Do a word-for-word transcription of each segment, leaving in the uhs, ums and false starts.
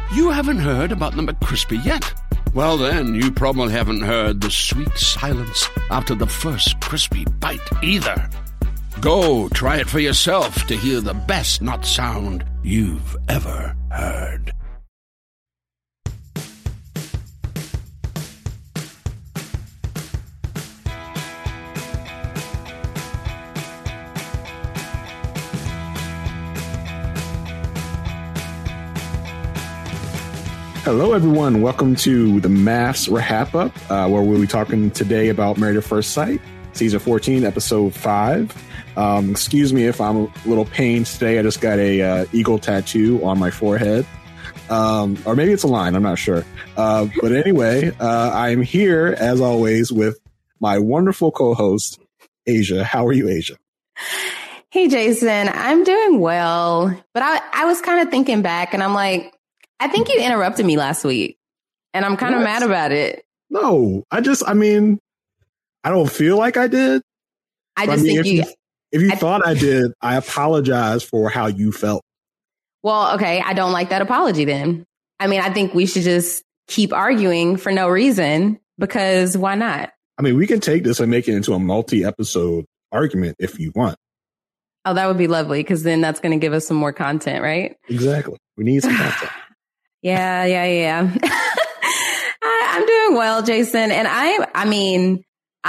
You haven't heard about the McCrispy yet? Well, then, you probably haven't heard the sweet silence after the first crispy bite either. Go try it for yourself to hear the best nut sound you've ever heard. Hello, everyone. Welcome to the Maths Wrap Up, uh, where we'll be talking today about Married at First Sight, Season fourteen, Episode five. Um, excuse me if I'm a little pained today. I just got a uh, eagle tattoo on my forehead. Um, or maybe it's a line. I'm not sure. Uh, but anyway, uh, I'm here, as always, with my wonderful co-host, Asia. How are you, Asia? Hey, Jason. I'm doing well. But I, I was kind of thinking back, and I'm like, I think you interrupted me last week, and I'm kind of mad about it. No, I just, I mean, I don't feel like I did. I just I mean, think if you, you, if you I, thought I did, I apologize for how you felt. Well, okay, I don't like that apology then. I mean, I think we should just keep arguing for no reason, because why not? I mean, we can take this and make it into a multi-episode argument if you want. Oh, that would be lovely, because then that's going to give us some more content, right? Exactly. We need some content. Yeah, yeah, yeah. I, I'm doing well, Jason. And I, I mean,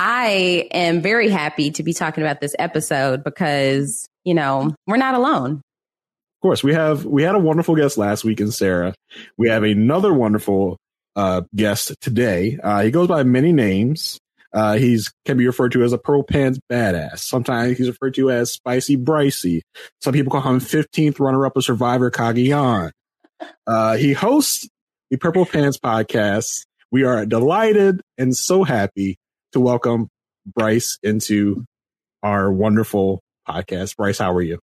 I am very happy to be talking about this episode because, you know, we're not alone. Of course, we have, we had a wonderful guest last week in Sarah. We have another wonderful uh, guest today. Uh, he goes by many names. Uh, he's can be referred to as a Purple Pants badass. Sometimes he's referred to as Spicy Brycey. Some people call him fifteenth runner-up of Survivor Cagayan. Uh, he hosts the Purple Pants podcast. We are delighted and so happy to welcome Bryce into our wonderful podcast. Bryce, how are you?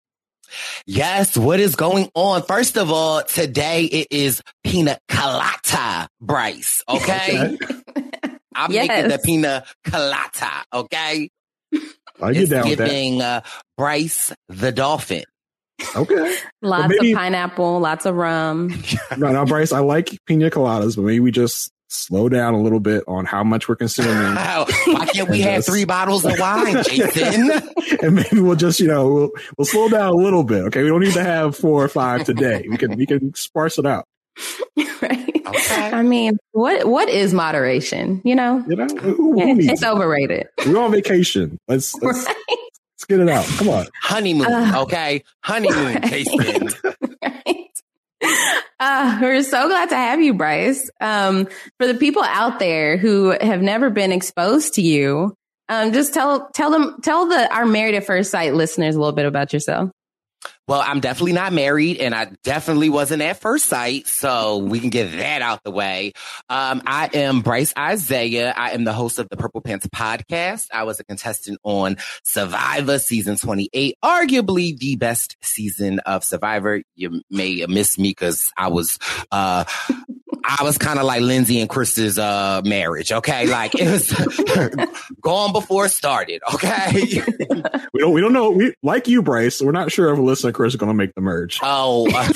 Yes, what is going on? First of all, today it is Pina Colada, Bryce, okay? okay. I'm yes. making the Pina Colada, okay? Are you it's down giving with that? Uh, Bryce the dolphin. Okay. Lots maybe, of pineapple, lots of rum. No, no, Bryce, I like pina coladas, but maybe we just slow down a little bit on how much we're consuming. Why can't we have just... three bottles of wine, Jason? And maybe we'll just, you know, we'll, we'll slow down a little bit. Okay. We don't need to have four or five today. We can, we can sparse it out. Right. Okay. I mean, what, what is moderation? You know, you know, who, who it's it? overrated. We're on vacation. Let's, let's, right? let's get it out. Come on. Honeymoon. Uh, okay. Honeymoon. Right. Right. Uh, we're so glad to have you, Bryce. Um, for the people out there who have never been exposed to you, um, just tell, tell them, tell the, our Married at First Sight listeners a little bit about yourself. Well, I'm definitely not married, and I definitely wasn't at first sight, so we can get that out the way. Um, I am Bryce Isaiah. I am the host of the Purple Pants podcast. I was a contestant on Survivor season twenty-eight, arguably the best season of Survivor. You may miss me because I was... Uh, I was kind of like Lindsay and Chris's uh, marriage, okay? Like it was gone before it started, okay? we don't, we don't know. We like you, Bryce. We're not sure if Alyssa and Chris are going to make the merge. Oh, uh,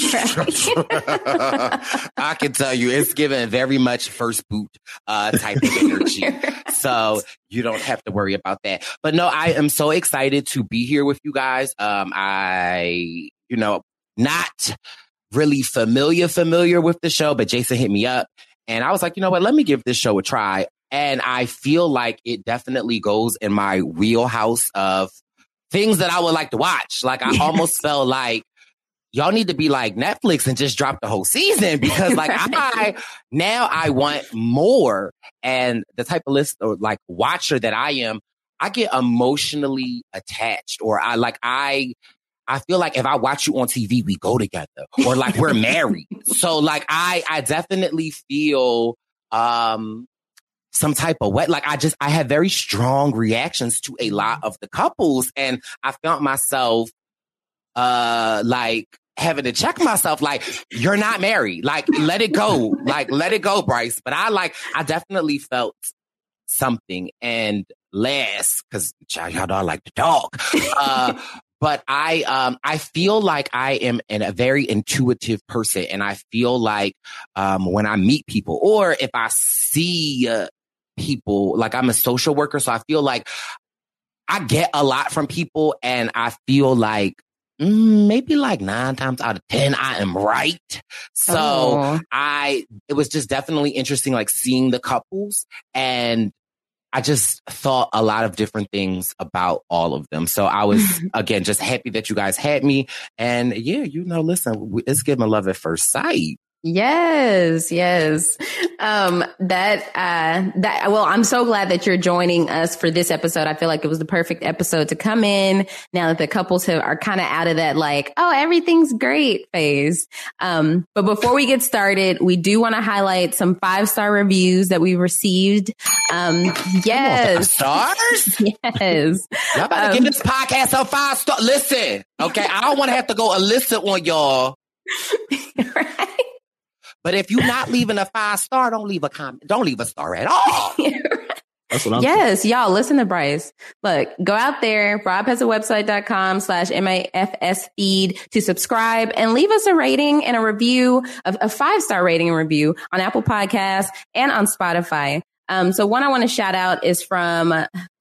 I can tell you, it's given very much first boot uh, type of energy, so you don't have to worry about that. But no, I am so excited to be here with you guys. Um, I, you know, not. really familiar, familiar with the show, but Jason hit me up and I was like, you know what, let me give this show a try. And I feel like it definitely goes in my wheelhouse of things that I would like to watch. Like I yes. almost felt like y'all need to be like Netflix and just drop the whole season because like I, now I want more. And the type of list or like watcher that I am, I get emotionally attached or I like, I, I feel like if I watch you on T V, we go together or like we're married. So like I, I definitely feel, um, some type of way. Like I just, I have very strong reactions to a lot of the couples and I felt myself, uh, like having to check myself, like, you're not married. Like, let it go. Like, let it go, Bryce. But I like, I definitely felt something. And last, because y'all know I like to talk. Uh, but I um I feel like I am an, a very intuitive person, and I feel like um when I meet people or if I see uh, people, like I'm a social worker, so I feel like I get a lot from people, and I feel like mm, maybe like nine times out of ten I am right. So Oh. I it was just definitely interesting, like seeing the couples, and I just thought a lot of different things about all of them. So I was, again, just happy that you guys had me. And yeah, you know, listen, it's giving love at first sight. Yes, yes. Um, that, uh, that, well, I'm so glad that you're joining us for this episode. I feel like it was the perfect episode to come in now that the couples have, are kind of out of that, like, oh, everything's great phase. Um, but before we get started, we do want to highlight some five star reviews that we received. Um, yes. Five stars? Yes. Y'all about to Um, give this podcast a five star. Listen, okay, I don't want to have to go elicit on y'all. Right? But if you're not leaving a five star, don't leave a comment. Don't leave a star at all. That's what I'm Yes, y'all, listen to Bryce. Look, go out there, rob has a website dot com slash M A F S feed to subscribe and leave us a rating and a review, of a five-star rating and review on Apple Podcasts and on Spotify. Um, so one I want to shout out is from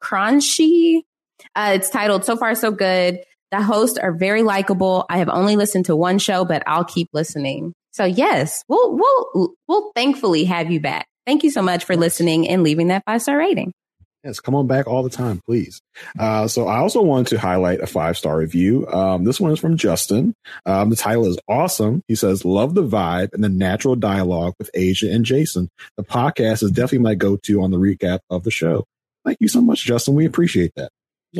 Crunchy. Uh, it's titled So Far So Good. The hosts are very likable. I have only listened to one show, but I'll keep listening. So yes, we'll, we'll, we'll thankfully have you back. Thank you so much for listening and leaving that five star rating. Yes, come on back all the time, please. Uh, so I also wanted to highlight a five-star review. Um, this one is from Justin. Um, the title is awesome. He says, love the vibe and the natural dialogue with Asia and Jason. The podcast is definitely my go-to on the recap of the show. Thank you so much, Justin. We appreciate that.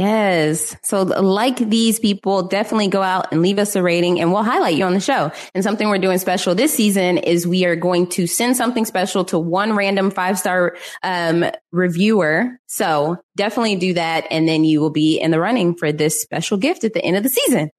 Yes. So like these people, definitely go out and leave us a rating and we'll highlight you on the show. And something we're doing special this season is we are going to send something special to one random five-star um, reviewer. So definitely do that. And then you will be in the running for this special gift at the end of the season.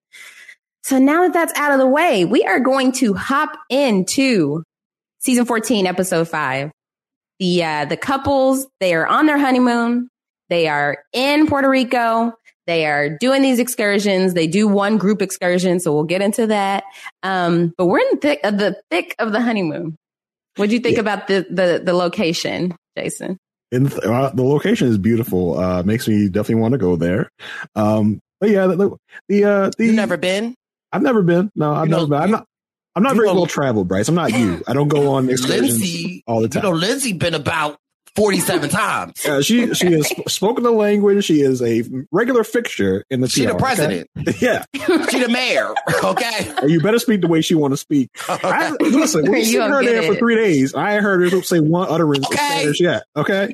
So now that that's out of the way, we are going to hop into season fourteen, episode five. The, uh, the couples, they are on their honeymoon. They are in Puerto Rico. They are doing these excursions. They do one group excursion, so we'll get into that. Um, but we're in the thick of the thick of the honeymoon. What do you think Yeah. about the, the the location, Jason? And uh, the location is beautiful. Uh, makes me definitely want to go there. Um, but yeah, the the, uh, the You never been? I've never been. No, I've You know, never been. I'm not. I'm not you very know- well traveled, Bryce. I'm not you. I don't go on excursions Lindsay, all the you time. know, Lindsay been about forty-seven times. Uh, she she has spoken the language. She is a regular fixture in the. She T R, the president. Okay? Yeah, She the mayor. Okay. and you better speak the way she want to speak. I, listen, we You seen don't her get there for it. three days. I ain't heard her say one utterance Okay. in Spanish yet. Okay,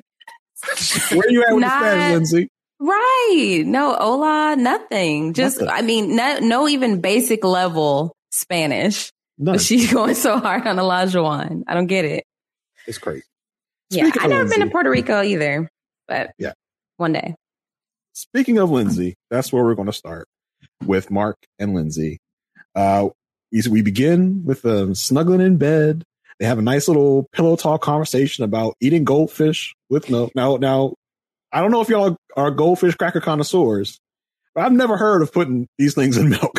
where you at with Not- the Spanish, Lindsay? Right. No, hola, nothing. Just, Nothing. I mean, no, no even basic level Spanish. None. But she's going so hard on Olajuwon. I don't get it. It's crazy. Yeah, Speaking I've of never been to Lindsay- Puerto Rico either, but Yeah. one day. Speaking of Lindsay, that's where we're going to start with Mark and Lindsay. Uh, we, we begin with them snuggling in bed. They have a nice little pillow talk conversation about eating goldfish with milk. Now, now, I don't know if y'all are goldfish cracker connoisseurs, but I've never heard of putting these things in milk.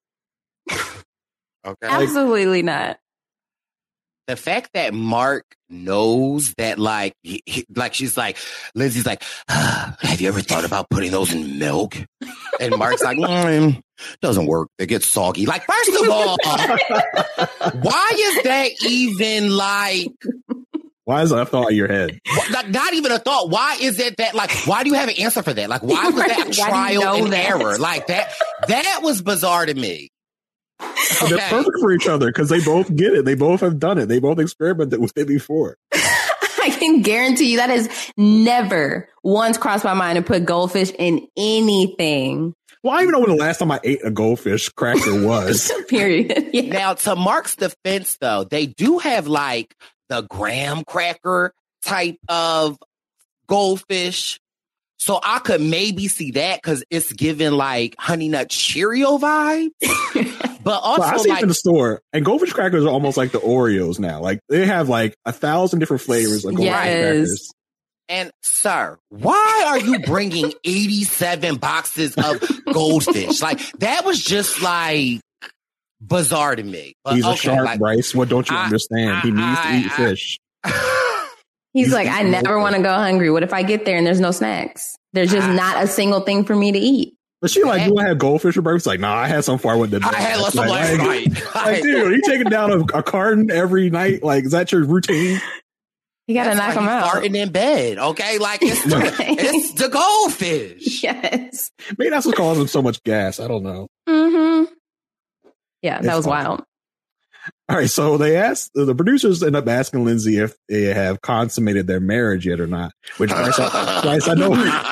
Okay. Absolutely not. The fact that Mark knows that, like, he, he- like she's like, Lindsay's like, ah, have you ever thought about putting those in milk? And Mark's like, mm, doesn't work. They get soggy. Like, first of all, why is that even like, Why is that a thought in your head? like, not even a thought? Why is it that, like, why do you have an answer for that? Like, why was Right. that Why do you trial know and that? error? Like that, that was bizarre to me. But they're perfect for each other because they both get it. They both have done it. They both experimented with it before. I can guarantee you that has never once crossed my mind to put goldfish in anything. Well, I don't even know when the last time I ate a goldfish cracker was. Period. Yeah. Now, to Mark's defense, though, they do have like the graham cracker type of goldfish. So I could maybe see that because it's giving like Honey Nut Cheerio vibes. But also, Well, I see like, it in the store, and goldfish crackers are almost like the Oreos now. Like they have like a thousand different flavors of goldfish Yes. crackers. And sir, why are you bringing eighty-seven boxes of goldfish? Like that was just like bizarre to me. But, He's a okay, shark, like, Bryce. What don't you I, understand? I, he needs I, to eat I, fish. He's, He's like, I never want to go hungry. What if I get there and there's no snacks? There's just I, not a single thing for me to eat. But she like, do I have goldfish for breakfast? Like, nah, I had some far with the. I had some last like, night. Like, dude, are you taking down a, a carton every night? Like, is that your routine? You gotta knock them out. Farting in bed, okay? Like it's the, it's the goldfish. Yes. Maybe that's what causes him so much gas. I don't know. Mm-hmm. Yeah, that it's was fun. wild. All right, so they asked the producers end up asking Lindsay if they have consummated their marriage yet or not. Which Bryce, I, Bryce, I know.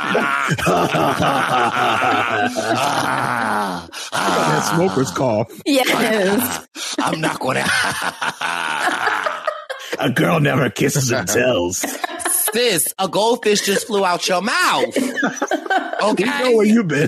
That smoker's cough. Yes. I'm not gonna. A girl never kisses and tells. Sis, a goldfish just flew out your mouth. Okay, you know where you been.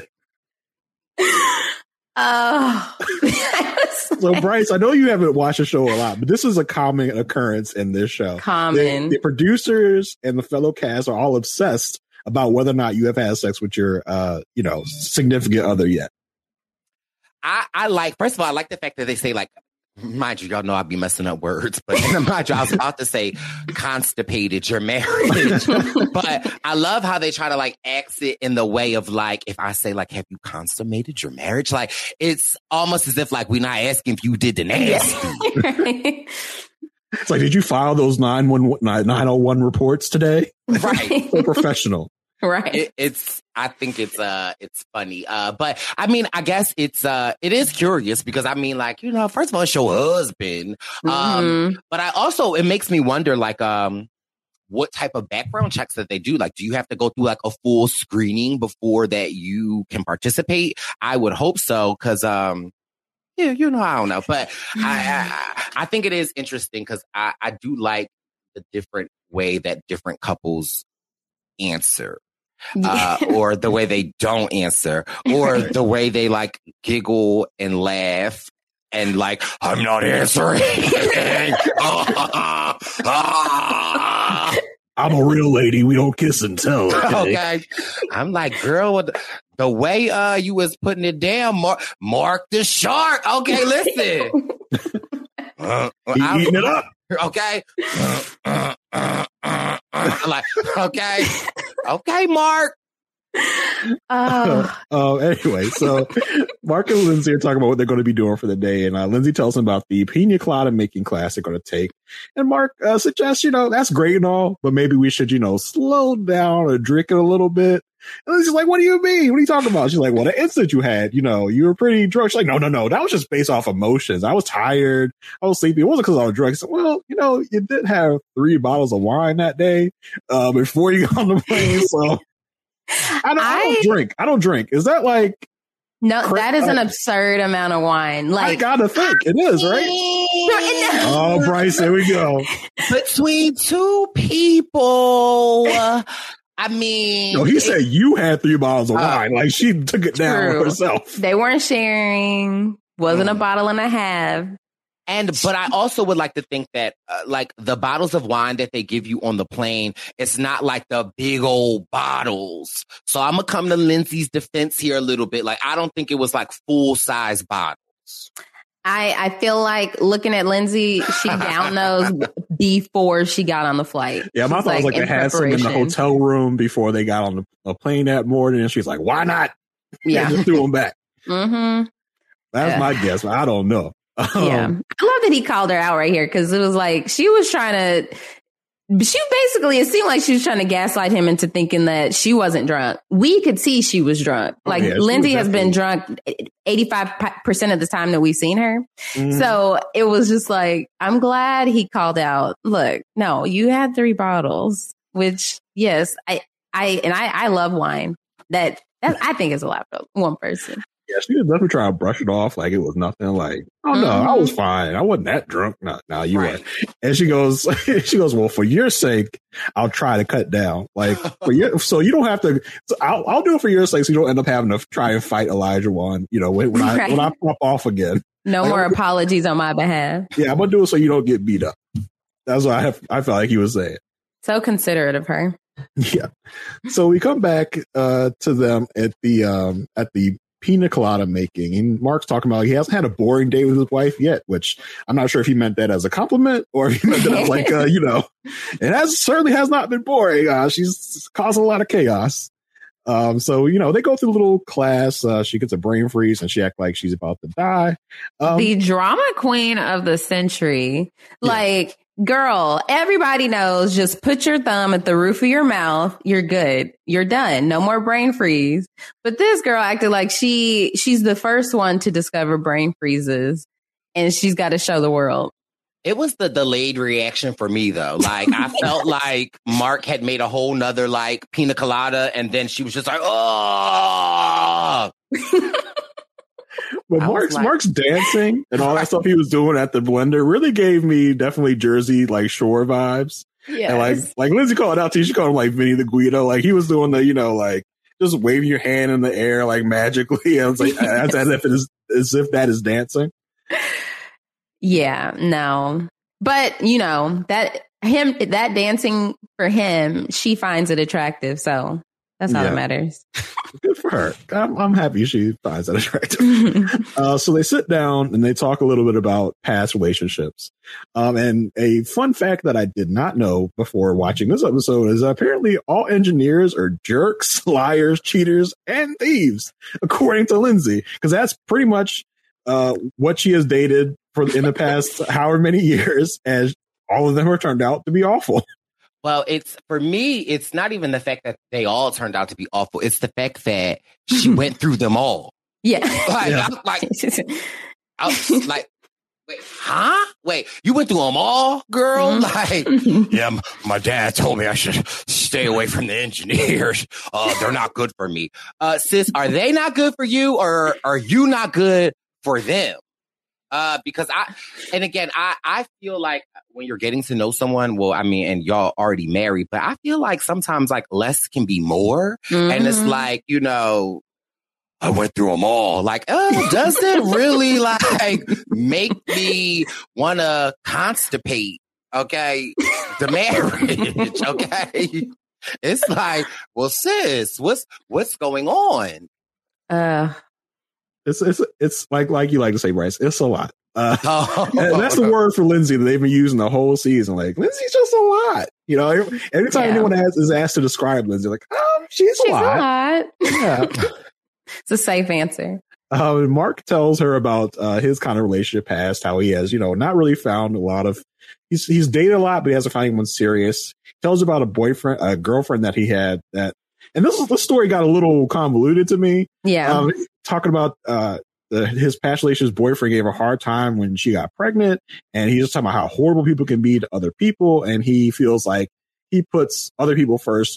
Oh. So, Bryce, I know you haven't watched the show a lot, but this is a common occurrence in this show. Common. The, the producers and the fellow cast are all obsessed about whether or not you have had sex with your, uh, you know, significant other yet. I, I like, first of all, I like the fact that they say, like, mind you, y'all know I'd be messing up words, but mind you, I was about to say constipated your marriage. But I love how they try to like ask it in the way of like, if I say like, have you consummated your marriage? Like, it's almost as if like we're not asking if you did the nasty. Right. It's like, did you file those nine one nine oh one reports today? Right. So professional. Right. It, it's, I think it's, uh, it's funny. Uh, but I mean, I guess it's, uh, it is curious because I mean, like, you know, first of all, it's your husband. Um, Mm-hmm. but I also, it makes me wonder, like, um, what type of background checks that they do. Like, do you have to go through like a full screening before that you can participate? I would hope so. Cause, um, yeah, you know, I don't know, but I, I, I think it is interesting because I, I do like the different way that different couples answer. Uh, or the way they don't answer, or the way they like giggle and laugh and like, I'm not answering. I'm a real lady. We don't kiss and tell. Okay. Okay. I'm like, girl, the way uh you was putting it down, Mark, Mark the Shark. Okay, listen. uh, I'm eating it up. Okay. Uh, uh, uh, uh, uh, like, okay. Okay, Mark. Oh. uh, anyway, so Mark and Lindsay are talking about what they're going to be doing for the day, and uh, Lindsay tells him about the pina colada making class they're going to take, and Mark uh, suggests, you know, that's great and all, but maybe we should, you know, slow down or drink it a little bit. And Lindsay's like, what do you mean? What are you talking about? She's like, well, the instant you had, you know, you were pretty drunk. She's like, no, no, no, that was just based off emotions. I was tired. I was sleepy. It wasn't because I was drunk. So, well, you know, you did have three bottles of wine that day uh, before you got on the plane, so. I don't, I, I don't drink. I don't drink. Is that like no? Cra- that is an absurd amount of wine. Like I gotta think it is, right? Oh, Bryce, there we go. Between two people, uh, I mean, no, he it, said you had three bottles of uh, wine. Like she took it down true. herself. They weren't sharing. Wasn't mm. a bottle and a half. And, but I also would like to think that, uh, like, the bottles of wine that they give you on the plane, it's not like the big old bottles. So I'm going to come to Lindsay's defense here a little bit. Like, I don't think it was like full size bottles. I, I feel like looking at Lindsay, she downed those before she got on the flight. Yeah, my thought was like they had some in the hotel room before they got on the a plane that morning. And she's like, why not? Yeah. Just threw them back. Mm-hmm. That's yeah. my guess, but I don't know. Um, yeah, I love that he called her out right here because it was like she was trying to. She basically, it seemed like she was trying to gaslight him into thinking that she wasn't drunk. We could see she was drunk. Like oh, yeah, Lindsay has been drunk eighty-five percent of the time that we've seen her. Mm-hmm. So it was just like, I'm glad he called out. Look, no, you had three bottles, which yes, I, I, and I, I love wine. That, that I think is a lot for one person. Yeah, she was definitely trying to brush it off like it was nothing. Like, oh no, mm-hmm. I was fine. I wasn't that drunk. No, no, you right. weren't. And she goes, she goes, well, for your sake, I'll try to cut down. Like, for your, so you don't have to. So I'll, I'll do it for your sake, so you don't end up having to try and fight Elijah Wan. You know, when, when I right. when I pop off again. No like, more apologies on my behalf. Yeah, I'm gonna do it so you don't get beat up. That's what I have. I felt like he was saying. So considerate of her. Yeah. So we come back uh, to them at the um, at the pina colada making, and Mark's talking about he hasn't had a boring day with his wife yet, which I'm not sure if he meant that as a compliment or if he meant that as like uh, you know, it has certainly has not been boring. Uh, she's causing a lot of chaos. Um, so you know they go through a little class. Uh, she gets a brain freeze and she acts like she's about to die. Um, the drama queen of the century, yeah. Like. Girl, everybody knows, just put your thumb at the roof of your mouth. You're good. You're done. No more brain freeze. But this girl acted like she she's the first one to discover brain freezes and she's got to show the world. It was the delayed reaction for me, though. Like, I felt like Mark had made a whole nother, like, pina colada, and then she was just like, oh! But Mark's, like, Mark's dancing and all that stuff he was doing at the blender really gave me definitely Jersey, like, Shore vibes. Yeah. And, like, like Lindsay called it out to you. She called him, like, Vinny the Guido. Like, he was doing the, you know, like, just waving your hand in the air, like, magically. And it's like, as, as if it is, as if that is dancing. Yeah, no. But, you know, that, him, that dancing for him, she finds it attractive. So that's all yeah. that matters. Good for her. I'm, I'm happy she finds that attractive. uh, so they sit down and they talk a little bit about past relationships. Um, and a fun fact that I did not know before watching this episode is apparently all engineers are jerks, liars, cheaters, and thieves, according to Lindsay, because that's pretty much uh, what she has dated for in the past however many years, as all of them are turned out to be awful. Well, it's for me, it's not even the fact that they all turned out to be awful. It's the fact that she went through them all. Yeah. Like, yeah. I, like, I was like, wait, huh? Wait, you went through them all, girl? Mm-hmm. Like, yeah, my dad told me I should stay away from the engineers. Uh, they're not good for me. Uh, sis, are they not good for you, or are you not good for them? Uh, because I, and again, I, I feel like when you're getting to know someone, well, I mean, and y'all already married, but I feel like sometimes like less can be more. Mm-hmm. And it's like, you know, I went through them all. Like, oh, does it really like make me want to constipate? Okay. The marriage. Okay. It's like, well, sis, what's, what's going on? Uh, It's it's it's like like you like to say, Bryce. It's a lot. Uh, oh, and that's the word for Lindsay that they've been using the whole season. Like, Lindsay's just a lot. You know, every, every time yeah. anyone has, is asked to describe Lindsay, like, oh, she's, she's a lot. A lot. Yeah, it's a safe answer. Uh, Mark tells her about uh, his kind of relationship past, how he has, you know, not really found a lot of. He's he's dated a lot, but he hasn't found anyone serious. He tells her about a boyfriend, a girlfriend that he had that. And this this story got a little convoluted to me. Yeah. Um, talking about uh, the, his past relation's boyfriend gave her a hard time when she got pregnant. And he's just talking about how horrible people can be to other people. And he feels like he puts other people first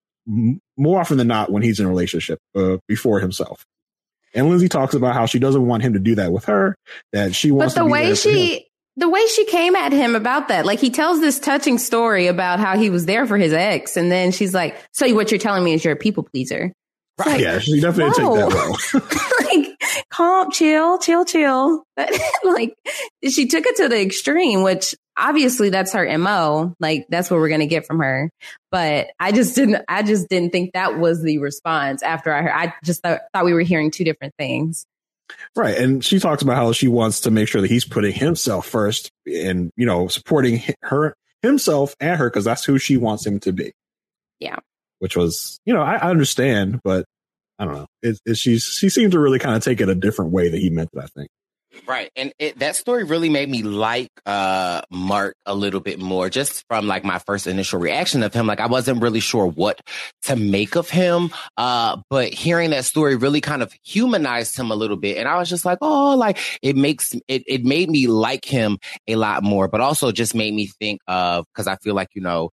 m- more often than not when he's in a relationship uh, before himself. And Lindsay talks about how she doesn't want him to do that with her, that she wants but the to be way there she. For The way she came at him about that, like he tells this touching story about how he was there for his ex. And then she's like, so what you're telling me is you're a people pleaser. Right. Like, yeah, she definitely no. take that well. Like, calm, chill, chill, chill. But, like, she took it to the extreme, which obviously that's her M O. Like, that's what we're going to get from her. But I just didn't, I just didn't think that was the response after I heard, I just th- thought we were hearing two different things. Right. And she talks about how she wants to make sure that he's putting himself first and, you know, supporting her, himself and her, because that's who she wants him to be. Yeah. Which was, you know, I, I understand, but I don't know. It, it, she's, she seemed to really kind of take it a different way that he meant it, I think. Right. And it, that story really made me like uh, Mark a little bit more, just from like my first initial reaction of him. Like, I wasn't really sure what to make of him. Uh, but hearing that story really kind of humanized him a little bit. And I was just like, oh, like it makes it, it made me like him a lot more, but also just made me think of, because I feel like, you know,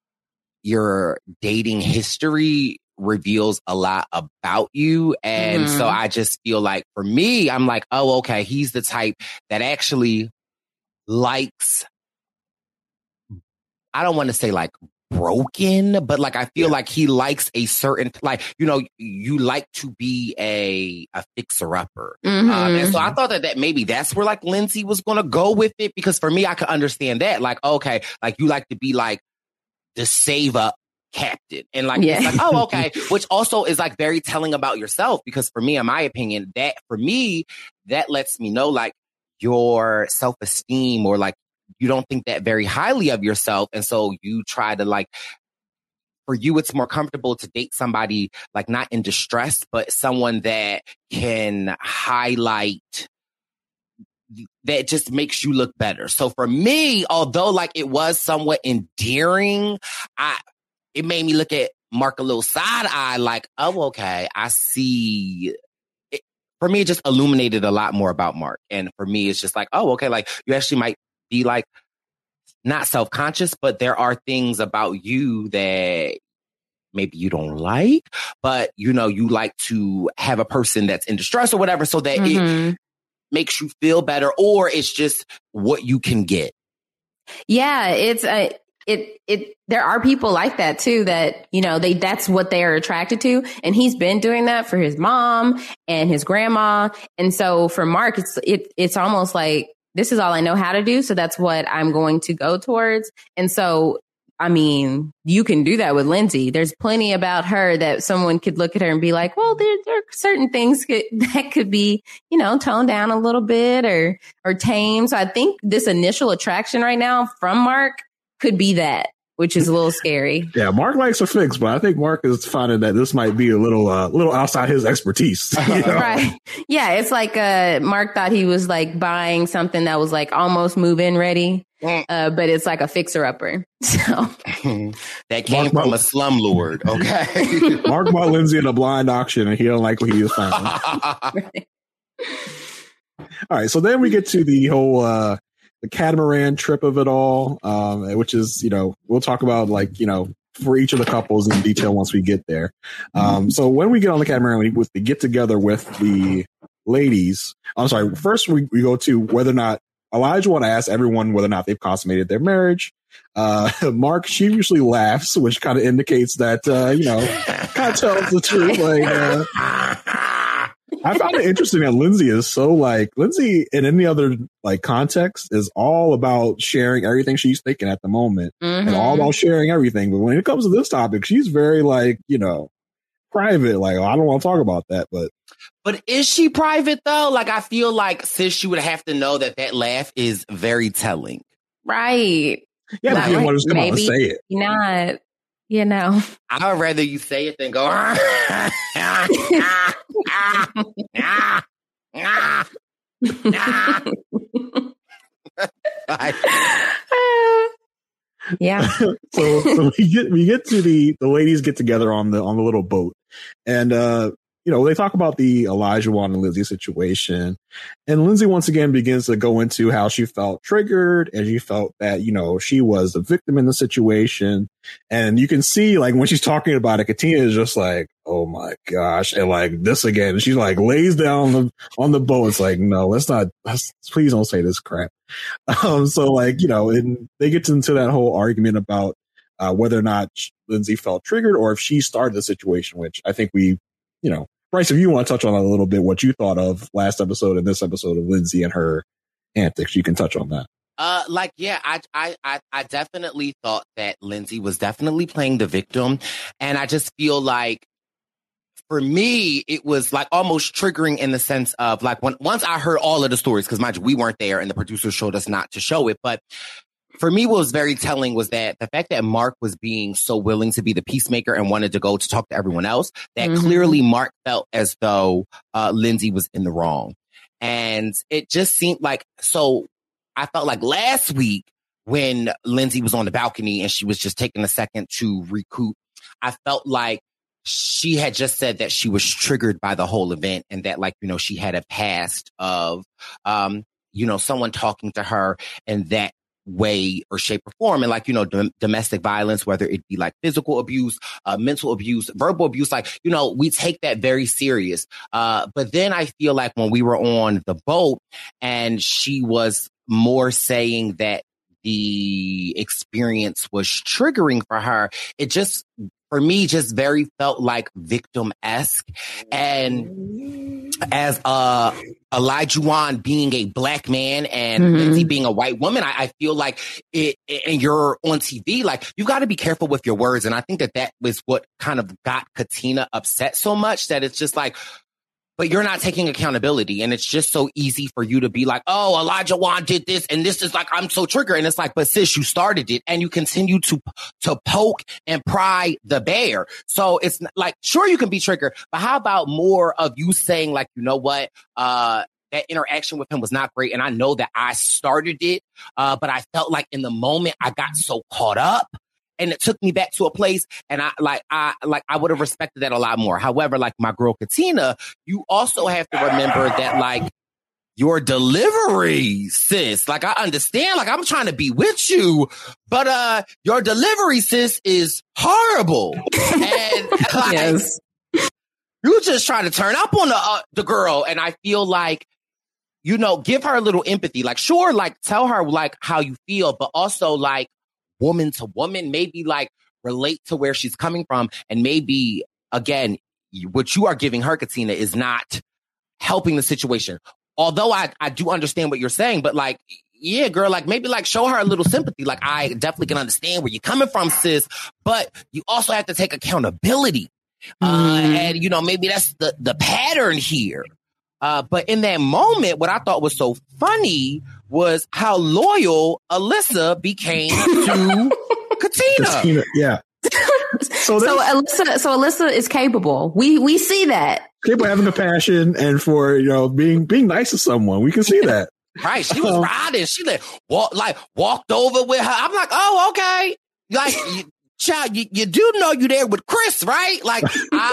your dating history reveals a lot about you. And mm-hmm. so I just feel like for me, I'm like, oh, okay, he's the type that actually likes, I don't want to say like broken, but like I feel yeah. like he likes a certain, like, you know, you like to be a, a fixer-upper. Mm-hmm. Um, and so I thought that, that maybe that's where like Lindsay was going to go with it, because for me, I could understand that. Like, okay, like you like to be like, the save up captain. And like, yeah. it's like, oh, okay. Which also is like very telling about yourself, because for me, in my opinion, that for me, that lets me know like your self-esteem, or like you don't think that very highly of yourself. And so you try to like, for you, it's more comfortable to date somebody like not in distress, but someone that can highlight, that just makes you look better. So for me, although like it was somewhat endearing, I, it made me look at Mark a little side eye, like, oh, okay, I see. It, for me, it just illuminated a lot more about Mark. And for me, it's just like, oh, okay, like you actually might be like not self-conscious, but there are things about you that maybe you don't like, but you know, you like to have a person that's in distress or whatever, so that mm-hmm. it makes you feel better, or it's just what you can get. Yeah, it's a, it, it, there are people like that too, that, you know, they, that's what they are attracted to. And he's been doing that for his mom and his grandma. And so for Mark, it's, it, it's almost like, this is all I know how to do. So that's what I'm going to go towards. And so, I mean, you can do that with Lindsay. There's plenty about her that someone could look at her and be like, well, there, there are certain things could, that could be, you know, toned down a little bit or, or tame. So I think this initial attraction right now from Mark could be that, which is a little scary. Yeah, Mark likes a fix, but I think Mark is finding that this might be a little, uh, little outside his expertise. You know? Right. Yeah, it's like uh, Mark thought he was like buying something that was like almost move-in ready, uh, but it's like a fixer-upper. So that came Mark from bought, a slumlord. Okay, Mark bought Lindsay in a blind auction, and he don't like what he was finding. Right. All right, so then we get to the whole. Uh, The catamaran trip of it all, um, which is, you know, we'll talk about like, you know, for each of the couples in detail once we get there. Um, so when we get on the catamaran, we, we get together with the ladies. I'm sorry. First, we, we go to whether or not Elijah want to ask everyone whether or not they've consummated their marriage. Uh, Mark, she usually laughs, which kind of indicates that, uh, you know, kind of tells the truth. Like, uh, I found it interesting that Lindsay is so like Lindsay in any other like context is all about sharing everything she's thinking at the moment mm-hmm. and all about sharing everything. But when it comes to this topic, she's very like, you know, private. Like, oh, I don't want to talk about that. But but is she private though? Like, I feel like sis, she would have to know that that laugh is very telling. Right. Yeah, but you want to come out and maybe say it. Not. You know, I would rather you say it than go. Yeah. so, so we get we get to the the ladies get together on the on the little boat, and uh, you know, they talk about the Elijah Wan and Lindsay situation, and Lindsay once again begins to go into how she felt triggered and she felt that, you know, she was a victim in the situation. And you can see like when she's talking about it, Katina is just like, oh my gosh. And like this again, she's like lays down on the, on the boat. It's like, no, let's not, let's, please don't say this crap. Um, so like, you know, and they get into that whole argument about uh, whether or not Lindsay felt triggered or if she started the situation, which I think we, you know, Bryce, if you want to touch on that a little bit, what you thought of last episode and this episode of Lindsay and her antics, you can touch on that. Uh, like, yeah, I, I, I, I definitely thought that Lindsay was definitely playing the victim. And I just feel like for me, it was like almost triggering in the sense of like when, once I heard all of the stories, because mind you, we weren't there and the producers showed us not to show it. But for me, what was very telling was that the fact that Mark was being so willing to be the peacemaker and wanted to go to talk to everyone else, that mm-hmm. clearly Mark felt as though uh, Lindsay was in the wrong. And it just seemed like, so I felt like last week when Lindsay was on the balcony and she was just taking a second to recoup, I felt like she had just said that she was triggered by the whole event and that, like, you know, she had a past of, um, you know, someone talking to her and that way or shape or form. And like, you know, dom- domestic violence, whether it be like physical abuse, uh, mental abuse, verbal abuse, like, you know, we take that very serious. Uh, but then I feel like when we were on the boat and she was more saying that the experience was triggering for her, it just, for me, just very felt like victim-esque. And as uh, Olajuwon being a black man and mm-hmm. Lindsay being a white woman, I, I feel like it, and you're on T V, like you got to be careful with your words. And I think that that was what kind of got Katina upset so much that it's just like, but you're not taking accountability. And it's just so easy for you to be like, oh, Olajuwon did this. And this is like, I'm so triggered. And it's like, but sis, you started it and you continue to, to poke and pry the bear. So it's like, sure, you can be triggered, but how about more of you saying like, you know what, uh, that interaction with him was not great. And I know that I started it. Uh, but I felt like in the moment I got so caught up. And it took me back to a place, and I like I like I would have respected that a lot more. However, like my girl Katina, you also have to remember that like your delivery, sis. Like I understand, like I'm trying to be with you, but uh, your delivery, sis, is horrible. And like, yes, you just trying to turn up on the uh, the girl, and I feel like, you know, give her a little empathy. Like, sure, like tell her like how you feel, but also like, woman to woman, maybe like relate to where she's coming from. And maybe, again, what you are giving her, Katina, is not helping the situation. Although I, I do understand what you're saying, but like, yeah, girl, like maybe like show her a little sympathy. Like I definitely can understand where you're coming from, sis, but you also have to take accountability. Mm. Uh, and, you know, maybe that's the, the pattern here. Uh, but in that moment, what I thought was so funny was how loyal Alyssa became to Katina. Katina. Yeah. So, so Alyssa, so Alyssa is capable. We we see that. Capable of having compassion and for, you know, being being nice to someone. We can see that. Right. She was um, riding. She like, walk, like walked over with her. I'm like, oh, okay. Like, you, child, you, you do know you there with Chris, right? Like,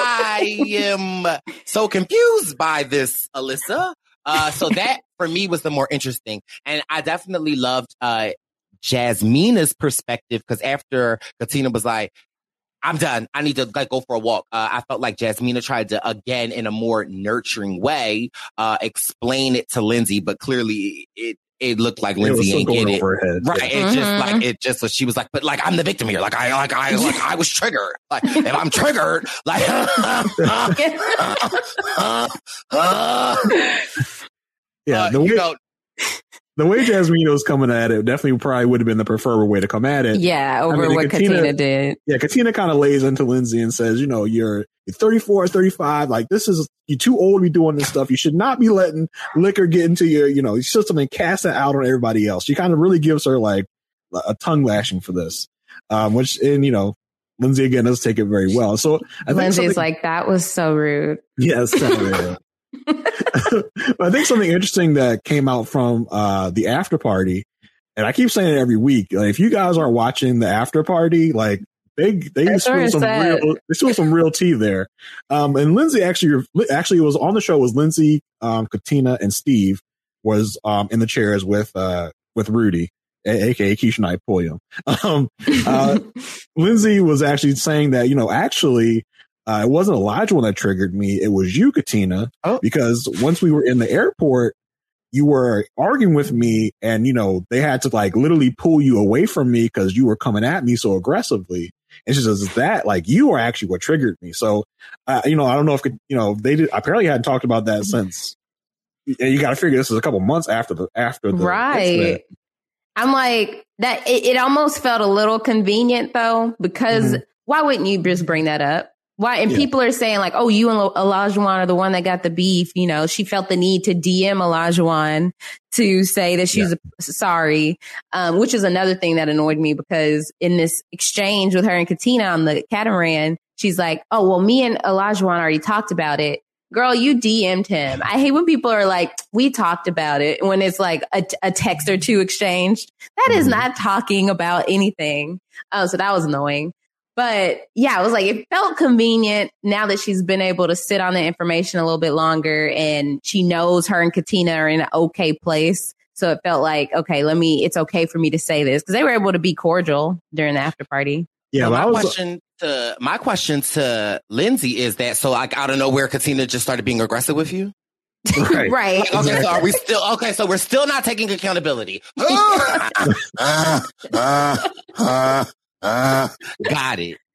I am so confused by this, Alyssa. Uh, so that for me was the more interesting. And I definitely loved uh, Jasmina's perspective, because after Katina was like, I'm done, I need to like go for a walk. Uh, I felt like Jasmina tried to, again, in a more nurturing way, uh, explain it to Lindsay, but clearly it it looked like Lindsay ain't get it. Right. Yeah. It mm-hmm. just like, it just, so she was like, but like, I'm the victim here. Like, I, like, I, like, I was triggered. Like, if I'm triggered, like, uh, uh, uh, yeah, the way, you know, the way Jasmina was coming at it definitely probably would have been the preferable way to come at it. Yeah, over I mean, what Katina, Katina did. Yeah, Katina kind of lays into Lindsay and says, you know, you're, you're thirty-four, thirty-five. Like, this is, you're too old to be doing this stuff. You should not be letting liquor get into your, you know, system and cast that out on everybody else. She kind of really gives her like a tongue lashing for this, um, which, and, you know, Lindsay again does take it very well. So I think Lindsay's like, that was so rude. Yes. Yeah, I think something interesting that came out from uh, the after party, and I keep saying it every week, like, if you guys aren't watching the after party, like they they spill some real they spill some real tea there. Um, and Lindsay actually actually was on the show was Lindsay, um, Katina, and Steve was um, in the chairs with uh, with Rudy, a- aka Keisha Knight Pulliam. Um, uh, Lindsay was actually saying that, you know, actually. Uh, it wasn't Olajuwon that triggered me. It was you, Katina, oh. because once we were in the airport, you were arguing with me, and, you know, they had to like literally pull you away from me because you were coming at me so aggressively. And she says that like you are actually what triggered me. So, uh, you know, I don't know if, you know, they did apparently hadn't talked about that since. And you got to figure this is a couple months after the after the right. incident. I'm like that. It, it almost felt a little convenient though, because mm-hmm. why wouldn't you just bring that up? Why? And yeah. people are saying like, oh, you and Olajuwon are the one that got the beef. You know, she felt the need to D M Olajuwon to say that she's yeah. sorry, um, which is another thing that annoyed me, because in this exchange with her and Katina on the catamaran, she's like, oh, well, me and Olajuwon already talked about it. Girl, you D M'd him. I hate when people are like, we talked about it, when it's like a, a text or two exchanged. That mm-hmm. is not talking about anything. Oh, so that was annoying. But yeah, it was like, it felt convenient now that she's been able to sit on the information a little bit longer, and she knows her and Katina are in an okay place. So it felt like, okay, let me, it's okay for me to say this, because they were able to be cordial during the after party. Yeah, well, my was, question to my question to Lindsay is that, so like out of nowhere, Katina just started being aggressive with you? Right. right. Like, okay, so are we still okay? So we're still not taking accountability. uh, uh, uh, uh, got it.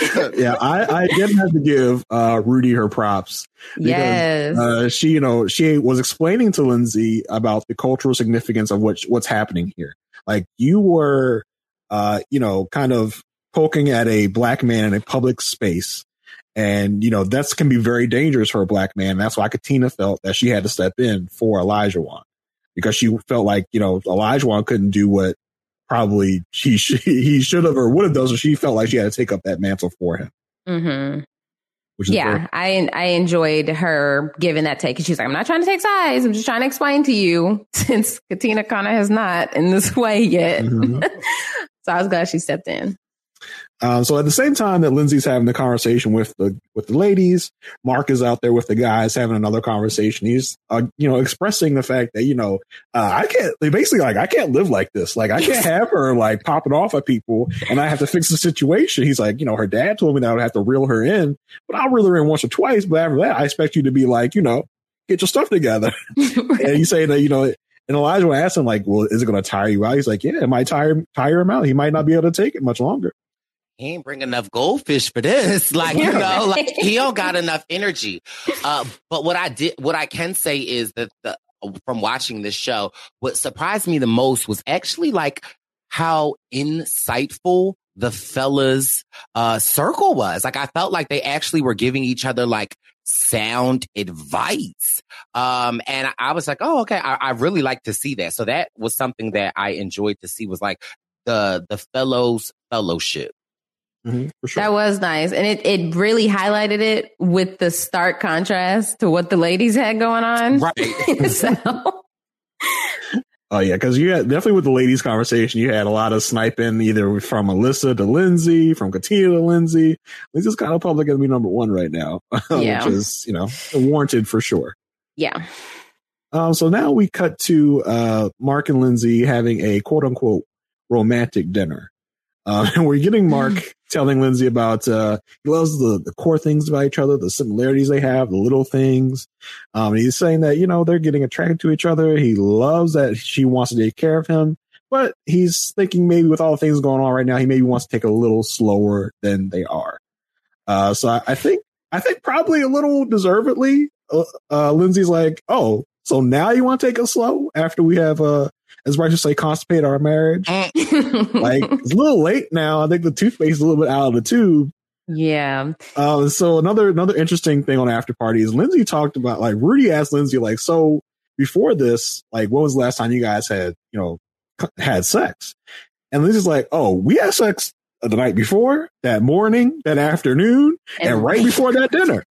yeah, I, I again have to give uh, Rudy her props. Because, yes. Uh, she, you know, she was explaining to Lindsay about the cultural significance of what, what's happening here. Like you were, uh, you know, kind of poking at a black man in a public space. And, you know, that's can be very dangerous for a black man. That's why Katina felt that she had to step in for Olajuwon, because she felt like, you know, Olajuwon couldn't do what probably she sh- he should have or would have done. So she felt like she had to take up that mantle for him. Mm-hmm. Which is yeah, very- I I enjoyed her giving that take. And she's like, I'm not trying to take sides. I'm just trying to explain to you, since Katina kind of has not in this way yet. Mm-hmm. So I was glad she stepped in. Um, so at the same time that Lindsay's having the conversation with the with the ladies, Mark is out there with the guys having another conversation. He's uh, you know expressing the fact that you know uh, I can't basically like I can't live like this. Like I can't have her like popping off at people, and I have to fix the situation. He's like, you know, her dad told me that I would have to reel her in, but I'll reel her in once or twice. But after that, I expect you to be like, you know, get your stuff together. And you say that you know. And Elijah asked him like, well, is it going to tire you out? He's like, yeah, it might tire tire him out. He might not be able to take it much longer. He ain't bring enough goldfish for this. Like, you know, like he don't got enough energy. Uh, but what I did, what I can say is that the, from watching this show, what surprised me the most was actually like how insightful the fellas uh, circle was. Like, I felt like they actually were giving each other like sound advice. Um, and I was like, oh, okay. I, I really like to see that. So that was something that I enjoyed to see, was like the, the fellows fellowship. Mm-hmm, for sure. That was nice. And it, it really highlighted it with the stark contrast to what the ladies had going on. Right. So. Oh, yeah, because you had definitely with the ladies' conversation, you had a lot of sniping either from Alyssa to Lindsay, from Katina to Lindsay. Lindsay's kind of probably going to be number one right now, Yeah. which is, you know, warranted for sure. Yeah. Um, so now we cut to uh, Mark and Lindsay having a quote unquote romantic dinner. Uh, and we're getting Mark telling Lindsay about uh, he loves the, the core things about each other, the similarities they have, the little things. Um, and he's saying that, you know, they're getting attracted to each other. He loves that she wants to take care of him, but he's thinking maybe with all the things going on right now, he maybe wants to take a little slower than they are. Uh, so I, I think I think probably a little deservedly, uh, uh, Lindsay's like, oh, so now you want to take it slow after we have uh as much as say constipate our marriage. Like it's a little late now. I think the toothpaste is a little bit out of the tube. Yeah. Uh, so another another interesting thing on After Party is Lindsay talked about, like, Rudy asked Lindsay, like, so before this, like, when was the last time you guys had, you know, had sex? And Lindsay's like, oh, we had sex the night before, that morning, that afternoon, and, and right before that dinner.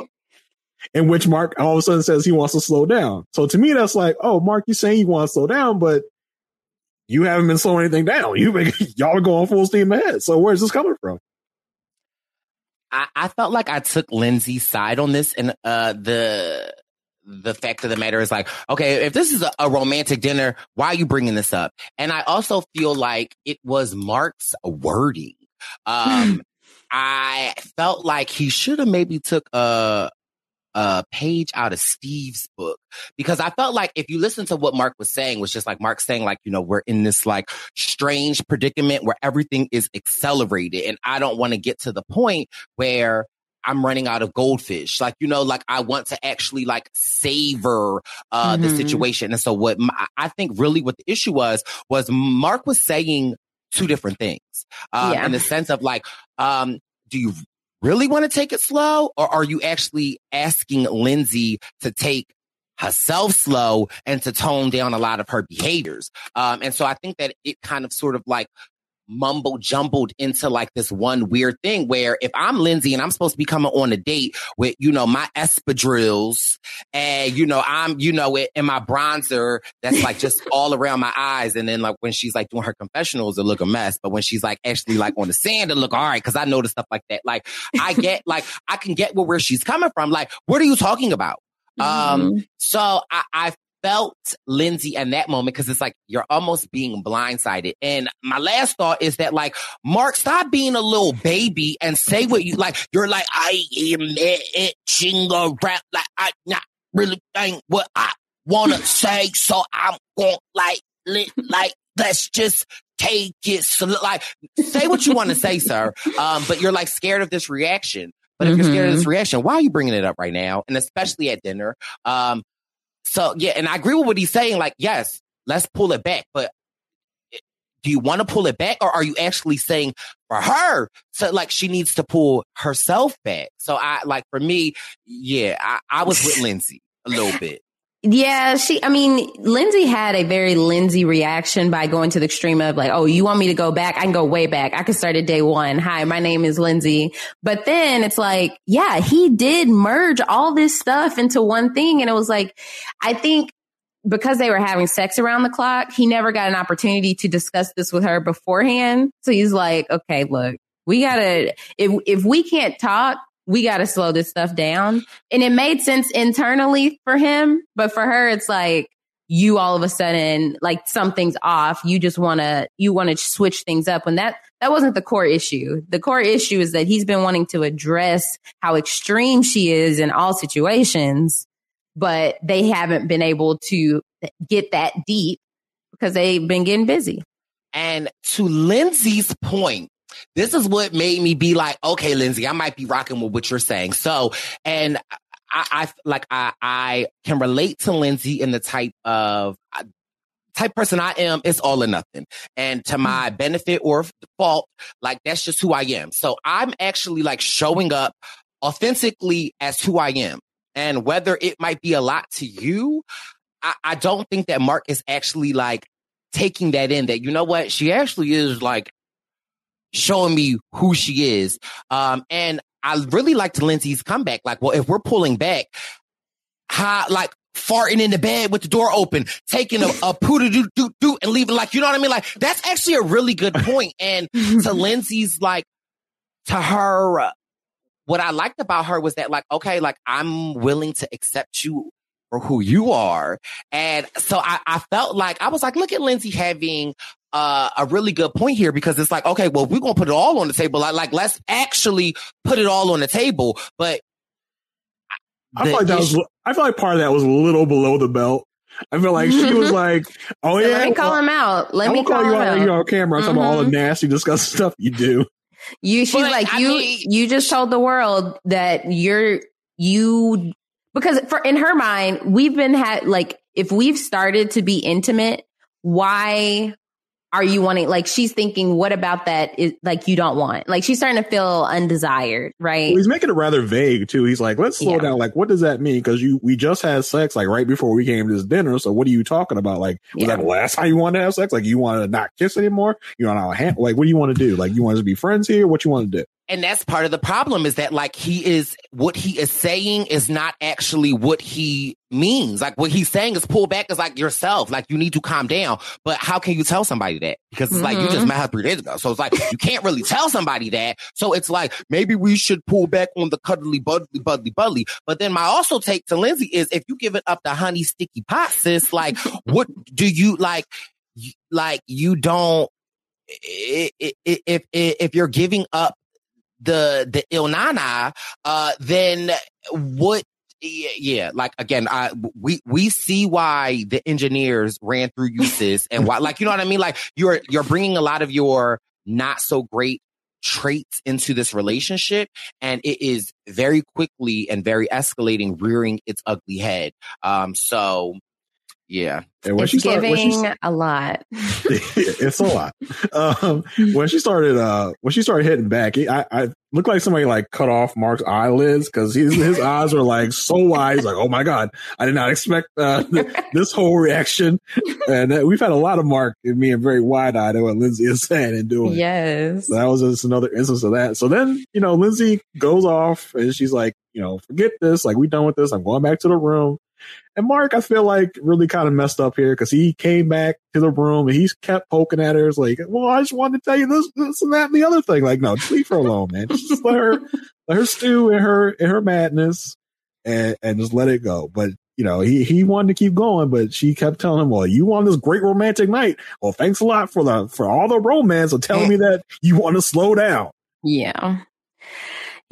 In which Mark all of a sudden says he wants to slow down. So to me, that's like, oh, Mark, you're saying you want to slow down, but you haven't been slowing anything down. You y'all are going full steam ahead. So where's this coming from? I, I felt like I took Lindsay's side on this, and uh, the the fact of the matter is like, okay, if this is a, a romantic dinner, why are you bringing this up? And I also feel like it was Mark's wording. Um, I felt like he should have maybe took a. a page out of Steve's book, because I felt like if you listen to what Mark was saying, was just like Mark saying, like, you know, we're in this like strange predicament where everything is accelerated. And I don't want to get to the point where I'm running out of goldfish. Like, you know, like I want to actually like savor uh, mm-hmm. the situation. And so what my, I think really what the issue was, was Mark was saying two different things um, yeah. in the sense of like, um, do you really want to take it slow, or are you actually asking Lindsay to take herself slow and to tone down a lot of her behaviors? Um, and so I think that it kind of sort of like mumble jumbled into like this one weird thing where if I'm Lindsay and I'm supposed to be coming on a date with, you know, my espadrilles and, you know, I'm, you know, it in my bronzer that's like just all around my eyes. And then like when she's like doing her confessionals, it look a mess. But when she's like actually like on the sand, it look all right. Cause I notice stuff like that. Like I get like, I can get where, where she's coming from. Like, what are you talking about? Mm-hmm. Um, so I, I felt Lindsay in that moment, because it's like you're almost being blindsided. And my last thought is that, like, Mark, stop being a little baby and say what you like. You're like, I am itching around, like I not really think what I want to say, so I'm going like, li- like let's just take it. So, like, say what you want to say, sir. Um, but you're like scared of this reaction. But if mm-hmm. you're scared of this reaction, why are you bringing it up right now? And especially at dinner. Um, so, yeah, and I agree with what he's saying. Like, yes, let's pull it back. But do you want to pull it back? Or are you actually saying for her, so like she needs to pull herself back? So I like for me, yeah, I, I was with Lindsay a little bit. Yeah, she, I mean, Lindsay had a very Lindsay reaction by going to the extreme of like, oh, you want me to go back? I can go way back. I can start at day one. Hi, my name is Lindsay. But then it's like, yeah, he did merge all this stuff into one thing. And it was like, I think because they were having sex around the clock, he never got an opportunity to discuss this with her beforehand. So he's like, okay, look, we gotta, if, if we can't talk, we got to slow this stuff down. And it made sense internally for him. But for her, it's like you all of a sudden, like something's off. You just want to, you want to switch things up. And that, that wasn't the core issue. The core issue is that he's been wanting to address how extreme she is in all situations, but they haven't been able to get that deep because they've been getting busy. And to Lindsay's point, this is what made me be like, okay, Lindsay, I might be rocking with what you're saying. So, and I, I like, I, I can relate to Lindsay in the type of type person I am. It's all or nothing. And to my benefit or fault, like, that's just who I am. So I'm actually like showing up authentically as who I am. And whether it might be a lot to you, I, I don't think that Mark is actually like taking that in, that, you know what, she actually is like showing me who she is. Um, and I really liked Lindsay's comeback. Like, well, if we're pulling back, how, like farting in the bed with the door open, taking a, a poo do do do and leaving, like, you know what I mean? Like, that's actually a really good point. And to Lindsay's, like, to her, uh, what I liked about her was that, like, okay, like, I'm willing to accept you for who you are. And so I, I felt like, I was like, look at Lindsay having Uh, a really good point here, because it's like, okay, well, we're going to put it all on the table. Like, like, let's actually put it all on the table. But I feel like that issue- was, I feel like part of that was a little below the belt. I feel like she was like, oh, yeah. Let me call well, him out. Let I'm me call, call you him out. out. You're on camera. I'm talking about all the nasty, disgusting stuff you do. You, she's but, like, I you, mean, you just told the world that you're, you, because for, in her mind, we've been had, like, if we've started to be intimate, why are you wanting, like, she's thinking, what about that is like you don't want? Like, she's starting to feel undesired, right? Well, he's making it rather vague too. He's like, let's slow yeah. down. Like, what does that mean? Because you, we just had sex like right before we came to this dinner. So what are you talking about? Like, was yeah. that the last time you wanted to have sex? Like, you want to not kiss anymore? You want to hand? Like, what do you want to do? Like, you want us to be friends here? What you want to do? And that's part of the problem, is that, like, he is, what he is saying is not actually what he means. Like, what he's saying is pull back, is like yourself. Like, you need to calm down. But how can you tell somebody that? Because it's mm-hmm. like, you just met her three days ago. So it's like, you can't really tell somebody that. So it's like, maybe we should pull back on the cuddly, buddly, buddly, buddly. But then my also take to Lindsay is, if you give it up the honey sticky pot, sis, like, what do you, like, like, you don't, if, if, if you're giving up the the il nana, uh then what? Yeah, like, again, I we we see why the engineers ran through you, sis, and why, like, you know what I mean? Like, you're you're bringing a lot of your not so great traits into this relationship, and it is very quickly and very escalating, rearing its ugly head. Um, so. Yeah. And when it's she started, giving when she, a lot. It's a lot. Um, when she started, uh, when she started hitting back, he, I, I looked like somebody like cut off Mark's eyelids, because his his eyes were like so wide. He's like, oh my God, I did not expect uh, this whole reaction. And uh, we've had a lot of Mark and being very wide eyed at what Lindsay is saying and doing. Yes. So that was just another instance of that. So then, you know, Lindsay goes off and she's like, you know, forget this. Like, we done with this. I'm going back to the room. And Mark, I feel like, really kind of messed up here, because he came back to the room and he's kept poking at her. It's like, well, I just wanted to tell you this, this and that and the other thing. Like, no, just leave her alone, man. Just let her, let her stew in her, in her madness, and, and just let it go. But, you know, he, he wanted to keep going, but she kept telling him, well, you want this great romantic night. Well, thanks a lot for the, for all the romance of telling me that you want to slow down. Yeah.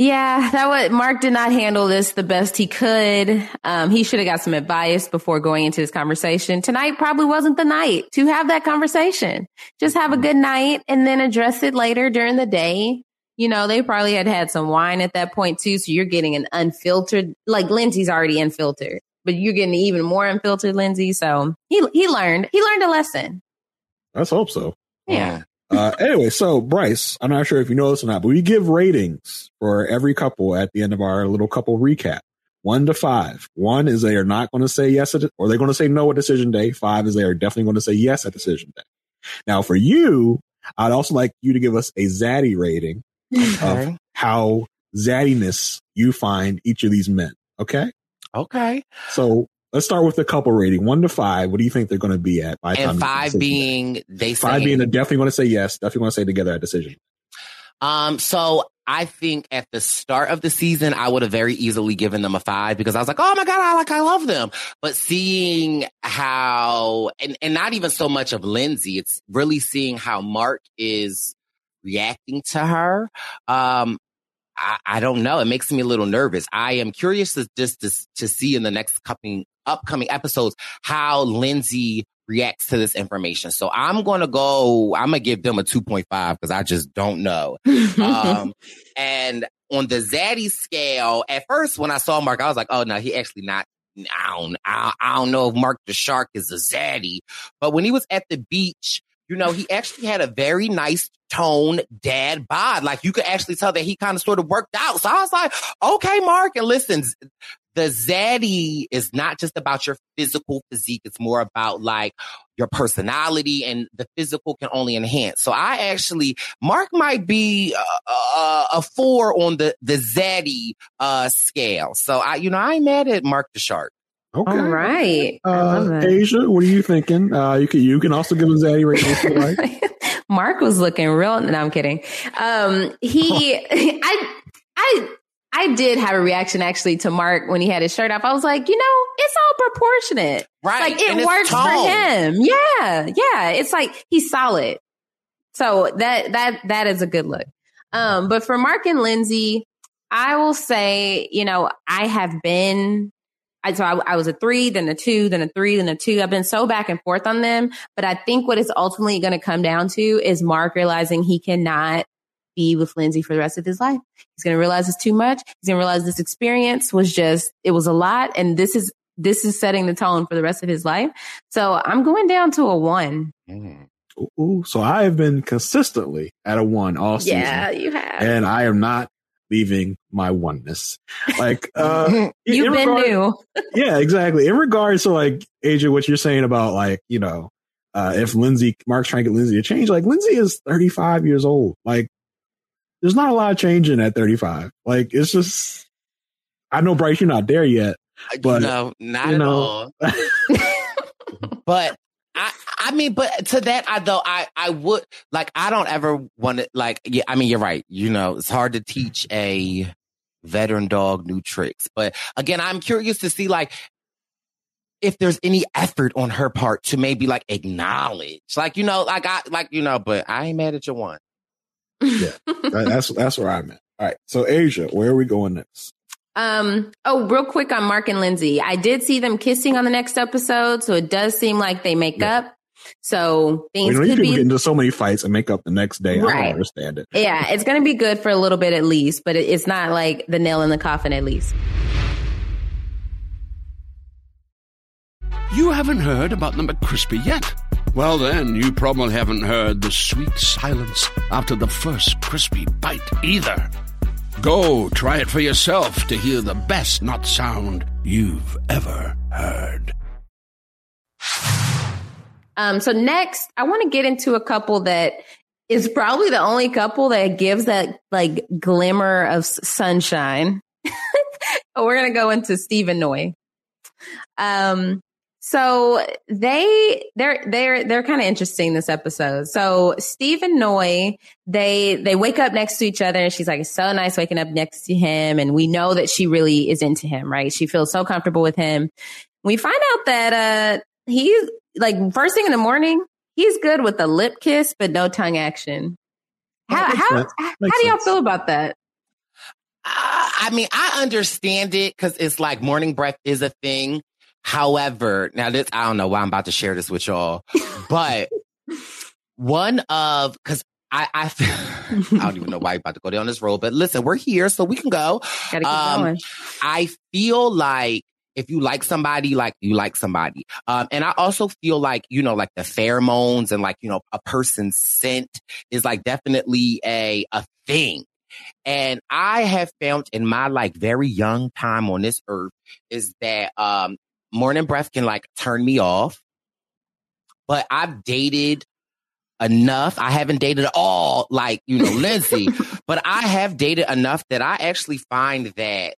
Yeah, that was Mark did not handle this the best he could. Um, he should have got some advice before going into this conversation. Tonight probably wasn't the night to have that conversation. Just have a good night and then address it later during the day. You know, they probably had had some wine at that point too. So you're getting an unfiltered, like Lindsay's already unfiltered, but you're getting even more unfiltered Lindsay. So he, he learned, he learned a lesson. Let's hope so. Yeah. Uh, anyway, so Bryce, I'm not sure if you know this or not, but we give ratings for every couple at the end of our little couple recap. One to five. One is they are not going to say yes at, or they're going to say no at decision day. Five is they are definitely going to say yes at decision day. Now, for you, I'd also like you to give us a Zaddy rating Okay. of how zaddiness you find each of these men. Okay. Okay. So let's start with the couple rating. One to five. What do you think they're going to be at? By the time And you five decide? being they Five say, being they're definitely going to say yes. Definitely going to say together at decision. Um, so I think at the start of the season, I would have very easily given them a five because I was like, oh my God, I like, I love them. But seeing how, and, and not even so much of Lindsay, it's really seeing how Mark is reacting to her. Um, I, I don't know. It makes me a little nervous. I am curious to just to, to see in the next coming, upcoming episodes how Lindsay reacts to this information. So I'm going to go, I'm going to give them a two point five because I just don't know. um, and on the Zaddy scale, at first when I saw Mark, I was like, oh no, he actually not, I don't, I, I don't know if Mark the Shark is a Zaddy. But when he was at the beach, you know, he actually had a very nice tone dad bod. Like you could actually tell that he kind of sort of worked out. So I was like, okay, Mark. And listen, the Zaddy is not just about your physical physique. It's more about like your personality, and the physical can only enhance. So I actually, Mark might be a, a, a four on the, the Zaddy uh, scale. So I, you know, I ain't mad at Mark the Shark. Okay. All right. I love Uh, that. Asia, what are you thinking? Uh, you can you can also give a Zaddy rating if you like. Mark was looking real. No, I'm kidding. Um, he, I, I, I did have a reaction actually to Mark when he had his shirt off. I was like, you know, it's all proportionate. Right. Like it And it's works for tone. him. Yeah. Yeah. It's like he's solid. So that, that, that is a good look. Um, but for Mark and Lindsay, I will say, you know, I have been, I, so I, I was a three, then a two, then a three, then a two. I've been so back and forth on them. But I think what it's ultimately going to come down to is Mark realizing he cannot be with Lindsay for the rest of his life. He's going to realize it's too much. He's going to realize this experience was just, it was a lot. And this is, this is setting the tone for the rest of his life. So I'm going down to a one. Mm. Ooh, so I have been consistently at a one all season. Yeah, you have. And I am not leaving my oneness. Like, uh, You've in been regard- new. Yeah, exactly. In regards to like, Asia, what you're saying about like, you know, uh, if Lindsay, Mark's trying to get Lindsay to change, like Lindsay is thirty-five years old. Like, there's not a lot of changing at thirty-five. Like, it's just, I know, Bryce, you're not there yet, but no, not you at know. all. But I, I mean, but to that, I though I, I would like, I don't ever want to like, yeah, I mean, you're right. You know, it's hard to teach a veteran dog new tricks. But again, I'm curious to see like if there's any effort on her part to maybe like acknowledge, like, you know, like I, like, you know, but I ain't mad at your one. Yeah, that, that's that's where I'm at. All right, so Asia, where are we going next? Um, oh, real quick on Mark and Lindsay. I did see them kissing on the next episode, so it does seem like they make Yeah. up. So things You know, you could people be get into so many fights and make up the next day. I Right. don't understand it. Yeah, it's going to be good for a little bit at least, but it, it's not like the nail in the coffin at least. You haven't heard about the McCrispy yet? Well, then, you probably haven't heard the sweet silence after the first crispy bite either. Go try it for yourself to hear the best nut sound you've ever heard. Um, so next, I want to get into a couple that is probably the only couple that gives that like glimmer of s- sunshine. We're going to go into Steve and Noi. Um, so they, they're, they're, they're kind of interesting this episode. So Steve and Noi, they, they wake up next to each other and she's like, it's so nice waking up next to him. And we know that she really is into him, right? She feels so comfortable with him. We find out that, uh, he's like first thing in the morning, he's good with a lip kiss, but no tongue action. How, Makes how, sense. how Makes do y'all sense. feel about that? I mean, I understand it because it's like morning breath is a thing. However, now this, I don't know why I'm about to share this with y'all, but one of, because I, I, I don't even know why I'm about to go down this road, but listen, we're here, so we can go. Gotta keep um, going. I feel like if you like somebody, like you like somebody. Um, and I also feel like, you know, like the pheromones and like, you know, a person's scent is like definitely a, a thing. And I have found in my like very young time on this earth is that um, morning breath can like turn me off. But I've dated enough. I haven't dated all like, you know, Lindsay, but I have dated enough that I actually find that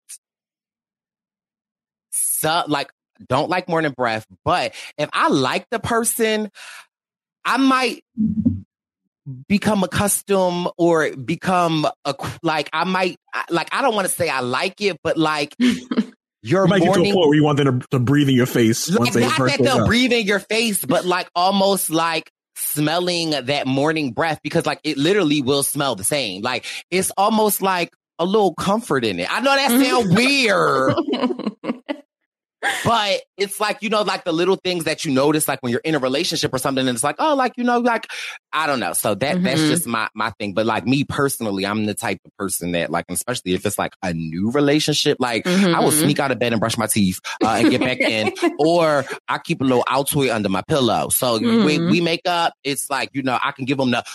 so, like, don't like morning breath. But if I like the person, I might become accustomed or become a, like, I might, like, I don't want to say I like it, but like, your might morning, get to a point where you want them to, to breathe in your face. like, Once they not first that wake they'll up. breathe in your face, but like almost like smelling that morning breath, because like it literally will smell the same. Like it's almost like a little comfort in it. I know that sounds weird. But it's like, you know, like the little things that you notice, like when you're in a relationship or something, and it's like, oh, like, you know, like, I don't know. So that, mm-hmm. that's just my, my thing. But like me personally, I'm the type of person that like, especially if it's like a new relationship, like mm-hmm. I will sneak out of bed and brush my teeth uh, and get back in, or I keep a little Altoid under my pillow. So mm-hmm. when we make up, it's like, you know, I can give them the,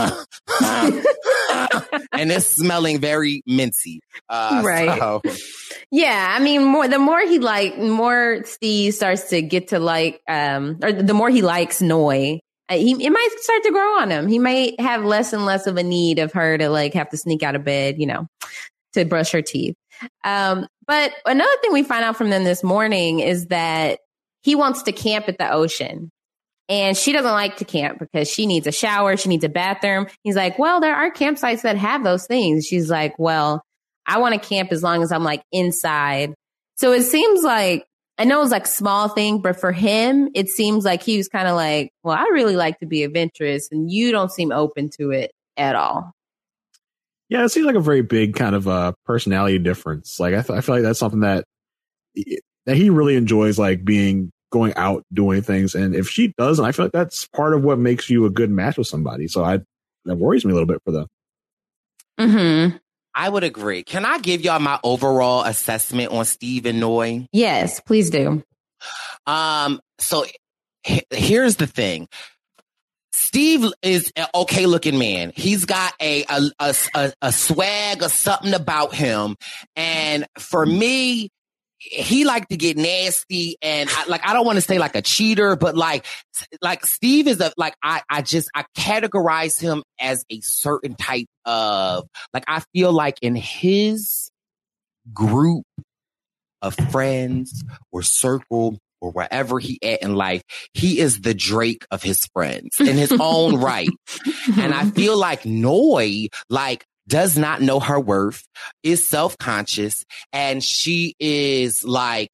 and it's smelling very minty. Uh, right. So. Yeah, I mean, more the more he like, more Steve starts to get to like, um, or the more he likes Noi, uh, he it might start to grow on him. He might have less and less of a need of her to like have to sneak out of bed, you know, to brush her teeth. Um, but another thing we find out from them this morning is that he wants to camp at the ocean. And she doesn't like to camp because she needs a shower. She needs a bathroom. He's like, well, there are campsites that have those things. She's like, well, I want to camp as long as I'm like inside. So it seems like, I know it's like a small thing, but for him, it seems like he was kind of like, well, I really like to be adventurous and you don't seem open to it at all. Yeah, it seems like a very big kind of uh, personality difference. Like I, th- I feel like that's something that that he really enjoys, like being going out doing things. And if she doesn't, I feel like that's part of what makes you a good match with somebody. So I that worries me a little bit for them. Mm-hmm. I would agree. Can I give y'all my overall assessment on Steve and Noi? Yes, please do. Um, so h- here's the thing. Steve is an okay looking man. He's got a, a, a, a, a swag or something about him. And for me, he like to get nasty, and I, like I don't want to say like a cheater, but like like Steve is a like I I just I categorize him as a certain type of like I feel like in his group of friends or circle or wherever he at in life, he is the Drake of his friends in his own right. And I feel like Noi like does not know her worth, is self-conscious, and she is like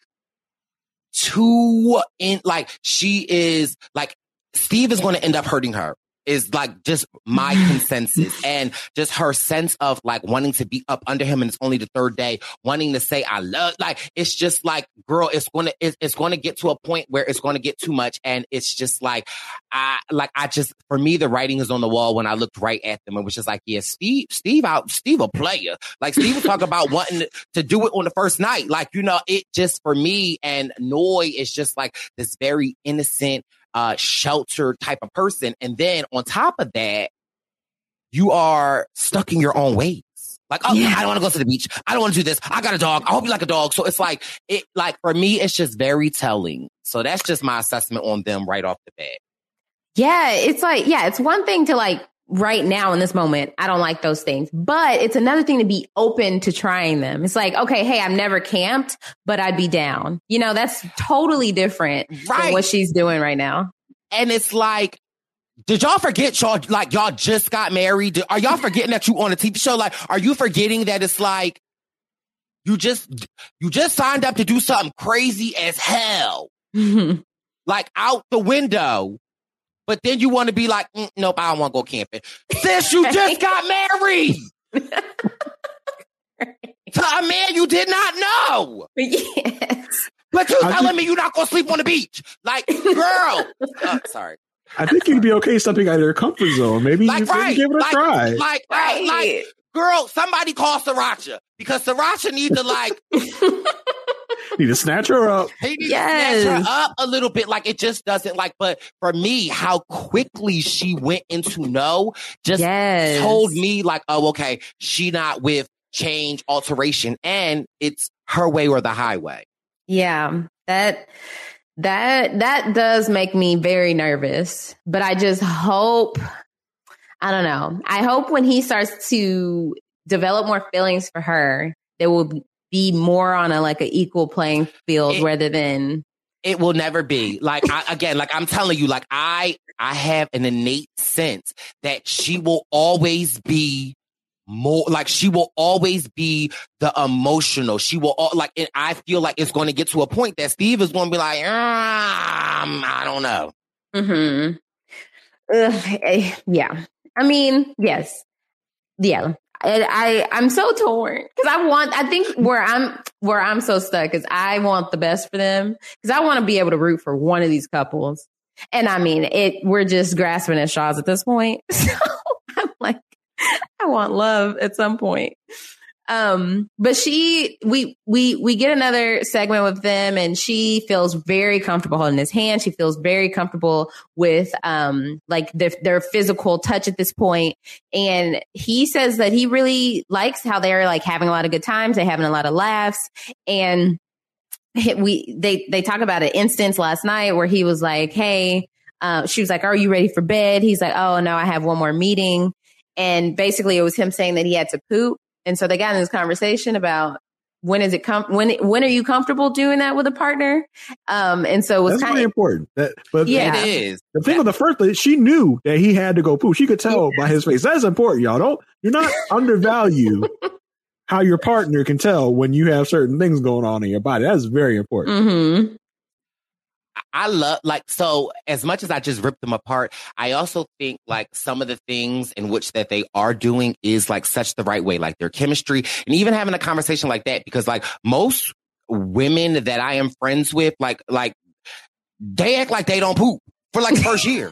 too in, like she is like, Steve is going to end up hurting her. Is like just my consensus, and just her sense of like wanting to be up under him, and it's only the third day, wanting to say I love, like it's just like, girl, it's gonna it's, it's gonna get to a point where it's gonna get too much, and it's just like I like I just for me the writing is on the wall when I looked right at them and was just like, yeah, Steve Steve out Steve a player, like Steve was talking about wanting to do it on the first night, like you know it just for me, and Noi is just like this very innocent, Uh, shelter type of person. And then on top of that, you are stuck in your own ways. Like, oh, yeah. I don't want to go to the beach. I don't want to do this. I got a dog. I hope you like a dog. So it's like, it like for me, it's just very telling. So that's just my assessment on them right off the bat. Yeah, it's like, yeah, it's one thing to like right now in this moment, I don't like those things, but it's another thing to be open to trying them. It's like, okay, hey, I've never camped, but I'd be down. You know, that's totally different right. than what she's doing right now. And it's like, did y'all forget y'all, like y'all just got married? Are y'all forgetting that you on a T V show? Like, are you forgetting that it's like, you just, you just signed up to do something crazy as hell, like out the window. But then you want to be like, mm, nope, I don't want to go camping. Sis, you just got married. to a man you did not know. Yes. But you I telling think- me you're not going to sleep on the beach. Like, girl. uh, sorry. I think you'd be okay stepping out of your comfort zone. Maybe Like, you should right. give it a like, try. Like, Right. like, girl, somebody call Sriracha. Because Sriracha needs to, like, Need to snatch her up. he needs Yes. to snatch her up a little bit. Like, it just doesn't, like, but for me, how quickly she went into no just Yes. told me, like, oh, okay, she not with change, alteration, and it's her way or the highway. Yeah, that that that does make me very nervous. But I just hope, I don't know. I hope when he starts to develop more feelings for her, there will be more on a like an equal playing field It- rather than It will never be. Like, I, again, like I'm telling you, like I, I have an innate sense that she will always be more, like she will always be the emotional. She will, al- like, and I feel like it's going to get to a point that Steve is going to be like, um, I don't know. Mm-hmm. Ugh, eh, yeah. I mean, yes. Yeah. And I, I'm so torn because I want, I think where I'm, where I'm so stuck is I want the best for them because I want to be able to root for one of these couples. And I mean, it, we're just grasping at straws at this point. So I'm like, I want love at some point. Um, but she, we, we, we get another segment with them and she feels very comfortable holding his hand. She feels very comfortable with, um, like their, their physical touch at this point. And he says that he really likes how they're like having a lot of good times. They're having a lot of laughs. And we, they, they talk about an instance last night where he was like, hey, uh, she was like, are you ready for bed? He's like, oh no, I have one more meeting. And basically it was him saying that he had to poop. And so they got in this conversation about when is it com- when when are you comfortable doing that with a partner? Um, and so it was That's kind really of important. That, but Yeah. It is. the thing with the first thing, she knew that he had to go poop. She could tell by his face. That's important, y'all. Don't you're not undervalue how your partner can tell when you have certain things going on in your body. That's very important. mm-hmm. I love, like, so as much as I just ripped them apart, I also think like some of the things in which that they are doing is like such the right way, like their chemistry and even having a conversation like that, because like most women that I am friends with, like, like they act like they don't poop for like the first year.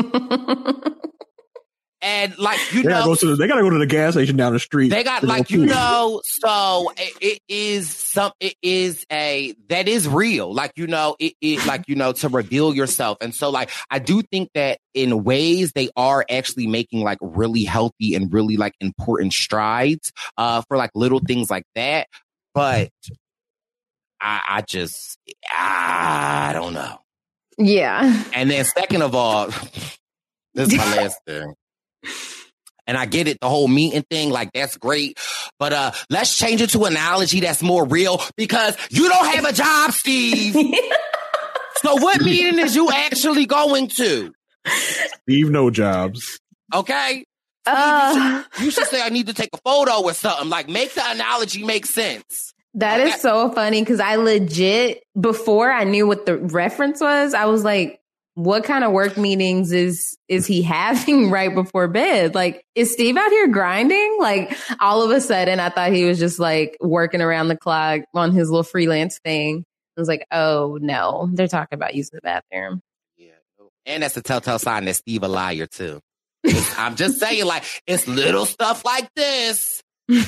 And like, you They gotta, know, go to the, they gotta go to the gas station down the street. they got to go like, you poop. know, so it, it is some, it is a, that is real. Like, you know, it is like, you know, to reveal yourself. And so like, I do think that in ways they are actually making like really healthy and really like important strides, uh, for like little things like that. But I, I just, I don't know. Yeah. And then second of all, this is my last thing. And I get it, the whole meeting thing, like that's great. But uh let's change it to an analogy that's more real because you don't have a job, Steve. So what meeting is you actually going to? Leave no jobs. Okay? Uh, you, should, you should say I need to take a photo or something. Like make the analogy make sense. that Okay. is so funny because I legit, before I knew what the reference was, I was like, what kind of work meetings is is he having right before bed? Like, is Steve out here grinding? Like, all of a sudden, I thought he was just like working around the clock on his little freelance thing. I was like, oh no, they're talking about using the bathroom. Yeah. And that's a telltale sign that Steve a liar too. I'm just saying, like, it's little stuff like this.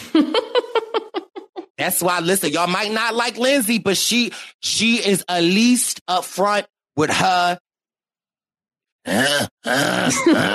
That's why, listen, y'all might not like Lindsay, but she she is at least upfront with her. Uh, uh,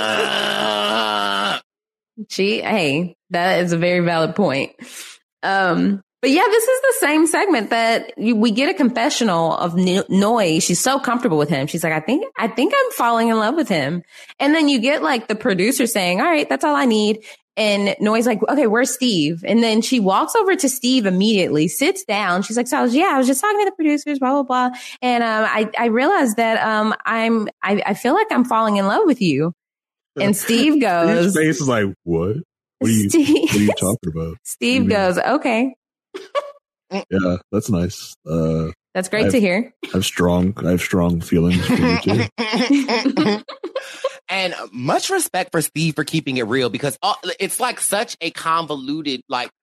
uh. She, hey, that is a very valid point. Um, but yeah, this is the same segment that you, we get a confessional of N- Noi. She's so comfortable with him. She's like, I think, I think I'm falling in love with him. And then you get like the producer saying, all right, that's all I need. And Noi's like, okay, where's Steve? And then she walks over to Steve immediately, sits down. She's like, so yeah, I was just talking to the producers, blah, blah, blah. And, um, I, I realized that, um, I'm, I, I feel like I'm falling in love with you. And Steve goes, His face is like, what? What are you, Steve, what are you talking about? Steve What do you mean? goes, okay, Yeah, that's nice. Uh, that's great I've- to hear. I have strong, I have strong feelings for you too. And much respect for Steve for keeping it real because uh, it's like such a convoluted like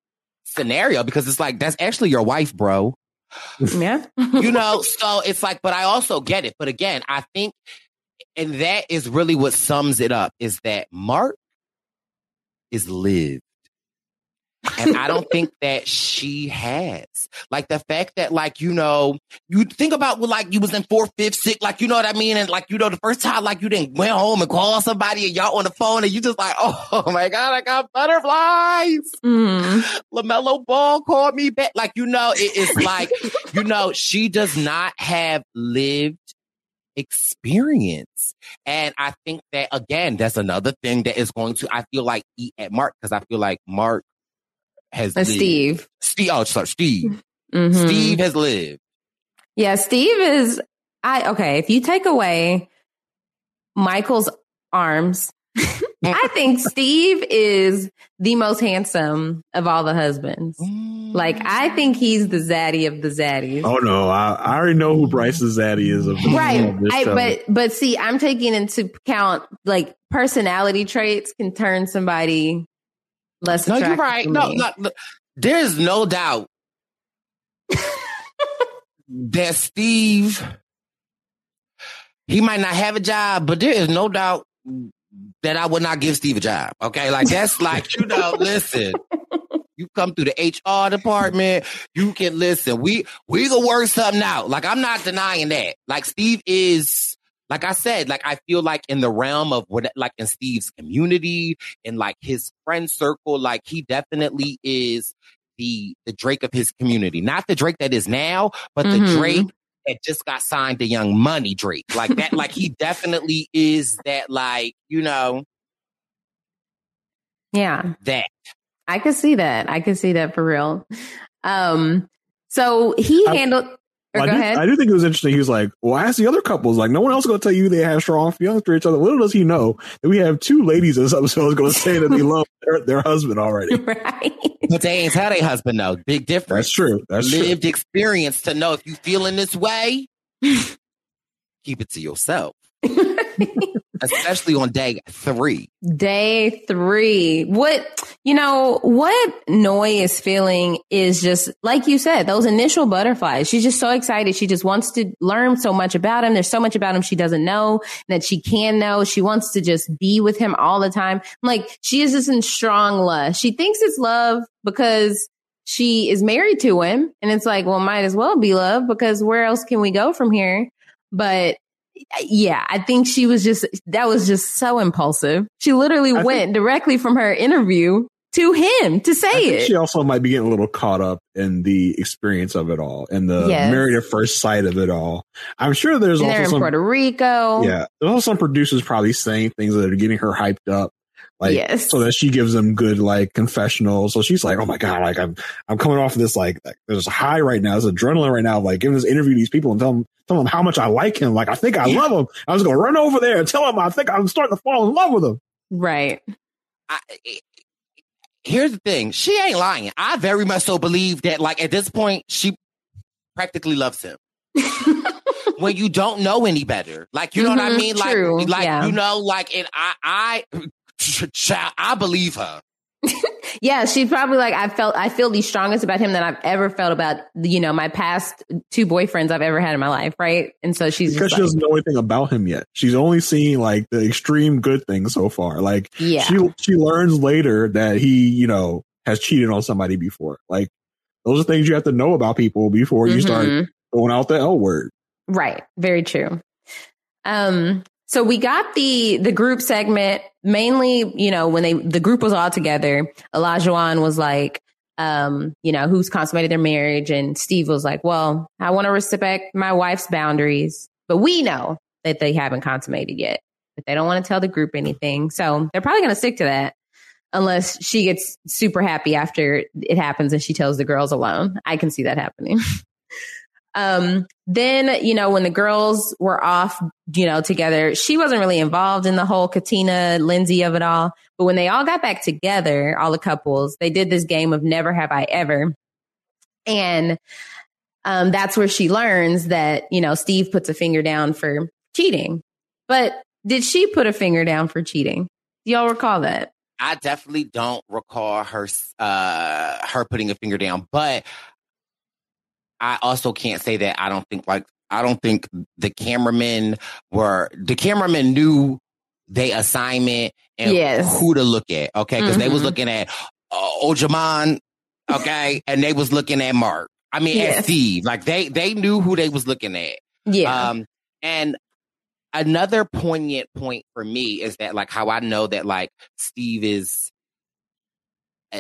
scenario because it's like, that's actually your wife, bro. Yeah. You know, so it's like, but I also get it. But again, I think, and that is really what sums it up, is that Mark is lived. And I don't think that she has. Like the fact that, like, you know, you think about what, like, you was in fourth, fifth, sixth, like, you know what I mean? And like, you know, the first time, like, you didn't went home and call somebody and y'all on the phone and you just like, oh my God, I got butterflies. Mm. LaMelo Ball called me back. Like, you know, it is like, you know, she does not have lived experience. And I think that, again, that's another thing that is going to, I feel like, eat at Mark, because I feel like Mark has uh, lived. Steve. Steve. Oh, sorry, Steve. Mm-hmm. Steve has lived. Yeah, Steve is, I, okay, if you take away Michael's arms, I think Steve is the most handsome of all the husbands. Like, I think he's the zaddy of the zaddies. Oh no, I, I already know who Bryce's zaddy is. Of the, right. of this I, show. but, but see, I'm taking into account, like, personality traits can turn somebody less No, attractive. you're right. No, no, no, there's no doubt that Steve, he might not have a job, but there is no doubt that I would not give Steve a job. Okay. Like, that's like, you know, listen, you come through the H R department, you can listen. We, we can work something out. Like, I'm not denying that. Like, Steve is, like I said, like, I feel like in the realm of what, like in Steve's community and like his friend circle, like he definitely is the, the Drake of his community. Not the Drake that is now, but Mm-hmm. the Drake that just got signed to Young Money Drake. Like that, like he definitely is that, like, you know. Yeah. That. I could see that. I could see that for real. Um, so he I- handled, or Well, go I, do, ahead. I do think it was interesting. He was like, well, ask the other couples. Like, no one else is going to tell you they have strong feelings for each other. Little does he know that we have two ladies in this episode going to say that they love their, their husband already. Right. But they ain't tell their husband no. Big difference. That's true. That's Lived true. experience to know if you feeling this way, keep it to yourself. Especially on day three. Day three. What, you know, what Noi is feeling is just, like you said, those initial butterflies. She's just so excited. She just wants to learn so much about him. There's so much about him she doesn't know that she can know. She wants to just be with him all the time. Like, she is just in strong lust. She thinks it's love because she is married to him. And it's like, well, might as well be love, because where else can we go from here? But yeah, I think she was just, that was just so impulsive. She literally I went think, directly from her interview to him to say I think it. she also might be getting a little caught up in the experience of it all and the Yes. married at first sight of it all. I'm sure there's And also they're in some, Puerto Rico. yeah, there's also some producers probably saying things that are getting her hyped up. Like, Yes. so that she gives them good, like, confessionals. So she's like, oh my God, like, I'm, I'm coming off of this, like, like there's a high right now. There's adrenaline right now. Like, giving this interview to these people and tell them, tell them how much I like him. Like, I think I love him. I was going to run over there and tell him I think I'm starting to fall in love with him. Right. I, here's the thing. She ain't lying. I very much so believe that, like, at this point, she practically loves him. When you don't know any better. Like, you know Mhm, what I mean? Like, true, like yeah. you know, like, and I, I, child, I believe her. Yeah, she's probably like, I felt, I feel the strongest about him that I've ever felt about, you know, my past two boyfriends I've ever had in my life. Right. And so she's Because just she like, doesn't know anything about him yet. She's only seen, like, the extreme good things so far. Like, yeah. she, she learns later that he, you know, has cheated on somebody before. Like, those are things you have to know about people before you start Mhm. going out the L word. Right. Very true. Um, so we got the, the group segment mainly, you know, when they, the group was all together, Olajuwon was like, um, you know, who's consummated their marriage. And Steve was like, well, I want to respect my wife's boundaries, but we know that they haven't consummated yet, but they don't want to tell the group anything. So they're probably going to stick to that unless she gets super happy after it happens and she tells the girls alone. I can see that happening. Um, then, you know, when the girls were off, you know, together, she wasn't really involved in the whole Katina, Lindsay of it all. But when they all got back together, all the couples, they did this game of Never Have I Ever. And um, that's where she learns that, you know, Steve puts a finger down for cheating. But did she put a finger down for cheating? Do y'all recall that? I definitely don't recall her uh, her putting a finger down, but I also can't say that I don't think like I don't think the cameramen were the cameramen knew their assignment and yes. who to look at. Okay, because mm-hmm. they was looking at uh, Ojaman, okay, and they was looking at Mark. I mean, yes. at Steve. Like they they knew who they was looking at. Yeah. Um, and another poignant point for me is that like how I know that like Steve is, uh,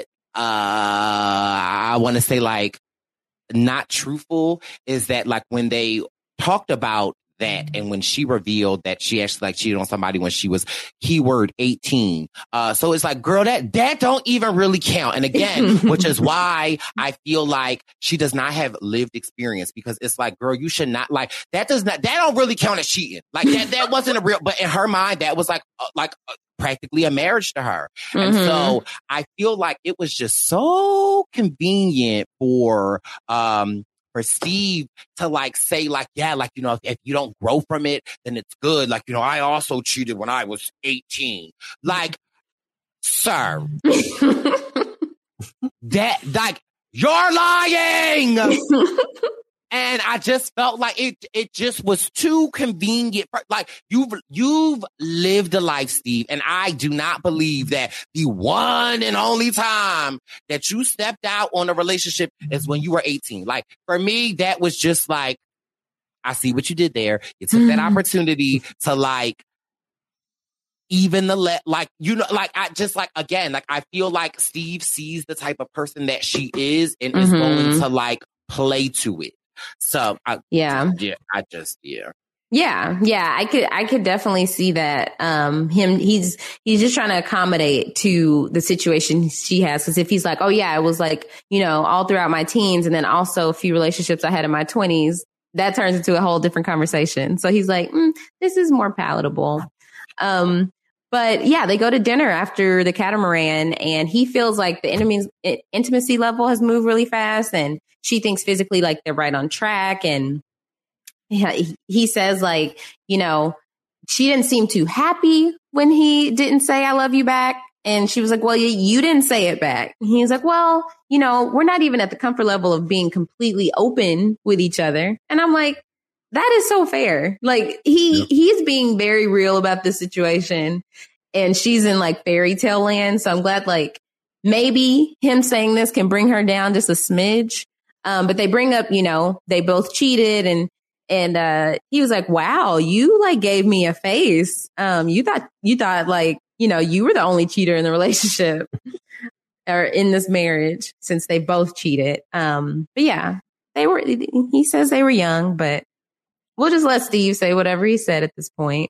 I want to say like not truthful is that like when they talked about that and when she revealed that she actually like cheated on somebody when she was keyword eighteen. Uh, so it's like, girl, that, that don't even really count. And again, which is why I feel like she does not have lived experience because it's like, girl, you should not like, that does not, that don't really count as cheating. Like that, that wasn't a real, but in her mind, that was like, uh, like uh, practically a marriage to her. Mm-hmm. And so I feel like it was just so convenient for, um, for Steve to like say like, yeah, like, you know, if, if you don't grow from it, then it's good. Like, you know, I also cheated when I was eighteen. Like, sir, that like you're lying. And I just felt like it it just was too convenient. For, like you've you've lived a life, Steve, and I do not believe that the one and only time that you stepped out on a relationship is when you were eighteen. Like for me, that was just like, I see what you did there. You took that opportunity to like even the let like you know like I just like again like I feel like Steve sees the type of person that she is and mm-hmm. is going to like play to it. So I, yeah, yeah, I just yeah, yeah, yeah. I could, I could definitely see that. Um, him, he's he's just trying to accommodate to the situation she has. Because if he's like, oh yeah, it was like you know all throughout my teens, and then also a few relationships I had in my twenties, that turns into a whole different conversation. So he's like, mm, this is more palatable. Um, but yeah, they go to dinner after the catamaran, and he feels like the intimacy intimacy level has moved really fast, and she thinks physically like they're right on track. And he, he says like, you know, she didn't seem too happy when he didn't say, I love you back. And she was like, well, you, you didn't say it back. And he was like, well, you know, we're not even at the comfort level of being completely open with each other. And I'm like, that is so fair. Like he, yeah. he's being very real about this situation and she's in like fairy tale land. So I'm glad like maybe him saying this can bring her down just a smidge. Um, but they bring up, you know, they both cheated and, and, uh, he was like, wow, you like gave me a face. Um, you thought, you thought like, you know, you were the only cheater in the relationship or in this marriage since they both cheated. Um, but yeah, they were, he says they were young, but we'll just let Steve say whatever he said at this point.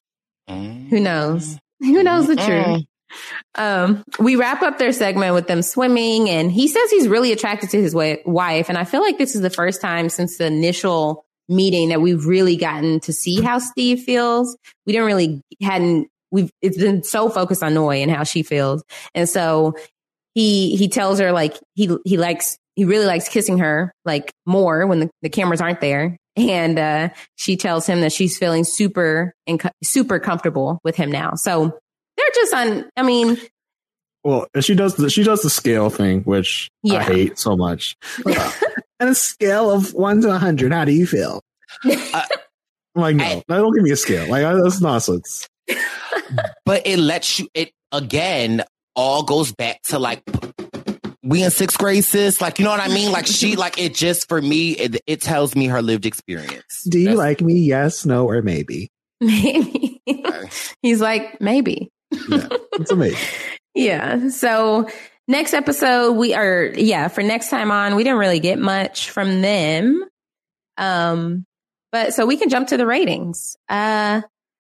Mm. Who knows? Who knows the mm. truth? Um, we wrap up their segment with them swimming, and he says he's really attracted to his wa- wife. And I feel like this is the first time since the initial meeting that we've really gotten to see how Steve feels. We didn't really hadn't we've it's been so focused on Noi and how she feels. And so he he tells her like he he likes he really likes kissing her like more when the, the cameras aren't there. And uh, she tells him that she's feeling super and co- super comfortable with him now. So they're just on, I mean. Well, and she does the, she does the scale thing, which yeah. I hate so much. On a scale of one to a hundred, how do you feel? Uh, I'm like, no, I, no, don't give me a scale. Like, that's nonsense. But it lets you, it again, all goes back to like, we in sixth grade, sis. Like, you know what I mean? Like, she, like, it just, for me, it, it tells me her lived experience. Do you That's, like me? Yes, no, or maybe? Maybe. Okay. He's like, maybe. Yeah, it's amazing. Yeah. So next episode, we are, yeah, for next time on, we didn't really get much from them. Um, but so we can jump to the ratings. Uh,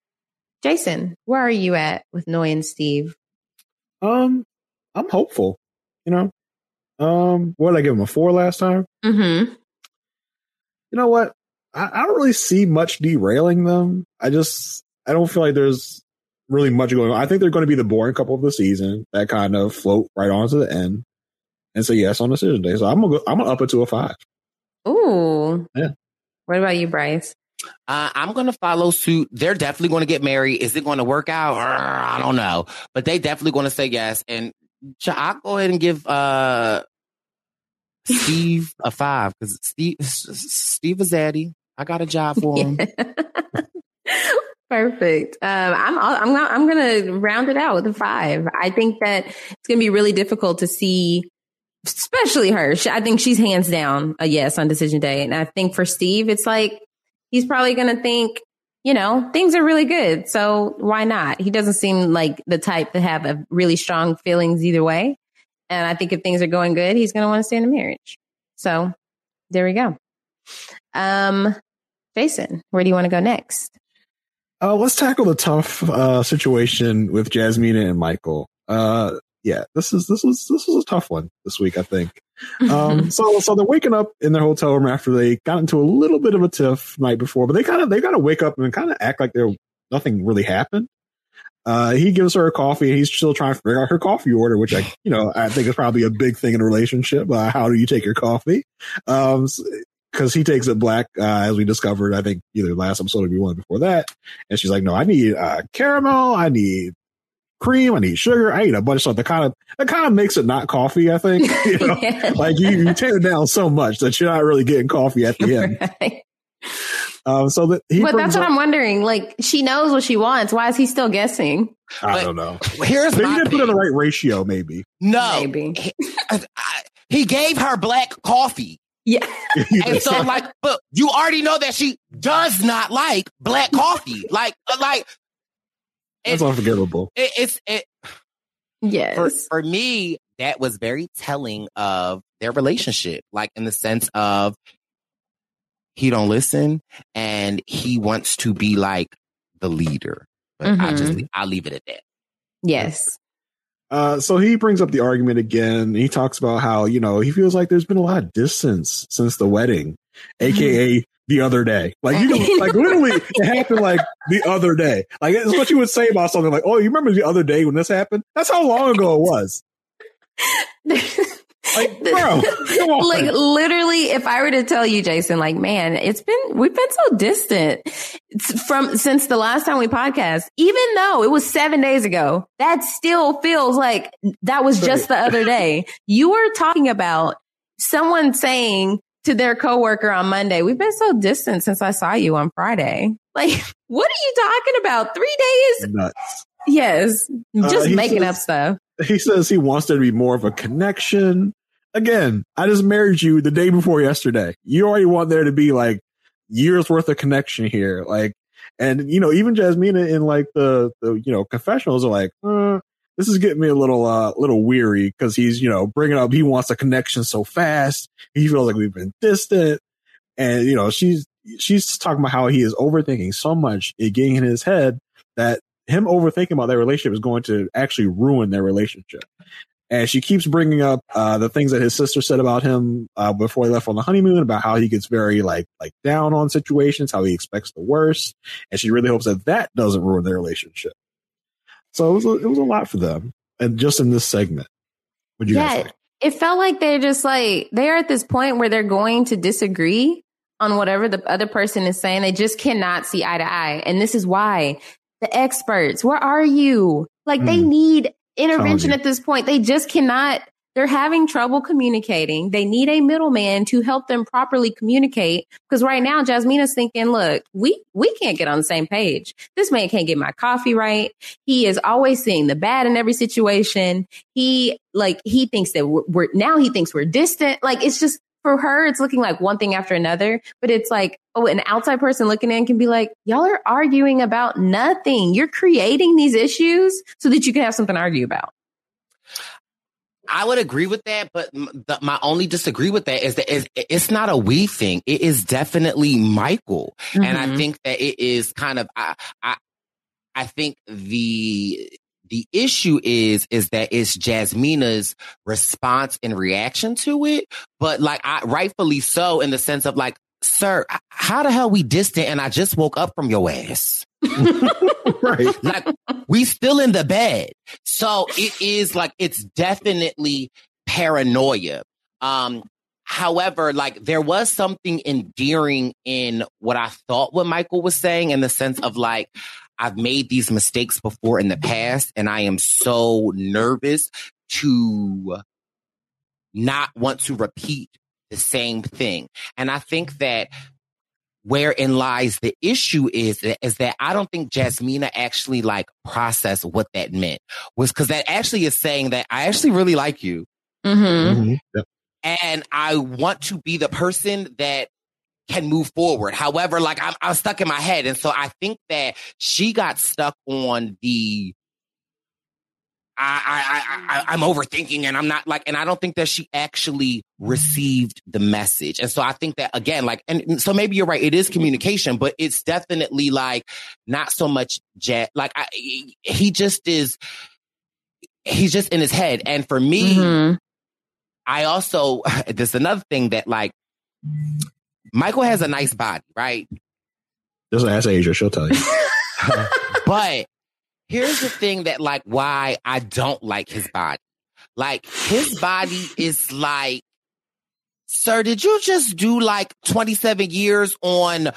Jason, where are you at with Noi and Steve? Um, I'm hopeful, you know. Um, what did I give him, a four last time? Mm-hmm. You know what? I, I don't really see much derailing them. I just, I don't feel like there's really much going on. I think they're going to be the boring couple of the season that kind of float right on to the end and say yes on decision day. So I'm gonna go, I'm gonna up it to a five. Ooh. Yeah. What about you, Bryce? Uh, I'm going to follow suit. They're definitely going to get married. Is it going to work out? I don't know. But they definitely going to say yes. And I'll go ahead and give uh, Steve a five because Steve, Steve is zaddy. I got a job for him. Perfect. Um, I'm I'm gonna, I'm going to round it out with a five. I think that it's going to be really difficult to see, especially her. I think she's hands down a yes on decision day. And I think for Steve, it's like, he's probably going to think, you know, things are really good. So why not? He doesn't seem like the type to have a really strong feelings either way. And I think if things are going good, he's going to want to stay in a marriage. So there we go. Um, Jason, where do you want to go next? Uh, let's tackle the tough uh, situation with Jasmina and Michael. Uh, yeah, this is this was this was a tough one this week, I think. Um, so so they're waking up in their hotel room after they got into a little bit of a tiff night before, but they kind of they got to wake up and kind of act like there nothing really happened. Uh, he gives her a coffee and he's still trying to figure out her coffee order, which I you know I think is probably a big thing in a relationship. Uh, how do you take your coffee? Um, because he takes it black, uh, as we discovered, I think either last episode or the one before that. And she's like, no, I need uh, caramel, I need cream, I need sugar, I need a bunch of stuff that kind of that kind of makes it not coffee, I think. You know? Yeah. Like you, you tear it down so much that you're not really getting coffee at the end. Right. Um, so that he but that's what up, I'm wondering. Like, she knows what she wants. Why is he still guessing? I but don't know. Here's maybe my he didn't put in the right ratio, maybe. No. Maybe. He, he gave her black coffee. Yeah. And so, like, but you already know that she does not like black coffee. Like, like that's it, unforgivable. It, it's it. Yes. For, for me, that was very telling of their relationship. Like, in the sense of he don't listen and he wants to be like the leader. But mm-hmm. I just I'll leave it at that. Yes. Uh, so he brings up the argument again. He talks about how, you know, he feels like there's been a lot of distance since the wedding, A K A the other day. Like, you know, like literally it happened like the other day. Like, it's what you would say about something like, oh, you remember the other day when this happened? That's how long ago it was. Like, bro, come on. Like, literally, if I were to tell you, Jason, like, man, it's been, we've been so distant from since the last time we podcast, even though it was seven days ago, that still feels like that was just the other day. You were talking about someone saying to their coworker on Monday, we've been so distant since I saw you on Friday. Like, what are you talking about? Three days? Nuts. Yes. Just uh, making says, up stuff. He says he wants there to be more of a connection. Again, I just married you the day before yesterday. You already want there to be like years worth of connection here. Like, and you know, even Jasmina in like the, the you know, confessionals are like, uh, this is getting me a little, uh, little weary because he's, you know, bringing up, he wants a connection so fast. He feels like we've been distant. And, you know, she's, she's talking about how he is overthinking so much, it getting in his head that him overthinking about their relationship is going to actually ruin their relationship. And she keeps bringing up uh, the things that his sister said about him uh, before he left on the honeymoon, about how he gets very like like down on situations, how he expects the worst, and she really hopes that that doesn't ruin their relationship. So it was a, it was a lot for them, and just in this segment, would you yeah, guys say? It felt like they're just like they're at this point where they're going to disagree on whatever the other person is saying. They just cannot see eye to eye, and this is why the experts. Where are you? Like mm. they need intervention at this point. They just cannot, they're having trouble communicating. They need a middleman to help them properly communicate. Because right now, Jasmina's thinking, look, we, we can't get on the same page. This man can't get my coffee right. He is always seeing the bad in every situation. He, like, he thinks that we're, we're now he thinks we're distant. Like, it's just, for her, it's looking like one thing after another, but it's like, oh, an outside person looking in can be like, y'all are arguing about nothing. You're creating these issues so that you can have something to argue about. I would agree with that, but the, my only disagree with that is that it's, it's not a we thing. It is definitely Michael. Mm-hmm. And I think that it is kind of, I, I, I think the, The issue is, is that it's Jasmina's response and reaction to it. But like, I rightfully so in the sense of like, sir, how the hell we distant and I just woke up from your ass? Right. Like, we still in the bed. So it is like, it's definitely paranoia. Um, However, like there was something endearing in what I thought what Michael was saying in the sense of like, I've made these mistakes before in the past and I am so nervous to not want to repeat the same thing. And I think that wherein lies the issue is, is that I don't think Jasmina actually like processed what that meant. Was because that actually is saying that I actually really like you. Mm-hmm. Mm-hmm. Yep. And I want to be the person that can move forward. However, like I'm, I'm stuck in my head. And so I think that she got stuck on the I, I, I, I'm overthinking and I'm not like, and I don't think that she actually received the message. And so I think that again, like, and so maybe you're right. It is communication, but it's definitely like not so much jet. Like I, he just is, he's just in his head. And for me, mm-hmm. I also, there's another thing that like, Michael has a nice body, right? Just ask Asia, she'll tell you. But here's the thing that like why I don't like his body. Like his body is like, sir, did you just do like twenty-seven years on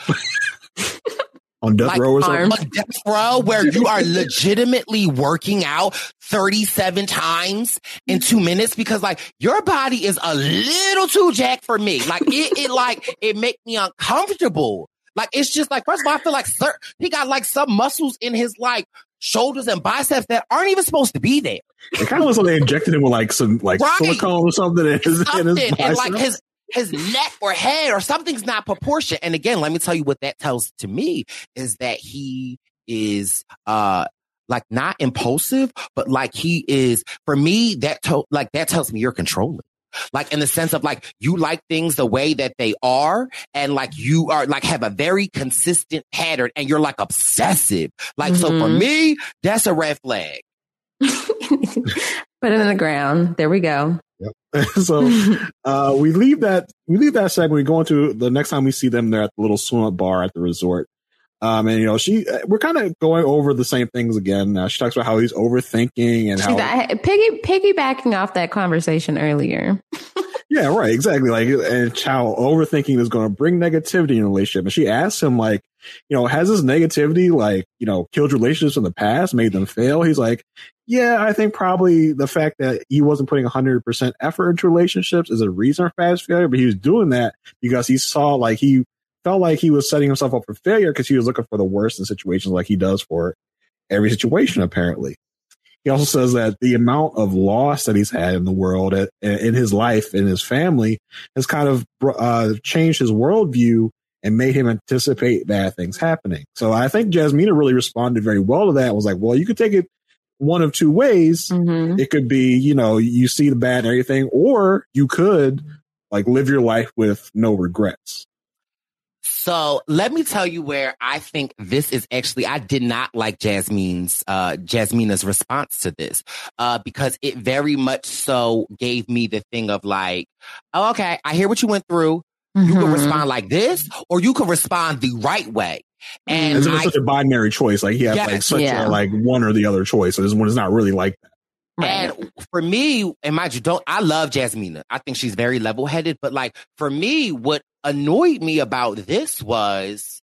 on death like, row or something? On death row where you are legitimately working out thirty-seven times in two minutes because like your body is a little too jacked for me. Like it, it like it make me uncomfortable. Like it's just like, first of all, I feel like sir, he got like some muscles in his like shoulders and biceps that aren't even supposed to be there. It kind of looks like they injected him with like some like right. silicone or something in his, something. In his and like his his neck or head or something's not proportioned. And again, let me tell you what that tells to me is that he is uh like not impulsive, but like he is for me that to- like that tells me you're controlling. Like in the sense of like, you like things the way that they are and like you are like have a very consistent pattern and you're like obsessive. Like, mm-hmm. So for me, that's a red flag. Put it in the ground. There we go. Yep. So uh, we leave that, we leave that segment. We go into the next time we see them, they're at the little swim up bar at the resort. Um, and you know, she, we're kind of going over the same things again. Uh, she talks about how he's overthinking and how that, piggy piggybacking off that conversation earlier. Yeah, right. Exactly. Like, and how overthinking is going to bring negativity in a relationship. And she asks him, like, you know, has this negativity, like, you know, killed relationships in the past, made them fail? He's like, yeah, I think probably the fact that he wasn't putting one hundred percent effort into relationships is a reason for past failure. But he was doing that because he saw, like, he felt like he was setting himself up for failure because he was looking for the worst in situations, like he does for every situation, apparently. He also says that the amount of loss that he's had in the world, at, in his life, in his family, has kind of uh, changed his worldview and made him anticipate bad things happening. So I think Jasmina really responded very well to that. Was like, well, you could take it one of two ways. Mm-hmm. It could be, you know, you see the bad and everything, or you could like live your life with no regrets. So let me tell you where I think this is actually, I did not like Jasmine's, uh, Jasmina's response to this, uh, because it very much so gave me the thing of like, oh, okay, I hear what you went through. Mm-hmm. You can respond like this, or you can respond the right way. And it's such a binary choice. Like he has yes, like such yeah. a like one or the other choice. So this one is not really like that. And for me, and mind you, don't I love Jasmina. I think she's very level-headed. But like for me, what annoyed me about this was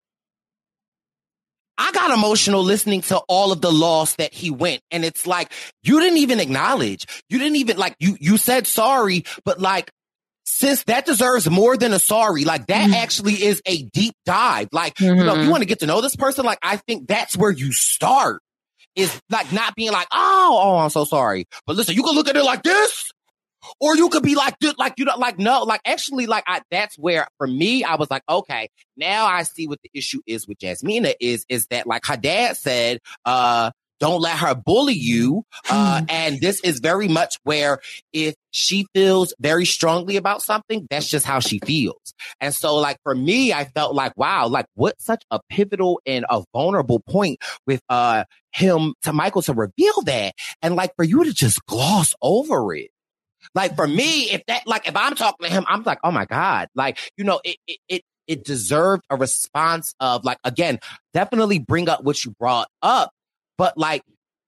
I got emotional listening to all of the loss that he went. And it's like, you didn't even acknowledge. You didn't even like you you said sorry, but like sis, that deserves more than a sorry. Like that mm-hmm. actually is a deep dive. Like, mm-hmm. you know, if you want to get to know this person, like I think that's where you start. Is like not being like, oh, oh, I'm so sorry. But listen, you can look at it like this, or you could be like, this, like, you don't like, no, like actually, like, I, that's where for me, I was like, okay, now I see what the issue is with Jasmina is, is that like her dad said, uh, don't let her bully you. Uh, and this is very much where if she feels very strongly about something, that's just how she feels. And so like for me, I felt like, wow, like what such a pivotal and a vulnerable point with uh him to Michael to reveal that. And like for you to just gloss over it. Like for me, if that, like if I'm talking to him, I'm like, oh my God, like, you know, it, it, it, it deserved a response of like, again, definitely bring up what you brought up. But like,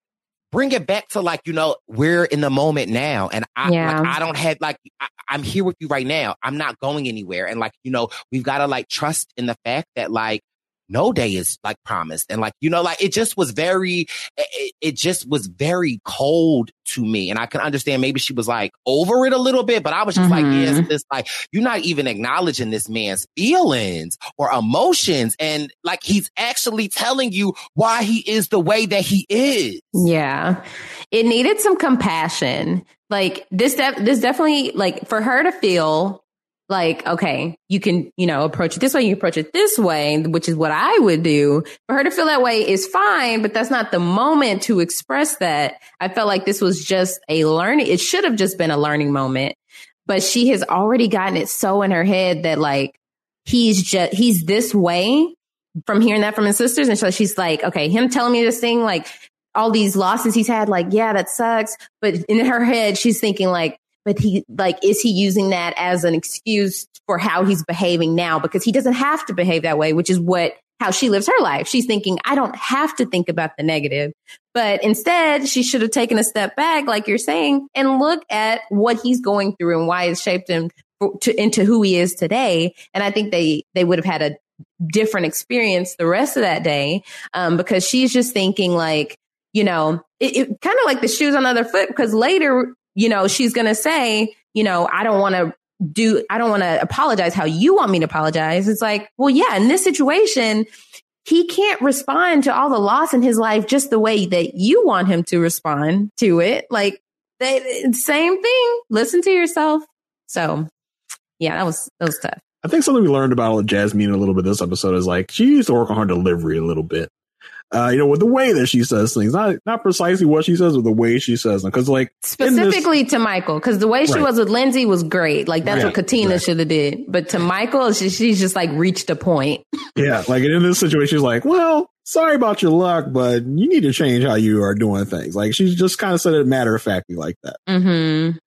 bring it back to like, you know, we're in the moment now. And I, yeah. like, I don't have like, I, I'm here with you right now. I'm not going anywhere. And like, you know, we've got to like trust in the fact that like, no day is like promised. And like, you know, like it just was very, it, it just was very cold to me. And I can understand maybe she was like over it a little bit, but I was just mm-hmm. like, yes, it's like, you're not even acknowledging this man's feelings or emotions. And like, he's actually telling you why he is the way that he is. Yeah. It needed some compassion. Like this, de- this definitely like for her to feel like, okay, you can, you know, approach it this way, you approach it this way, which is what I would do. For her to feel that way is fine, but that's not the moment to express that. I felt like this was just a learning. It should have just been a learning moment, but she has already gotten it so in her head that like, he's just, he's this way from hearing that from his sisters. And so she's like, okay, him telling me this thing, like all these losses he's had, like, yeah, that sucks. But in her head, she's thinking like, but he, like, is he using that as an excuse for how he's behaving now? Because he doesn't have to behave that way, which is what, how she lives her life. She's thinking, I don't have to think about the negative. But instead, she should have taken a step back, like you're saying, and look at what he's going through and why it's shaped him to, into who he is today. And I think they, they would have had a different experience the rest of that day, um, because she's just thinking like, you know, it, it kind of like the shoes on the other foot, because later, you know, she's going to say, you know, I don't want to do, I don't want to apologize how you want me to apologize. It's like, well, yeah, in this situation, he can't respond to all the loss in his life just the way that you want him to respond to it. Like, they, same thing. Listen to yourself. So, yeah, that was, that was tough. I think something we learned about Jasmine a little bit this episode is like, she used to work on her delivery a little bit. Uh, you know, with the way that she says things, not not precisely what she says, but the way she says them. Because, like, specifically this, to Michael, because the way she right. was with Lindsay was great. Like, that's right, what Katina right. should have did. But to Michael, she, she's just like reached a point. Yeah, like in this situation, she's like, "Well, sorry about your luck, but you need to change how you are doing things." Like, she's just kind of said it matter of factly like that. Mm-hmm.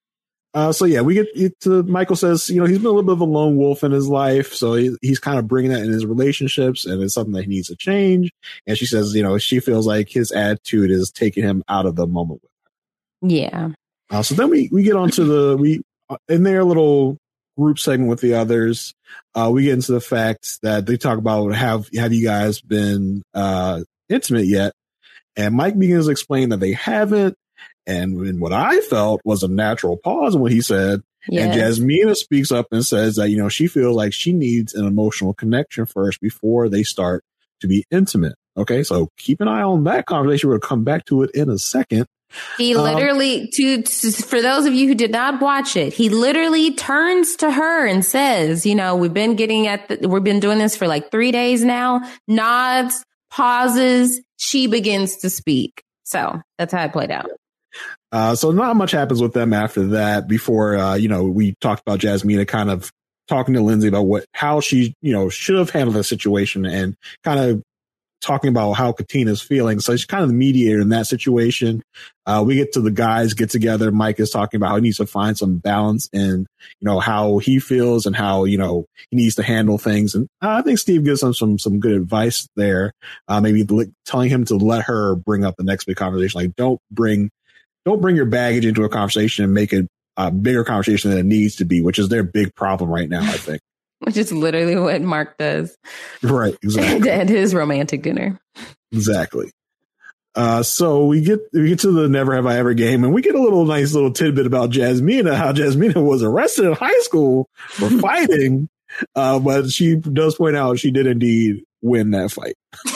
Uh, so yeah, we get to Michael says, you know, he's been a little bit of a lone wolf in his life. So he, he's kind of bringing that in his relationships, and it's something that he needs to change. And she says, you know, she feels like his attitude is taking him out of the moment with her. Yeah. Uh, so then we, we get onto the, we, in their little group segment with the others, uh, we get into the fact that they talk about, have, have you guys been, uh, intimate yet? And Mike begins to explain that they haven't. And what I felt was a natural pause in what he said. Yes. And Jasmina speaks up and says that, you know, she feels like she needs an emotional connection first before they start to be intimate. Okay, so keep an eye on that conversation. We'll come back to it in a second. He literally, um, to, to for those of you who did not watch it, he literally turns to her and says, you know, we've been getting at, the, we've been doing this for like three days now, nods, pauses, she begins to speak. So that's how it played out. Uh, so not much happens with them after that before, uh, you know, we talked about Jasmina kind of talking to Lindsay about what, how she, you know, should have handled the situation and kind of talking about how Katina's feeling. So she's kind of the mediator in that situation. Uh, we get to the guys get together. Mike is talking about how he needs to find some balance in, you know, how he feels and how, you know, he needs to handle things. And I think Steve gives him some, some good advice there. Uh, maybe telling him to let her bring up the next big conversation. Like, don't bring, Don't bring your baggage into a conversation and make it a bigger conversation than it needs to be, which is their big problem right now, I think. Which is literally what Mark does. Right, exactly. At his romantic dinner. Exactly. Uh, so we get we get to the Never Have I Ever game, and we get a little nice little tidbit about Jasmina, how Jasmina was arrested in high school for fighting, uh, but she does point out she did indeed win that fight.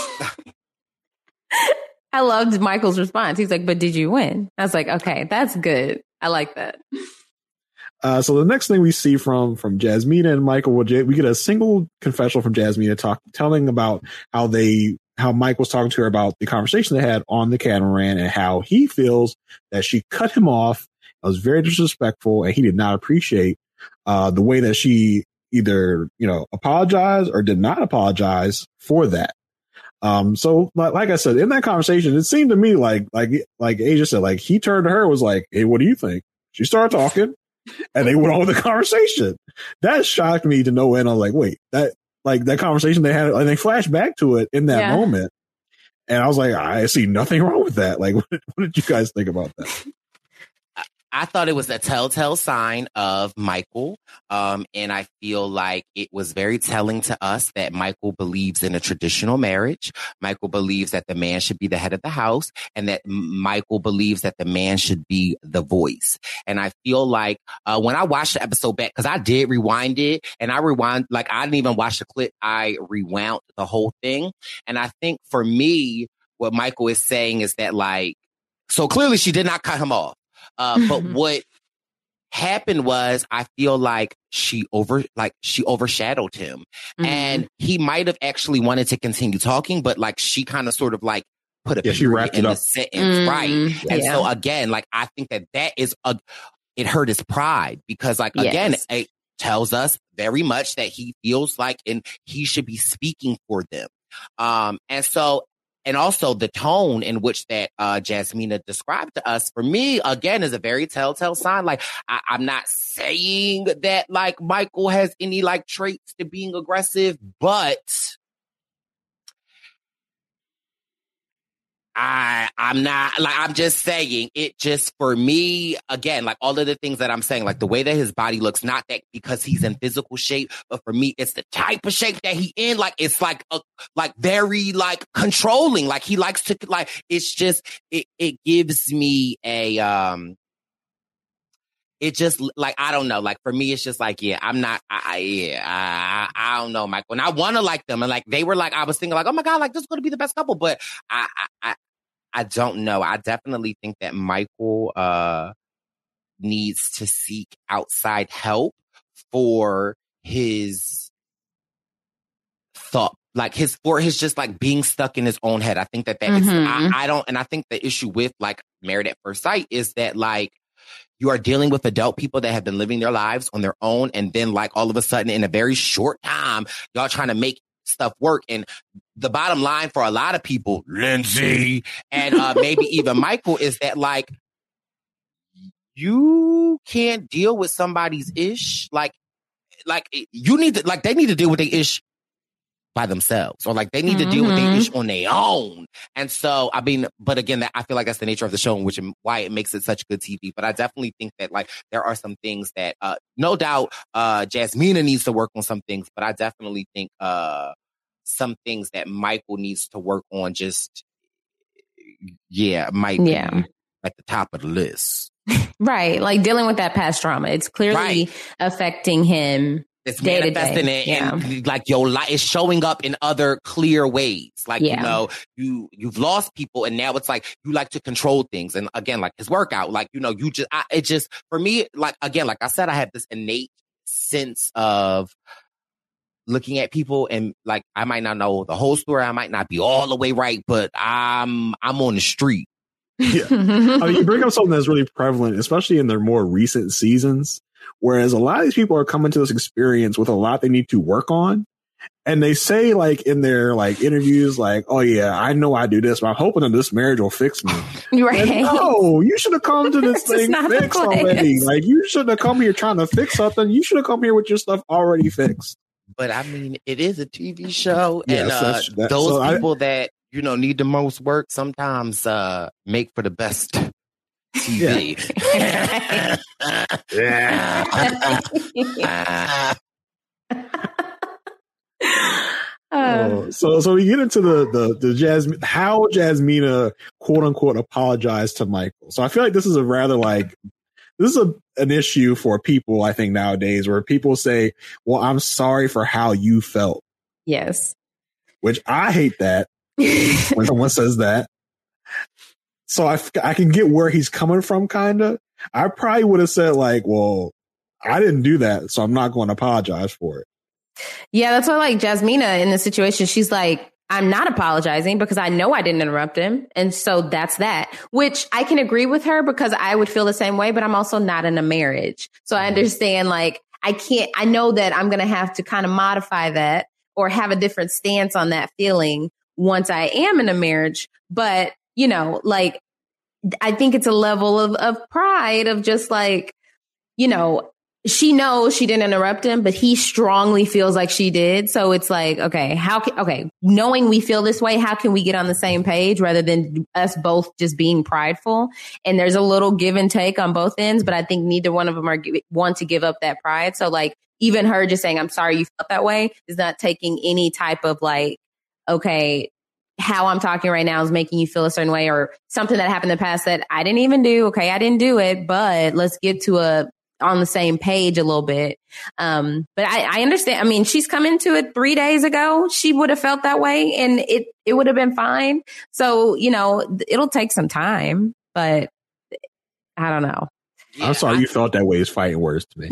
I loved Michael's response. He's like, but did you win? I was like, okay, that's good. I like that. Uh, so the next thing we see from from Jasmina and Michael, we get a single confessional from Jasmina talk, telling about how they, how Mike was talking to her about the conversation they had on the catamaran and how he feels that she cut him off, was very disrespectful, and he did not appreciate uh, the way that she either, you know, apologized or did not apologize for that. Um, so like I said, in that conversation, it seemed to me like, like, like Asia said, like he turned to her, was like, hey, what do you think? She started talking and they went on with the conversation. That shocked me to no end. I was like, wait, that, like that conversation they had, and they flashed back to it in that yeah. moment. And I was like, I see nothing wrong with that. Like, what, what did you guys think about that? I thought it was a telltale sign of Michael. Um, and I feel like it was very telling to us that Michael believes in a traditional marriage. Michael believes that the man should be the head of the house, and that Michael believes that the man should be the voice. And I feel like uh, when I watched the episode back, because I did rewind it, and I rewind, like I didn't even watch the clip, I rewound the whole thing. And I think for me, what Michael is saying is that, like, so clearly she did not cut him off. Uh, but what happened was, I feel like she over, like she overshadowed him, mm-hmm. and he might have actually wanted to continue talking, but like she kind of sort of like put a yeah, she wrapped in it the up. sentence, mm, right? And yeah. so again, like I think that that is a, it hurt his pride, because like yes. again, it tells us very much that he feels like and he should be speaking for them, um, and so. And also the tone in which that uh, Jasmina described to us, for me, again, is a very telltale sign. Like, I, I'm not saying that, like, Michael has any, like, traits to being aggressive, but I, I'm not, like, I'm just saying it just, for me, again, like all of the things that I'm saying, like the way that his body looks, not that because he's in physical shape, but for me, it's the type of shape that he in. Like, it's like, a, like very like controlling. Like he likes to, like, it's just, it, it gives me a, um, it just like, I don't know. Like for me, it's just like, yeah, I'm not, I, yeah, I, I don't know, Michael. And I want to like them. And like, they were like, I was thinking like, oh my God, like this is going to be the best couple. But I, I, I don't know. I definitely think that Michael uh, needs to seek outside help for his thought, like his, for his just like being stuck in his own head. I think that that mm-hmm. is, I, I don't, and I think the issue with like Married at First Sight is that like, you are dealing with adult people that have been living their lives on their own. And then like all of a sudden in a very short time, y'all trying to make stuff work. And the bottom line for a lot of people, Lindsay and uh, maybe even Michael, is that like, you can't deal with somebody's ish. Like, like you need to, like they need to deal with their ish by themselves, or like they need mm-hmm. to deal with their ish on their own. And so, I mean, but again, that I feel like that's the nature of the show, and which why it makes it such good T V. But I definitely think that like there are some things that, uh, no doubt, uh, Jasmina needs to work on some things, but I definitely think uh, some things that Michael needs to work on. Just yeah, might yeah. be at the top of the list. Right, like dealing with that past trauma, it's clearly right. affecting him. It's day manifesting it, yeah. and like your life is showing up in other clear ways. Like yeah. you know, you you've lost people, and now it's like you like to control things. And again, like his workout, like you know, you just I, it just for me, like again, like I said, I have this innate sense of looking at people, and like I might not know the whole story, I might not be all the way right, but I'm I'm on the street. Yeah, I mean, you bring up something that's really prevalent, especially in their more recent seasons. Whereas a lot of these people are coming to this experience with a lot they need to work on. And they say like in their like interviews, like, oh yeah, I know I do this, but I'm hoping that this marriage will fix me. Right. And no, you should have come to this thing fixed already. Like you shouldn't have come here trying to fix something. You should have come here with your stuff already fixed. But I mean, it is a T V show. Yes, and uh, that's, that's, those so people I, that, you know, need the most work sometimes uh, make for the best T V. Yeah. yeah. oh, so so we get into the the the Jasmine, how Jasmina quote unquote apologized to Michael. So I feel like this is a rather like this is a an issue for people, I think, nowadays, where people say, well, I'm sorry for how you felt. Yes. Which I hate that when someone says that. So I, I can get where he's coming from, kind of. I probably would have said, like, well, I didn't do that, so I'm not going to apologize for it. Yeah, that's why, like, Jasmina in this situation, she's like, I'm not apologizing because I know I didn't interrupt him. And so that's that, which I can agree with her because I would feel the same way, but I'm also not in a marriage. So I understand, like, I can't, I know that I'm going to have to kind of modify that or have a different stance on that feeling once I am in a marriage. But, you know, like, I think it's a level of, of pride of just like, you know, she knows she didn't interrupt him, but he strongly feels like she did. So it's like, okay, how can, okay, knowing we feel this way, how can we get on the same page rather than us both just being prideful? And there's a little give and take on both ends, but I think neither one of them are want to give up that pride. So like, even her just saying, I'm sorry you felt that way is not taking any type of like, okay, how I'm talking right now is making you feel a certain way, or something that happened in the past that I didn't even do. Okay, I didn't do it, but let's get to a on the same page a little bit. Um, but I, I understand. I mean, she's come into it three days ago. She would have felt that way and it, it would have been fine. So, you know, it'll take some time, but I don't know. Yeah, I'm sorry I, you felt that way is fighting words to me.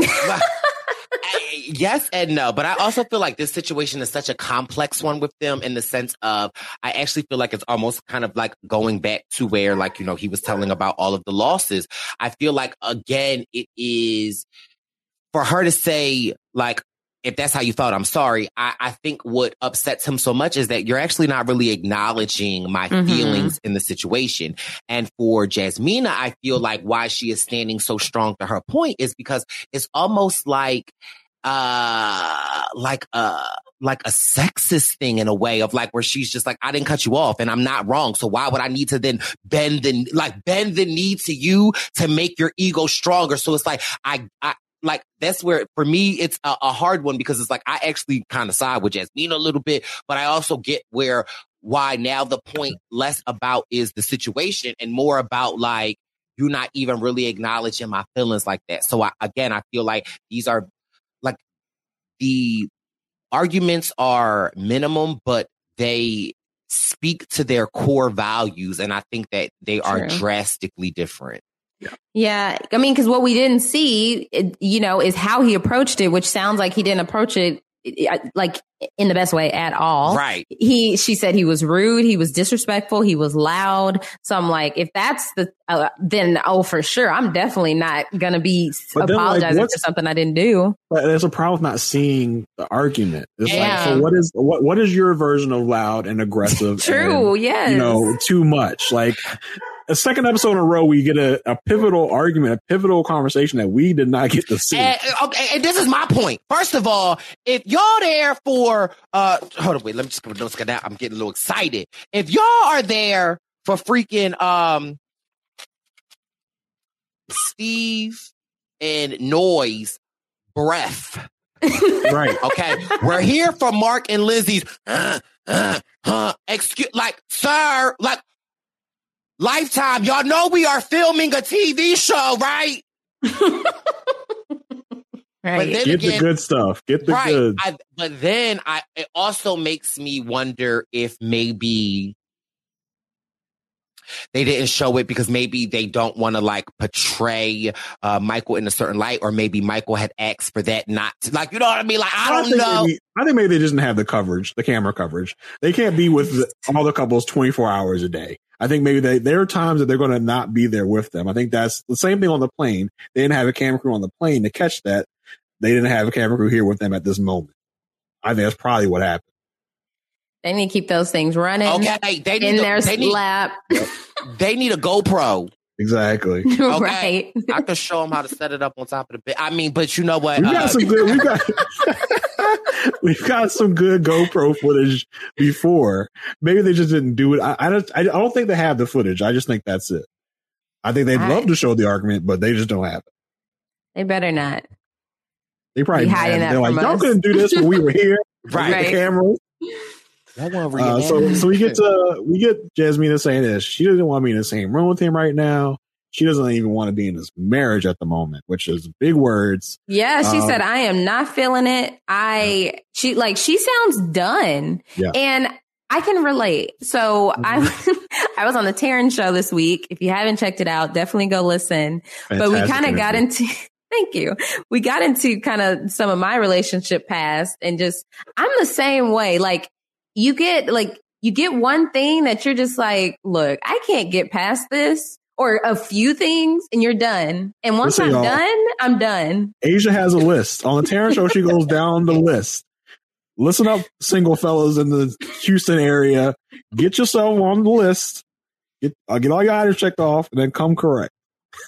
Yes and no, but I also feel like this situation is such a complex one with them in the sense of I actually feel like it's almost kind of like going back to where, like, you know, he was telling about all of the losses. I feel like, again, it is for her to say, like, if that's how you felt, I'm sorry. I, I think what upsets him so much is that you're actually not really acknowledging my mm-hmm. feelings in the situation. And for Jasmina, I feel like why she is standing so strong to her point is because it's almost like uh like uh like a sexist thing in a way of like where she's just like, I didn't cut you off and I'm not wrong, so why would I need to then bend the like bend the knee to you to make your ego stronger? So it's like I I like that's where for me it's a, a hard one, because it's like I actually kind of side with Jasmine a little bit, but I also get where why now the point less about is the situation and more about like you're not even really acknowledging my feelings like that. So I, again, I feel like these are like the arguments are minimum, but they speak to their core values. And I think that they are True. drastically different. Yeah. yeah. I mean, because what we didn't see, you know, is how he approached it, which sounds like he didn't approach it like in the best way at all. Right. He, she said he was rude. He was disrespectful. He was loud. So I'm like, if that's the, uh, then, oh, for sure. I'm definitely not going to be but apologizing then, like, for something I didn't do. But there's a problem with not seeing the argument. It's yeah. like, so what is, what, what is your version of loud and aggressive? True. And, yes. You know, too much. Like, a second episode in a row, we get a, a pivotal argument, a pivotal conversation that we did not get to see. And, okay, and this is my point. First of all, if y'all there for, uh, hold on, wait, let me just put notes down. I'm getting a little excited. If y'all are there for freaking, um, Steve and Noise breath. Right. Okay. We're here for Mark and Lizzie's, uh, uh, uh, excuse, like, sir, like, Lifetime, y'all know we are filming a T V show, right? Right. Get again, the good stuff. Get the right, good. I, but then I, it also makes me wonder if maybe they didn't show it because maybe they don't want to like portray uh, Michael in a certain light, or maybe Michael had asked for that not to, like, you know what I mean? Like, I don't I know. Maybe, I think maybe they just didn't have the coverage, the camera coverage. They can't be with the, all the couples twenty-four hours a day. I think maybe they, there are times that they're going to not be there with them. I think that's the same thing on the plane. They didn't have a camera crew on the plane to catch that. They didn't have a camera crew here with them at this moment. I think that's probably what happened. They need to keep those things running. Okay, they need in a, their they need, lap. They need a GoPro. Exactly. Okay. Right. I could show them how to set it up on top of the bed. I mean, but you know what? We got uh, some good. We got. We've got some good GoPro footage before. Maybe they just didn't do it. I, I don't. I don't think they have the footage. I just think that's it. I think they'd All love right. to show the argument, but they just don't have it. They better not. They probably Be hiding that they're like, from y'all us. couldn't do this when we were here. Right. With the camera. Uh, so, so we get to we get Jasmina saying this. She doesn't want to be in the same room with him right now. She doesn't even want to be in this marriage at the moment, which is big words. Yeah, she um, said, I am not feeling it. I, she, like, she sounds done. Yeah. And I can relate. So mm-hmm. I, I was on the Taryn show this week. If you haven't checked it out, definitely go listen. Fantastic but we kind of got interview. into, thank you. We got into kind of some of my relationship past, and just, I'm the same way. Like, you get, like, you get one thing that you're just like, look, I can't get past this. Or a few things, and you're done. And once Listen, I'm y'all, done, I'm done. Asia has a list. On the Taryn show, she goes down the list. Listen up, single fellas in the Houston area. Get yourself on the list. Get, uh, get all your items checked off, and then come correct.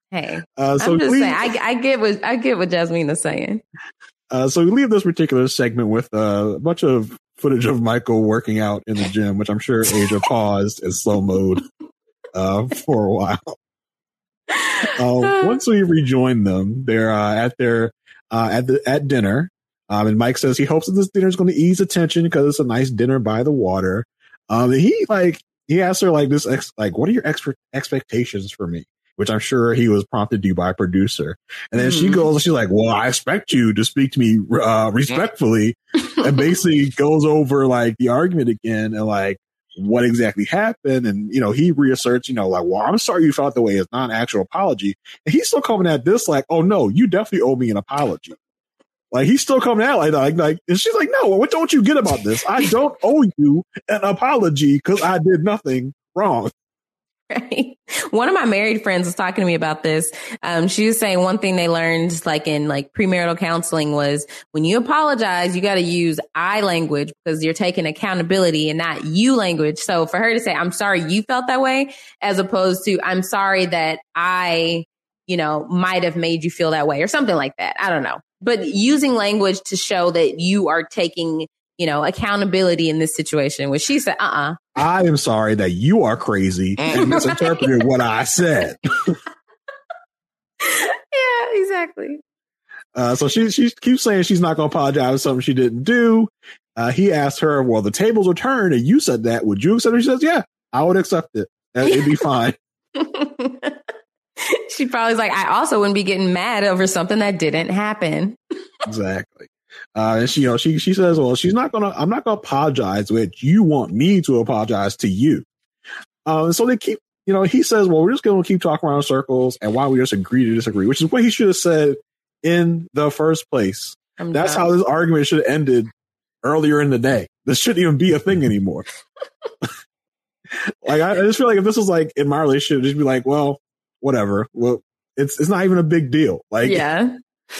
Hey, Uh, so I'm just we, saying, I, I get what I get what Jasmine is saying. Uh, so we leave this particular segment with uh, a bunch of footage of Michael working out in the gym, which I'm sure Asia paused in slow mode uh, for a while. Uh, once we rejoin them, they're uh, at their uh, at the at dinner, um, and Mike says he hopes that this dinner is going to ease the tension because it's a nice dinner by the water. Um, and he like he asks her like this, ex- like, what are your ex- expectations for me? Which I'm sure he was prompted to by a producer. And then mm. she goes, she's like, well, I expect you to speak to me uh, respectfully, and basically goes over like the argument again and like what exactly happened. And, you know, he reasserts, you know, like, well, I'm sorry you felt the way. It's not an actual apology. And he's still coming at this like, oh, no, you definitely owe me an apology. Like, he's still coming out like, like, like, and she's like, no, what don't you get about this? I don't owe you an apology because I did nothing wrong. Right. One of my married friends was talking to me about this. Um, she was saying one thing they learned like in like premarital counseling was when you apologize, you got to use I language because you're taking accountability and not you language. So for her to say, I'm sorry you felt that way, as opposed to I'm sorry that I, you know, might have made you feel that way or something like that. I don't know. But using language to show that you are taking, you know, accountability in this situation, which she said, uh-uh. I am sorry that you are crazy and misinterpreted what I said. Yeah, exactly. Uh, so she she keeps saying she's not going to apologize for something she didn't do. Uh, he asked her, well, the tables were turned and you said that. Would you accept it? She says, yeah, I would accept it. It'd be fine. She probably was like, I also wouldn't be getting mad over something that didn't happen. Exactly. Uh, and she, you know, she, she says, well, she's not going to, I'm not going to apologize, but you want me to apologize to you. Uh, and so they keep, you know, he says, well, we're just going to keep talking around in circles and why don't we just agree to disagree, which is what he should have said in the first place. I'm That's done. How this argument should have ended earlier in the day. This shouldn't even be a thing anymore. Like, I, I just feel like if this was like in my relationship, just be like, well, whatever. Well, it's, it's not even a big deal. Like, yeah.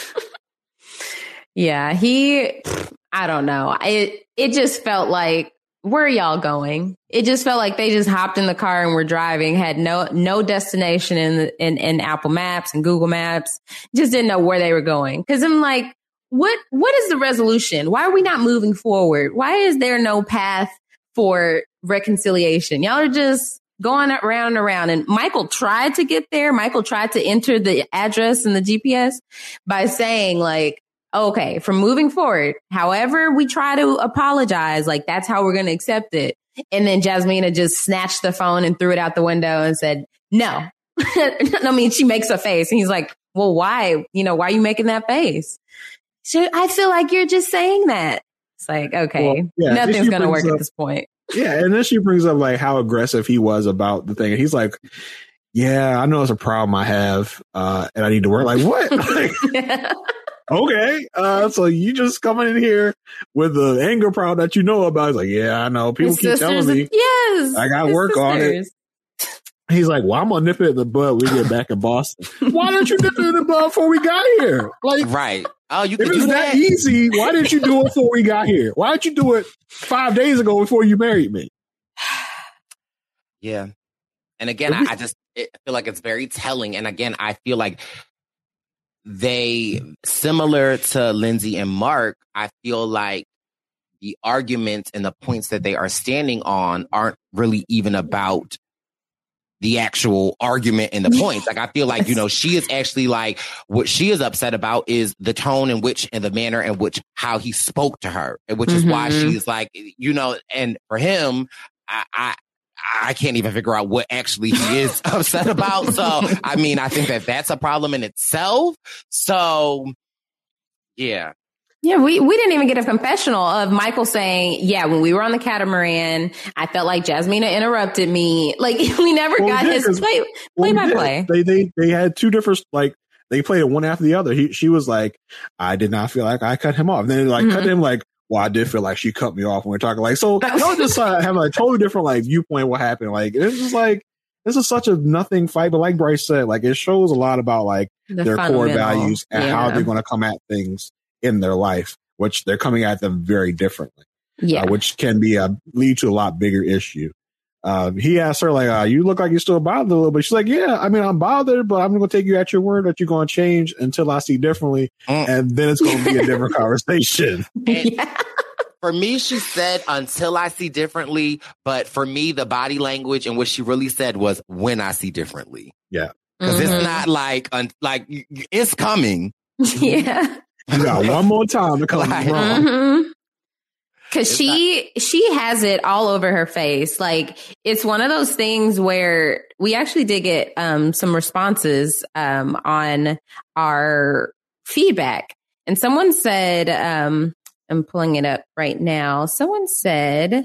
Yeah, he, I don't know. It it just felt like, where are y'all going? It just felt like they just hopped in the car and were driving, had no no destination in, the, in in Apple Maps and Google Maps, just didn't know where they were going. Because I'm like, what what is the resolution? Why are we not moving forward? Why is there no path for reconciliation? Y'all are just going around and around. And Michael tried to get there. Michael tried to enter the address in the G P S by saying like, okay, from moving forward, however we try to apologize, like that's how we're going to accept it. And then Jasmina just snatched the phone and threw it out the window and said, no. I mean, she makes a face and he's like, well, why? You know, why are you making that face? So I feel like you're just saying that. It's like, okay, well, yeah, nothing's going to work up, at this point. Yeah. And then she brings up like how aggressive he was about the thing. And he's like, yeah, I know it's a problem I have uh, and I need to work. Like, what? Like, yeah. Okay, uh, so you just coming in here with the anger problem that you know about. He's like, yeah, I know. People His keep telling me, yes, I got to work sisters. on it. He's like, well, I'm going to nip it in the bud when we get back in Boston. Why don't you nip it in the bud before we got here? Like, right. Oh, you if can it's do that that easy, why didn't you do it before we got here? Why didn't you do it five days ago before you married me? Yeah. And again, I, I just I feel like it's very telling. And again, I feel like they, similar to Lindsay and Mark, I feel like the arguments and the points that they are standing on aren't really even about the actual argument and the points. Like, I feel like, you know, she is actually like, what she is upset about is the tone in which and the manner in which how he spoke to her, which is mm-hmm. why she's like, you know, and for him, I, I I can't even figure out what actually he is upset about. So, I mean, I think that that's a problem in itself. So, yeah. Yeah, we, we didn't even get a confessional of Michael saying, yeah, when we were on the catamaran, I felt like Jasmina interrupted me. Like, we never well, got yeah, his play, play well, by play. They, they, they had two different, like, they played it one after the other. He, she was like, I did not feel like I cut him off. And then like mm-hmm. cut him like, well, I did feel like she cut me off when we we're talking. Like, so y'all just uh, have a totally different like viewpoint of what happened. Like, it's just like, this is such a nothing fight. But like Bryce said, like, it shows a lot about like the their core values and yeah. how they're going to come at things in their life, which they're coming at them very differently. Yeah. Uh, which can be a lead to a lot bigger issue. Um, he asked her, like, uh, you look like you're still bothered a little bit. She's like, yeah, I mean, I'm bothered, but I'm going to take you at your word that you're going to change until I see differently. Mm. And then it's going to be a different conversation. Yeah. For me, she said, until I see differently. But for me, the body language and what she really said was when I see differently. Yeah. Because Mm-hmm. it's not like, un- like it's coming. Yeah. You got one more time to come Like, wrong. Mm-hmm. Cause It's she, she has it all over her face. Like it's one of those things where we actually did get, um, some responses, um, on our feedback, and someone said, um, I'm pulling it up right now. Someone said,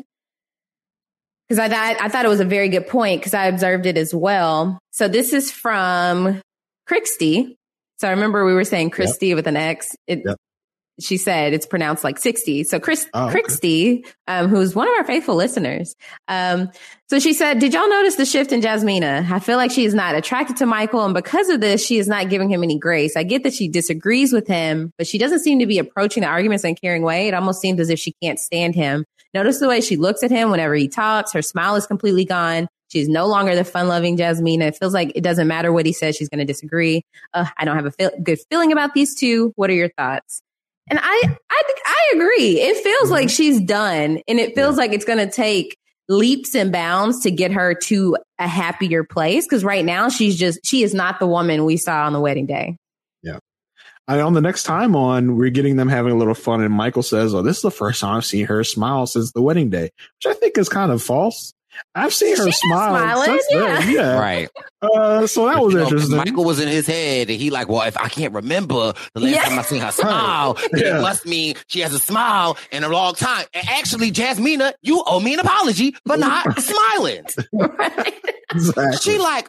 cause I thought, I thought it was a very good point, cause I observed it as well. So this is from Crixty. So I remember we were saying Christy yep. with an X. It, yep. She said it's pronounced like sixty. So Chris, oh, okay. Crixty, um, who's one of our faithful listeners. Um, so she said, did y'all notice the shift in Jasmina? I feel like she is not attracted to Michael. And because of this, she is not giving him any grace. I get that she disagrees with him, but she doesn't seem to be approaching the arguments in a caring way. It almost seems as if she can't stand him. Notice the way she looks at him whenever he talks. Her smile is completely gone. She's no longer the fun-loving Jasmina. It feels like it doesn't matter what he says. She's going to disagree. Uh, I don't have a feel- good feeling about these two. What are your thoughts? And I, I, I agree. It feels mm-hmm. like she's done, and it feels yeah. like it's going to take leaps and bounds to get her to a happier place. Because right now, she's just she is not the woman we saw on the wedding day. Yeah. I, on the next time on, we're getting them having a little fun, and Michael says, "Oh, this is the first time I've seen her smile since the wedding day," which I think is kind of false. I've seen her She's smile. Smiling, yeah. yeah. Right. Uh, so that but, was you know, interesting. Michael was in his head, and he like, well, if I can't remember the last yeah. time I seen her smile, then yeah. it must mean she has a smile in a long time. And actually, Jasmina, you owe me an apology for not smiling. Right. Exactly. She like,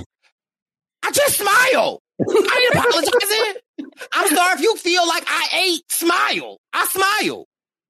I just smile. I ain't apologizing. I'm sorry if you feel like I ate. Smile. I smile.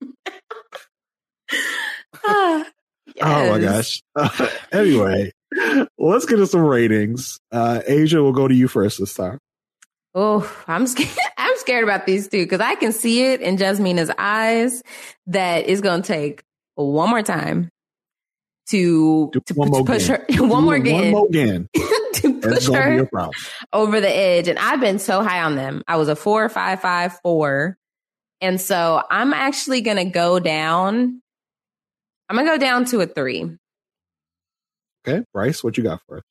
Yes. Oh my gosh. Uh, anyway, let's get to some ratings. Uh, Asia, we'll go to you first this time. Oh, I'm scared. I'm scared about these two because I can see it in Jasmina's eyes that it's going to take one more time to, to, one to push game. her one more again, one more again to push her over the edge. And I've been so high on them. I was a four, five, five, four. And so I'm actually going to go down. I'm going to go down to a three. Okay. Bryce, what you got for us?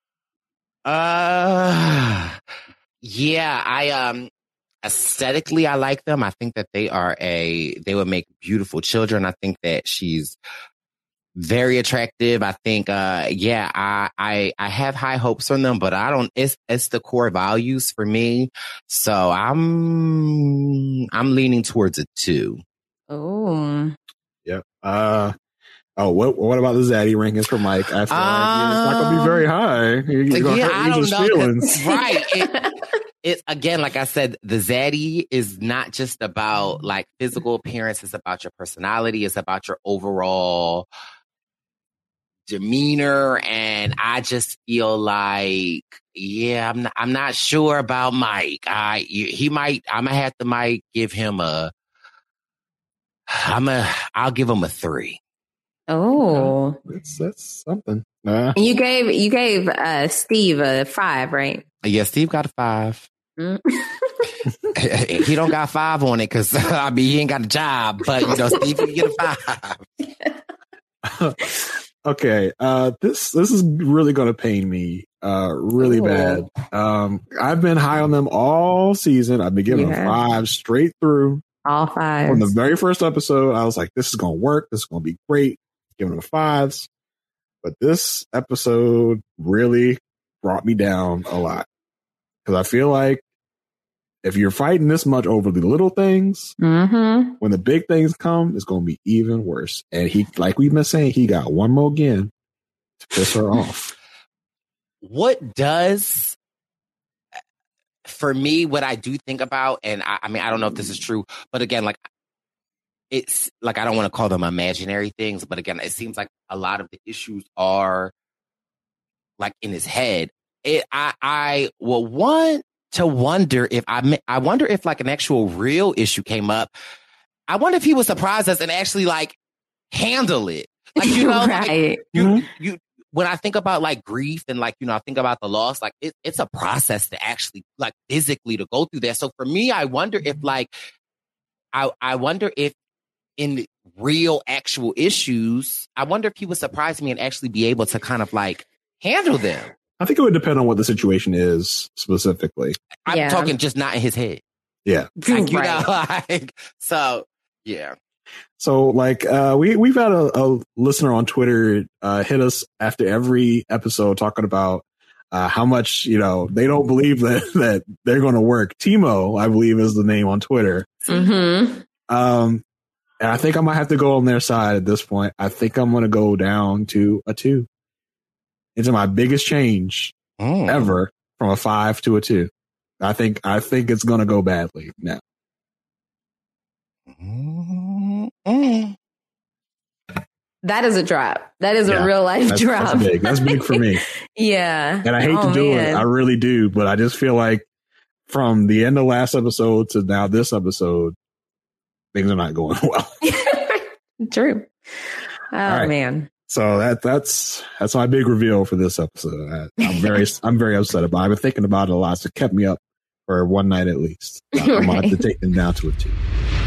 Uh, yeah, I, um, aesthetically, I like them. I think that they are a, they would make beautiful children. I think that she's very attractive. I think, uh, yeah, I, I, I have high hopes on them, but I don't, it's, it's the core values for me. So I'm, I'm leaning towards a two. Oh, yeah. Uh, Oh, what what about the Zaddy rankings for Mike? I feel um, like it's not going to be very high. You're, you're going to yeah, hurt I don't know. feelings. Right. It, it, again, like I said, the Zaddy is not just about like physical appearance. It's about your personality. It's about your overall demeanor. And I just feel like, yeah, I'm not, I'm not sure about Mike. I, he might, I'm going to have to might give him a, I'm a, I'll give him a three. Oh, that's that's something. Uh, and you gave you gave uh, Steve a five, right? Yeah, Steve got a five. Mm. He don't got five on it because I mean he ain't got a job, but you know Steve can get a five. Okay, uh, this this is really going to pain me, uh, really Ooh. bad. Um, I've been high on them all season. I've been giving yeah. them five straight through. All five. From the very first episode, I was like, "This is going to work. This is going to be great." Giving them fives, but this episode really brought me down a lot because I feel like if you're fighting this much over the little things, mm-hmm. when the big things come, it's going to be even worse. And he, like we've been saying, he got one more again to piss her off. What does, for me, what I do think about, and I, I mean, I don't know if this is true, but again, like. It's like, I don't want to call them imaginary things, but again, it seems like a lot of the issues are like in his head. It, I, I will want to wonder if I, I wonder if like an actual real issue came up. I wonder if he would surprise us and actually like handle it. Like, you know, right. like, you, you, when I think about like grief and like, you know, I think about the loss, like it, it's a process to actually like physically to go through that. So for me, I wonder if like, I, I wonder if in real actual issues, I wonder if he would surprise me and actually be able to kind of like handle them. I think it would depend on what the situation is specifically. I'm Yeah. talking just not in his head. Yeah. Like, you Right. know, like, so yeah. So like uh we we've had a, a listener on Twitter uh hit us after every episode talking about uh how much, you know, they don't believe that that they're going to work. Timo, I believe, is the name on Twitter. Mm-hmm. Um and I think I might have to go on their side at this point. I think I'm going to go down to a two. It's my biggest change Mm. ever from a five to a two. I think I think it's going to go badly now. Mm. That is a drop. That is Yeah, a real life That's, drop. that's big. That's big for me. Yeah. And I hate Oh, to do man. it. I really do. But I just feel like from the end of last episode to now this episode, things are not going well. True. Oh, right. man. So that that's that's my big reveal for this episode. I, I'm very I'm very upset about it. I've been thinking about it a lot. So it kept me up for one night at least. So I'm going to have to Right. take them down to a two.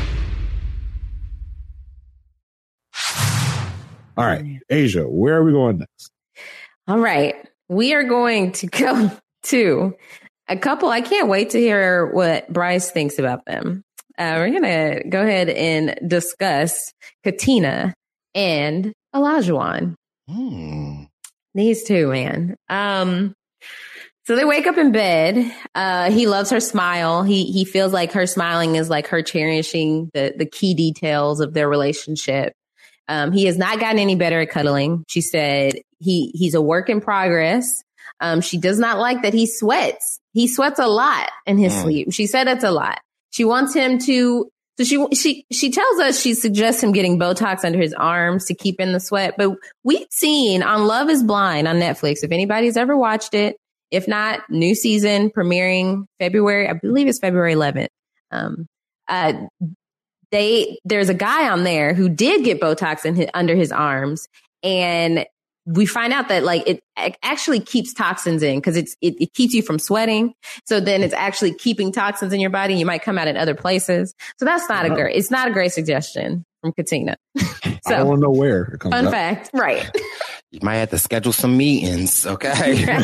All right, Asia, where are we going next? All right. We are going to go to a couple. I can't wait to hear what Bryce thinks about them. Uh, we're going to go ahead and discuss Katina and Olajuwon. Mm. These two, man. Um, so they wake up in bed. Uh, he loves her smile. He he feels like her smiling is like her cherishing the the key details of their relationship. Um, he has not gotten any better at cuddling. She said he he's a work in progress. Um, she does not like that he sweats. He sweats a lot in his Mm. sleep. She said it's a lot. She wants him to. So she she she tells us she suggests him getting Botox under his arms to keep in the sweat. But we've seen on Love Is Blind on Netflix. If anybody's ever watched it, if not, new season premiering February. I believe it's February eleventh. Um, uh, they there's a guy on there who did get Botox in his, under his arms, and we find out that like it actually keeps toxins in because it's it, it keeps you from sweating. So then it's actually keeping toxins in your body. You might come out in other places. So that's not a great. It's not a great suggestion from Katina. I So don't want to know where it comes fun up. fact, right? You might have to schedule some meetings, okay?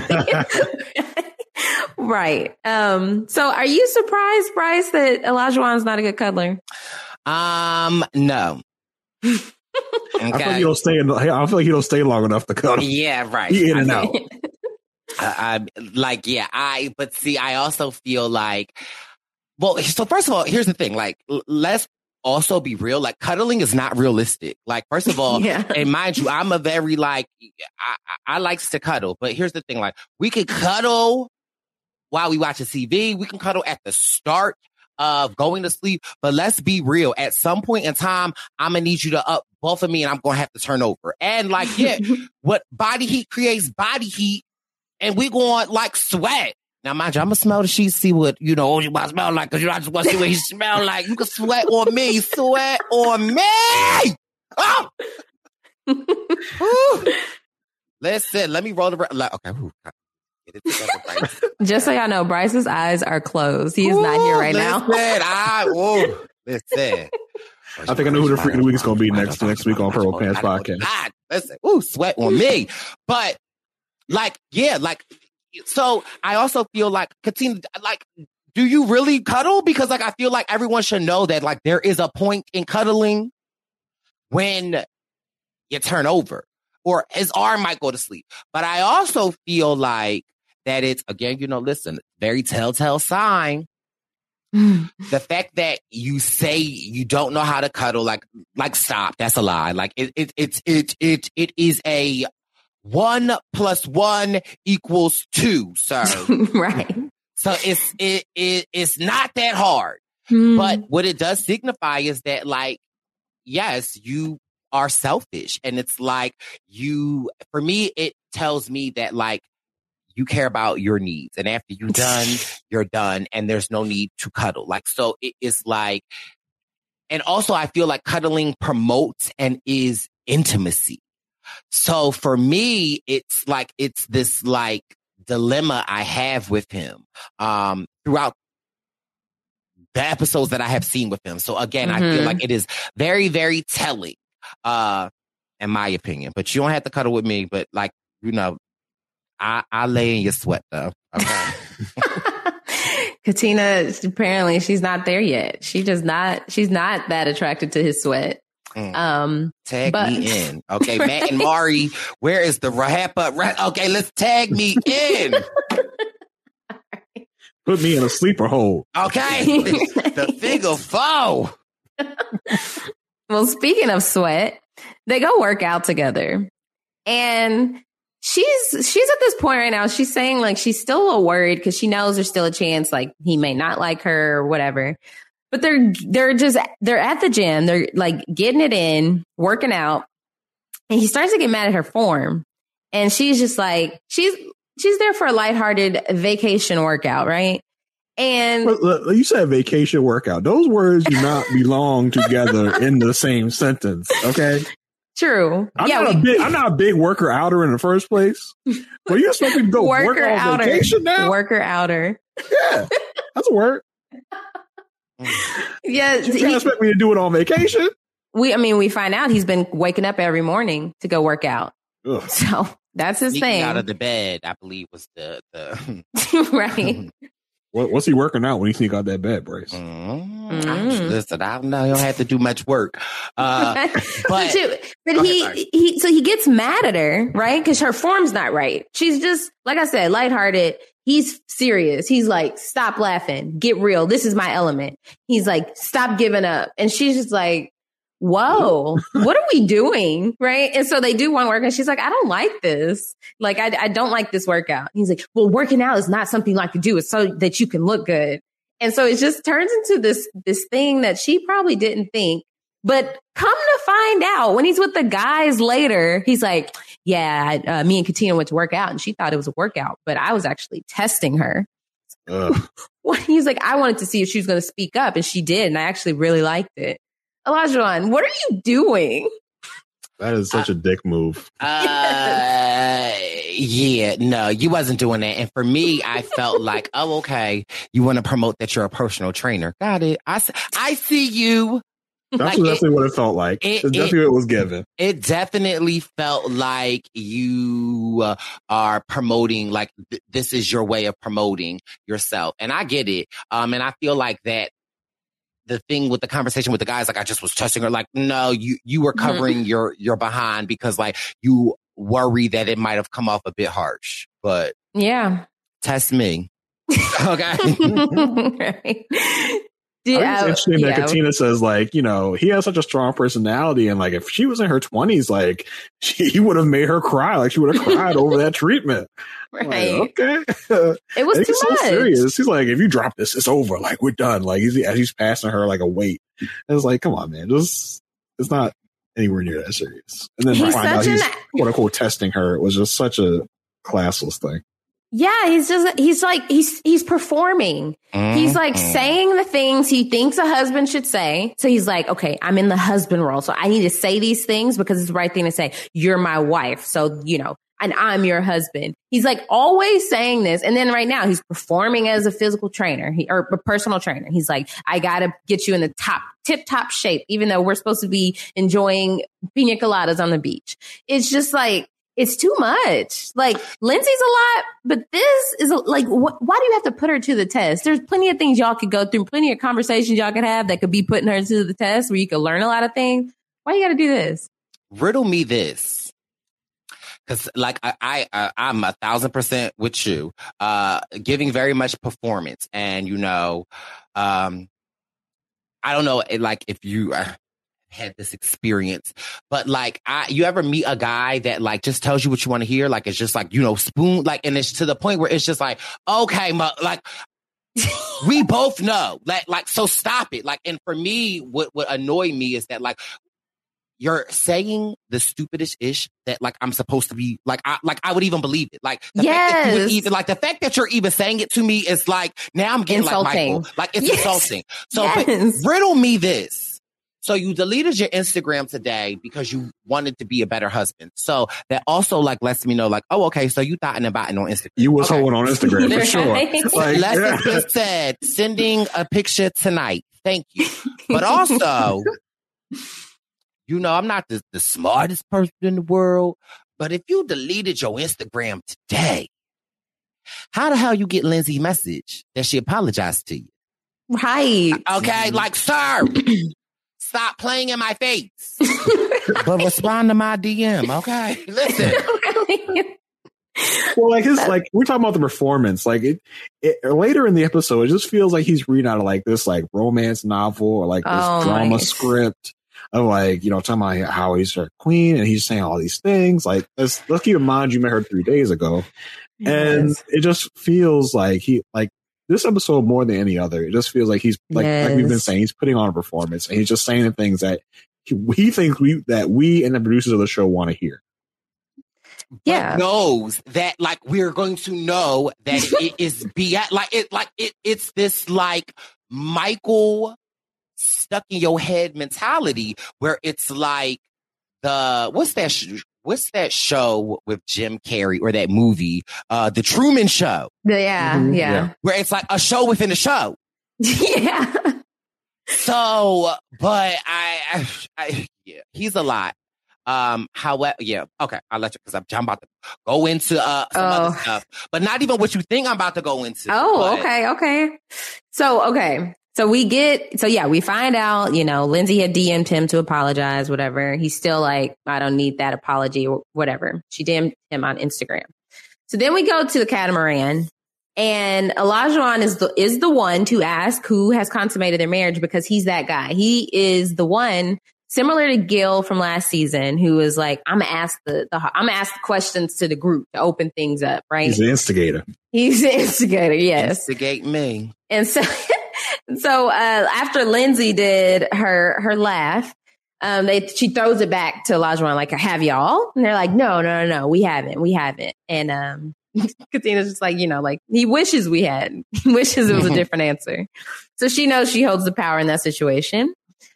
Right. Um. So are you surprised, Bryce, that Olajuwon's not a good cuddler? Um, no. I feel like Okay. you don't stay. In, I feel like you don't stay long enough to cuddle. Yeah, right. You in and I out. mean, I, I like, yeah, I, but see, I also feel like, well, so first of all, here's the thing, like, l- let's also be real. Like, cuddling is not realistic. Like, first of all, Yeah. and mind you, I'm a very, like, I, I, I likes to cuddle, but here's the thing, like, we could cuddle while we watch a T V. We can cuddle at the start of going to sleep, but let's be real. At some point in time, I'm gonna need you to up both of me and I'm gonna have to turn over. And like, yeah, what body heat creates body heat, and we going like sweat. Now, mind you, I'm gonna smell the sheets, see what, you know, you might smell like, because you know, I just want to see what he smell like. You can sweat on me, sweat on me. Oh! Whew. Listen, let me roll the, like, okay, whew. Get it together, Bryce. Just so y'all know, Bryce's eyes are closed. He is not here right now. Listen, I, whoa, listen. I think I know who the freak of the week is going to be next next week on Purple Pants Podcast. God, listen, ooh, sweat on me. But like, yeah, like, so I also feel like, Katina, like, do you really cuddle? Because like, I feel like everyone should know that like there is a point in cuddling when you turn over or his arm might go to sleep. But I also feel like that it's, again, you know, listen, very telltale sign. The fact that you say you don't know how to cuddle, like, like stop. That's a lie. Like it, it, it, it, it, it is a one plus one equals two, sir. Right. So it's, it, it, it's not that hard. Hmm. But what it does signify is that, like, yes, you are selfish. And it's like you, for me, it tells me that, like, you care about your needs. And after you're done, you're done. And there's no need to cuddle. Like, so it is like, and also I feel like cuddling promotes and is intimacy. So for me, it's like, it's this like dilemma I have with him um, throughout the episodes that I have seen with him. So again, mm-hmm. I feel like it is very, very telling, uh, in my opinion. But you don't have to cuddle with me. But like, you know, I, I lay in your sweat though. Okay. Katina, apparently she's not there yet. She does not, she's not that attracted to his sweat. Mm. Um, tag but, me in. Okay, right? Matt and Mari, where is the wrap up? Okay, let's tag me in. Put me in a sleeper hole. Okay. The figure four. Well, speaking of sweat, they go work out together. And she's she's at this point right now. She's saying like she's still a little worried because she knows there's still a chance like he may not like her or whatever. But they're they're just they're at the gym. They're like getting it in, working out. And he starts to get mad at her form. And she's just like she's she's there for a lighthearted vacation workout, right? And well, you said vacation workout. Those words do not belong together in the same sentence. Okay. True. I'm, yeah, not we, a big, I'm not a big worker outer in the first place. Well, you expect me to go worker work on outer. Vacation now? Worker outer. Yeah, that's a word. Yeah, you can't he, expect me to do it on vacation. We, I mean, we find out he's been waking up every morning to go work out. Ugh. So that's his Sneaking thing. Out of the bed, I believe, was the the right. What, what's he working out when he sneak out that bed, Brace? Mm-hmm. Mm-hmm. Listen, I don't know. You don't have to do much work. Uh, but but he, ahead, he, so he gets mad at her, right? Because her form's not right. She's just, like I said, lighthearted. He's serious. He's like, stop laughing. Get real. This is my element. He's like, stop giving up. And she's just like, whoa, what are we doing? Right. And so they do one work and she's like, I don't like this. Like, I, I don't like this workout. He's like, well, working out is not something you like to do. It's so that you can look good. And so it just turns into this, this thing that she probably didn't think. But come to find out when he's with the guys later, he's like, yeah, uh, me and Katina went to work out and she thought it was a workout, but I was actually testing her. He's like, I wanted to see if she was going to speak up and she did. And I actually really liked it. Elijah, what are you doing? That is such uh, a dick move. Uh, yeah, no, you wasn't doing that. And for me, I felt like, oh, okay, you want to promote that you're a personal trainer. Got it. I, I see you. That's like definitely it, what it felt like. It, It's definitely it, what it was given. It definitely felt like you uh, are promoting, like th- this is your way of promoting yourself. And I get it. Um, and I feel like that the thing with the conversation with the guys, like I just was testing her, like, no, you, you were covering mm-hmm. your, your behind because like you worry that it might have come off a bit harsh, but yeah, test me. Okay. Right. Dude, I think it's interesting yeah. that Katina says, like, you know, he has such a strong personality. And like, if she was in her twenties, like she, he would have made her cry. Like she would have cried over that treatment. Right. Like, okay. It was too so much. serious. He's like, if you drop this, it's over. Like we're done. Like he's, as he's passing her like a weight. And it's like, come on, man. Just, it's not anywhere near that serious. And then he's find out an... he's quote unquote testing her. It was just such a classless thing. Yeah, he's just, he's like, he's, he's performing. Mm-hmm. He's like saying the things he thinks a husband should say. So he's like, okay, I'm in the husband role. So I need to say these things because it's the right thing to say. You're my wife. So, you know, and I'm your husband. He's like always saying this. And then right now he's performing as a physical trainer he, or a personal trainer. He's like, I got to get you in the top, tip top shape, even though we're supposed to be enjoying pina coladas on the beach. It's just like, it's too much. Like Lindsay's a lot, but this is a, like, wh- why do you have to put her to the test? There's plenty of things y'all could go through, plenty of conversations y'all could have that could be putting her to the test where you could learn a lot of things. Why you got to do this? Riddle me this. Cause like I, I, uh, I'm a thousand percent with you, uh, giving very much performance and, you know, um, I don't know, like if you, uh, had this experience, but like I, you ever meet a guy that like just tells you what you want to hear? Like, it's just like, you know, spoon, like, and it's to the point where it's just like, okay, but like, we both know like, like, so stop it. Like, and for me, what would annoy me is that like, you're saying the stupidest ish that like I'm supposed to be like I like I would even believe it. Like the yes. fact that you would even like the fact that you're even saying it to me is like now I'm getting insulting. like Michael. Like it's yes. insulting. So yes. but riddle me this. So you deleted your Instagram today because you wanted to be a better husband. So that also like lets me know like, oh, okay, so you thought about it on Instagram. You was okay. hoeing on Instagram for sure. Like, Leslie yeah. just said, sending a picture tonight. Thank you. But also, you know, I'm not the, the smartest person in the world, but if you deleted your Instagram today, how the hell you get Lindsay's message that she apologized to you? Right. Okay, like, sir, stop playing in my face. But respond to my D M, okay? Listen. Well, like his, like we're talking about the performance. Like it, it later in the episode, it just feels like he's reading out of like this like romance novel or like this oh drama my. script of like, you know, talking about how he's her queen and he's saying all these things. Like let's let's keep in mind you met her three days ago, yes. and it just feels like he like. This episode more than any other, it just feels like he's like, yes. like we've been saying, he's putting on a performance and he's just saying the things that he, he thinks we that we and the producers of the show want to hear. Yeah, but knows that like we're going to know that it is beyond like it like it it's this like Michael stuck in your head mentality where it's like the what's that sh- what's that show with Jim Carrey or that movie, uh, The Truman Show? Yeah, mm-hmm. yeah, yeah. Where it's like a show within a show. Yeah. So, but I, I, I, yeah, he's a lot. Um, however, yeah, okay, I'll let you because I'm, I'm about to go into uh some oh. other stuff, but not even what you think I'm about to go into. Oh, but. okay, okay. So, okay. So we get, so yeah, we find out, you know, Lindsay had D M'd him to apologize, whatever. He's still like, I don't need that apology or whatever. She D M'd him on Instagram. So then we go to the catamaran and Olajuwon is the, is the one to ask who has consummated their marriage because he's that guy. He is the one similar to Gil from last season who was like, I'm gonna ask the, the I'm gonna ask the questions to the group to open things up, right? He's the instigator. He's the instigator, yes. Instigate me. And so So uh, after Lindsay did her her laugh, um, they she throws it back to Olajuwon like, "Have y'all?" And they're like, "No, no, no, no, we haven't, we haven't." And um, Katina's just like, you know, like he wishes we had, he wishes it was a different answer. So she knows she holds the power in that situation.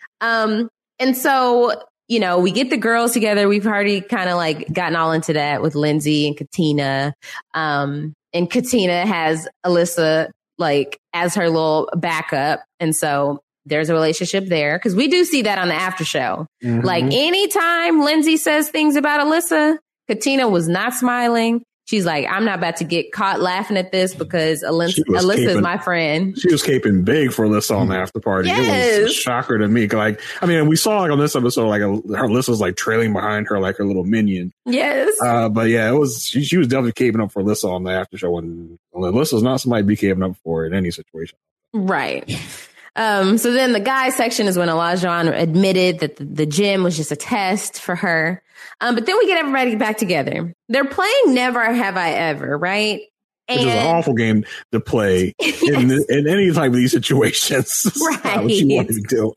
Um, and so you know, we get the girls together. We've already kind of like gotten all into that with Lindsay and Katina. Um, and Katina has Alyssa like as her little backup. And so there's a relationship there because we do see that on the after show. Mm-hmm. Like anytime Lindsay says things about Alyssa, Katina was not smiling. She's like, I'm not about to get caught laughing at this because Alyssa, Alyssa caping, is my friend. She was caping big for Alyssa on the after party. Yes. It was a shocker to me. Like, I mean, we saw like on this episode, like a, her Alyssa's like trailing behind her like her little minion. Yes. Uh, but yeah, it was she, she was definitely caping up for Alyssa on the after show, and Alyssa's not somebody to be caping up for in any situation. Right. Um, so then the guy section is when Olajuwon admitted that the, the gym was just a test for her. Um, but then we get everybody back together. They're playing Never Have I Ever, right? And, which is an awful game to play yes. in, in any type of these situations. Right. Not what you want to be doing.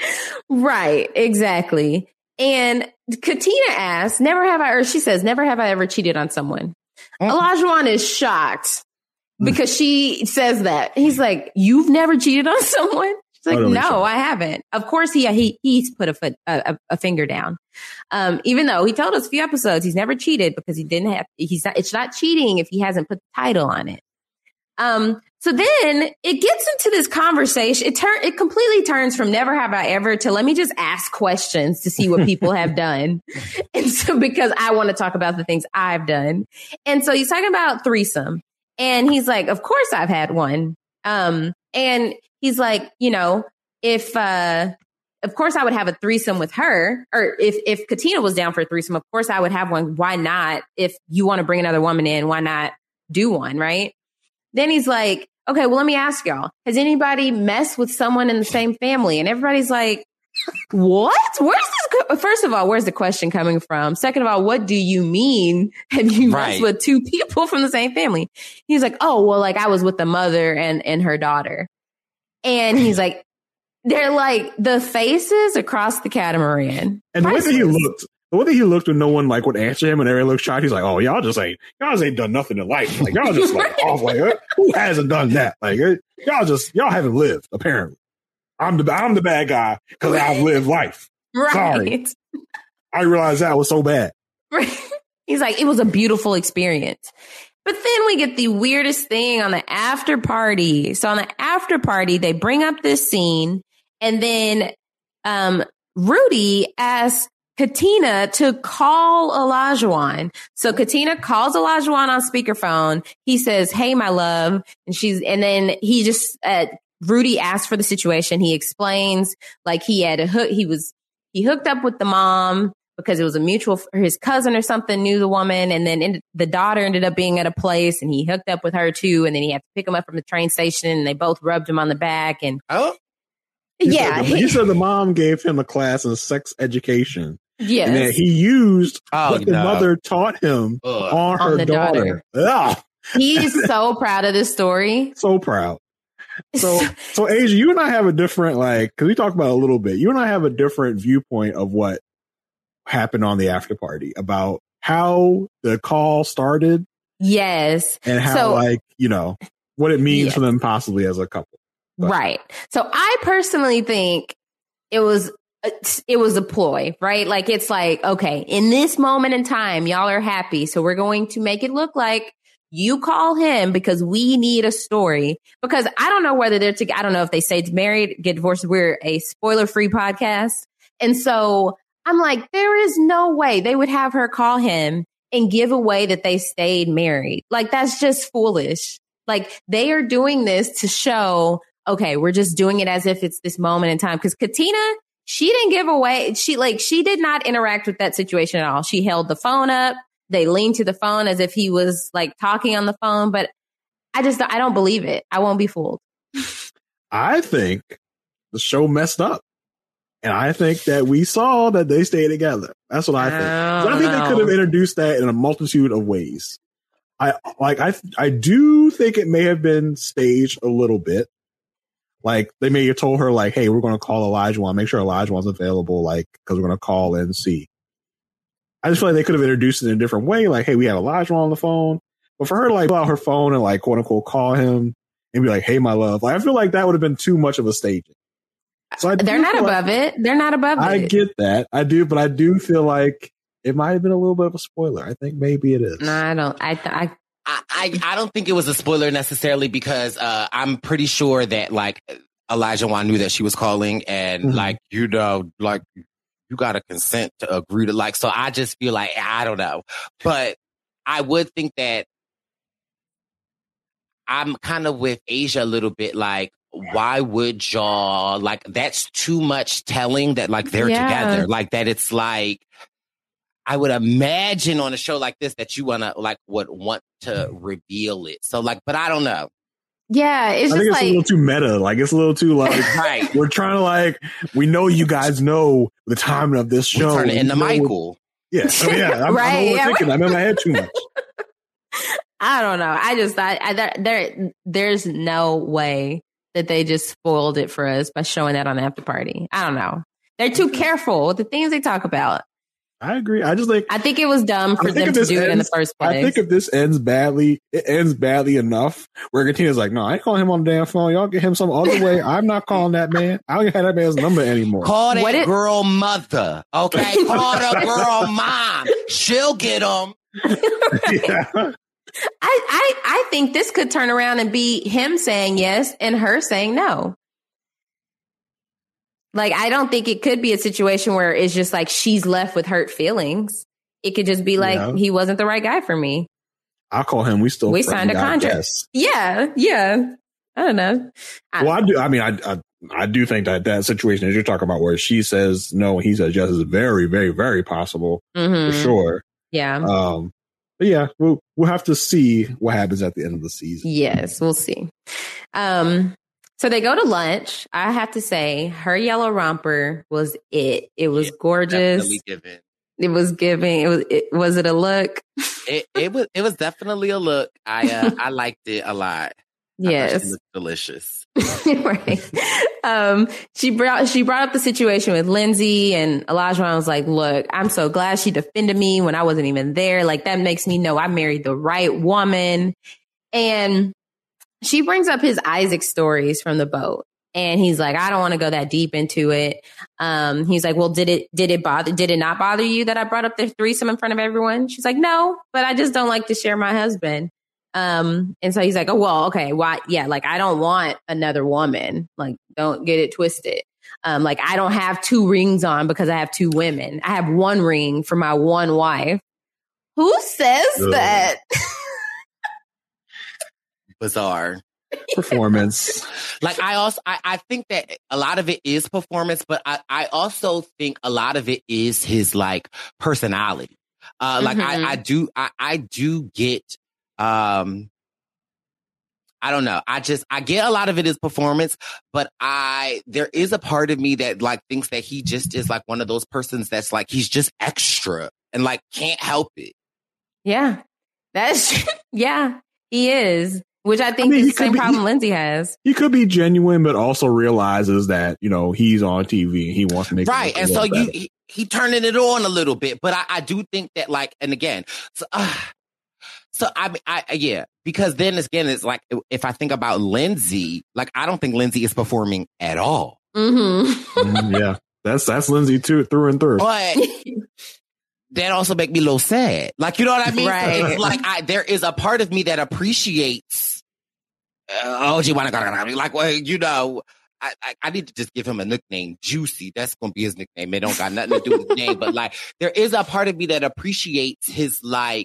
Right, exactly. And Katina asks, never have I, or she says, never have I ever cheated on someone. Mm. Olajuwon is shocked because she says that. He's like, you've never cheated on someone? She's like, no, sure. I haven't. Of course, he, he he's put a foot a, a finger down. Um, even though he told us a few episodes he's never cheated because he didn't have. He's not. It's not cheating if he hasn't put the title on it. Um. So then it gets into this conversation. It turn it completely turns from never have I ever to let me just ask questions to see what people have done. And so because I want to talk about the things I've done, and so he's talking about threesome, and he's like, of course I've had one. Um. And he's like, you know, if, uh, of course I would have a threesome with her, or if, if Katina was down for a threesome, of course I would have one. Why not? If you want to bring another woman in, why not do one? Right. Then he's like, okay, well, let me ask y'all, has anybody messed with someone in the same family? And everybody's like, what? Where's this? First of all, where's the question coming from? Second of all, what do you mean? Have you right. messed with two people from the same family? He's like, oh, well, like I was with the mother and, and her daughter. And he's like, they're like the faces across the catamaran. And the way that he looked, the way that he looked when no one like would answer him and everyone looked shocked, he's like, oh, y'all just ain't, y'all just ain't done nothing in life. Like y'all just like off like, who hasn't done that? Like y'all just, y'all haven't lived, apparently. I'm the I'm the bad guy because I've lived life. Right. Sorry. I realized that was so bad. He's like, it was a beautiful experience. But then we get the weirdest thing on the after party. So on the after party, they bring up this scene, and then um, Rudy asks Katina to call Olajuwon. So Katina calls Olajuwon on speakerphone. He says, "Hey, my love," and she's, and then he just uh, Rudy asks for the situation. He explains like he had a hook. He was he hooked up with the mom because it was a mutual, his cousin or something knew the woman. And then in, the daughter ended up being at a place and he hooked up with her too. And then he had to pick him up from the train station and they both rubbed him on the back. And oh, he yeah, said the, he said the mom gave him a class in sex education. Yes. And that he used oh, what the no. mother taught him Ugh. on her On the daughter. Ugh. He's so proud of this story. So proud. So, so Asia, you and I have a different, like, because we talked about it a little bit. You and I have a different viewpoint of what happened on the after party, about how the call started. Yes. And how, so, like, you know, what it means yes. for them possibly as a couple. But. Right. So I personally think it was it was a ploy, right? Like, it's like, okay, in this moment in time, y'all are happy. So we're going to make it look like you call him because we need a story. Because I don't know whether they're together. I don't know if they say married, get divorced. We're a spoiler free podcast. And so I'm like, there is no way they would have her call him and give away that they stayed married. Like, that's just foolish. Like, they are doing this to show, okay, we're just doing it as if it's this moment in time. Because Katina, she didn't give away. She like, she did not interact with that situation at all. She held the phone up. They leaned to the phone as if he was like talking on the phone. But I just, I don't believe it. I won't be fooled. I think the show messed up. And I think that we saw that they stay together. That's what I think. I, I think know. They could have introduced that in a multitude of ways. I like. I I do think it may have been staged a little bit. Like, they may have told her, like, "Hey, we're going to call Olajuwon. Make sure Olajuwon's available. Like, because we're going to call and see." I just feel like they could have introduced it in a different way. Like, "Hey, we have Olajuwon on the phone," but for her to like pull out her phone and like quote unquote call him and be like, "Hey, my love," like, I feel like that would have been too much of a staging. So they're not above like, it. They're not above I it. I get that. I do, but I do feel like it might have been a little bit of a spoiler. I think maybe it is. No, I don't. I, I, I, I don't think it was a spoiler necessarily because uh, I'm pretty sure that like Olajuwon knew that she was calling and mm-hmm. like, you know, like you got to consent to agree to like. So I just feel like, I don't know, but I would think that I'm kind of with Asia a little bit like, why would y'all like that's too much telling that like they're yeah. together, like that it's like I would imagine on a show like this that you wanna like would want to reveal it. So like, but I don't know. Yeah, it's I just think it's like a little too meta. Like it's a little too like right. We're trying to like we know you guys know the timing of this show. Turn it into Michael. Yeah, so yeah. I'm, right. I'm overthinking. Yeah. I'm in my head too much. I don't know. I just thought I, there, there there's no way that they just spoiled it for us by showing that on the after party. I don't know. They're too careful with the things they talk about. I agree. I just like. I think it was dumb for them to do ends, it in the first place. I think if this ends badly, it ends badly enough where Katina's like, "No, I ain't calling him on the damn phone. Y'all get him some other way. I'm not calling that man. I don't even have that man's number anymore." Call that it, girl mother. Okay, call the girl mom. She'll get him. Yeah. I, I I think this could turn around and be him saying yes and her saying no. Like, I don't think it could be a situation where it's just like she's left with hurt feelings. It could just be like, yeah. he wasn't the right guy for me. I'll call him. We still we signed a contract. Yes. Yeah, yeah. I don't know. I well, don't I do. I mean, I, I I do think that that situation that you're talking about, where she says no, and he says yes, is very, very, very possible mm-hmm. for sure. Yeah. Um. But yeah, we'll we'll have to see what happens at the end of the season. Yes, we'll see. Um. So they go to lunch. I have to say, her yellow romper was it. It was yeah, gorgeous. Definitely given. It was giving. It was. It, was it a look? It it was. It was definitely a look. I uh, I liked it a lot. Yes, it looked delicious. Right. Um. She brought. She brought up the situation with Lindsay, and Olajuwon was like, "Look, I'm so glad she defended me when I wasn't even there. Like, that makes me know I married the right woman." And she brings up his Isaac stories from the boat. And he's like, I don't want to go that deep into it. Um, he's like, well, did it, did it bother, did it not bother you that I brought up the threesome in front of everyone? She's like, no, but I just don't like to share my husband. Um, and so he's like, oh, well, okay. Why? Yeah. Like, I don't want another woman. Like, don't get it twisted. Um, like, I don't have two rings on because I have two women. I have one ring for my one wife. Who says Ugh. that? Bizarre. Performance. Like I also, I, I think that a lot of it is performance, but I, I also think a lot of it is his like personality. Uh, mm-hmm. Like I, I do, I, I do get, um, I don't know. I just, I get a lot of it is performance, but I, there is a part of me that like thinks that he just is like one of those persons that's like, he's just extra and like can't help it. Yeah. That's, yeah, he is. Which I think I mean, is the same be, problem he, Lindsay has. He could be genuine, but also realizes that, you know, he's on T V and he wants to make right. And so you, he, he turning it on a little bit. But I, I do think that, like, and again, so, uh, so I, I, yeah, because then again, it's like, if I think about Lindsay, like, I don't think Lindsay is performing at all. Mm-hmm. mm, yeah, that's that's Lindsay too, through and through. But that also make me a little sad. Like, you know what I mean? Right. Like, I, there is a part of me that appreciates. Uh, oh, you want to go to like, well, you know, I, I, I need to just give him a nickname, Juicy. That's going to be his nickname. It don't got nothing to do with his name, but like, there is a part of me that appreciates his like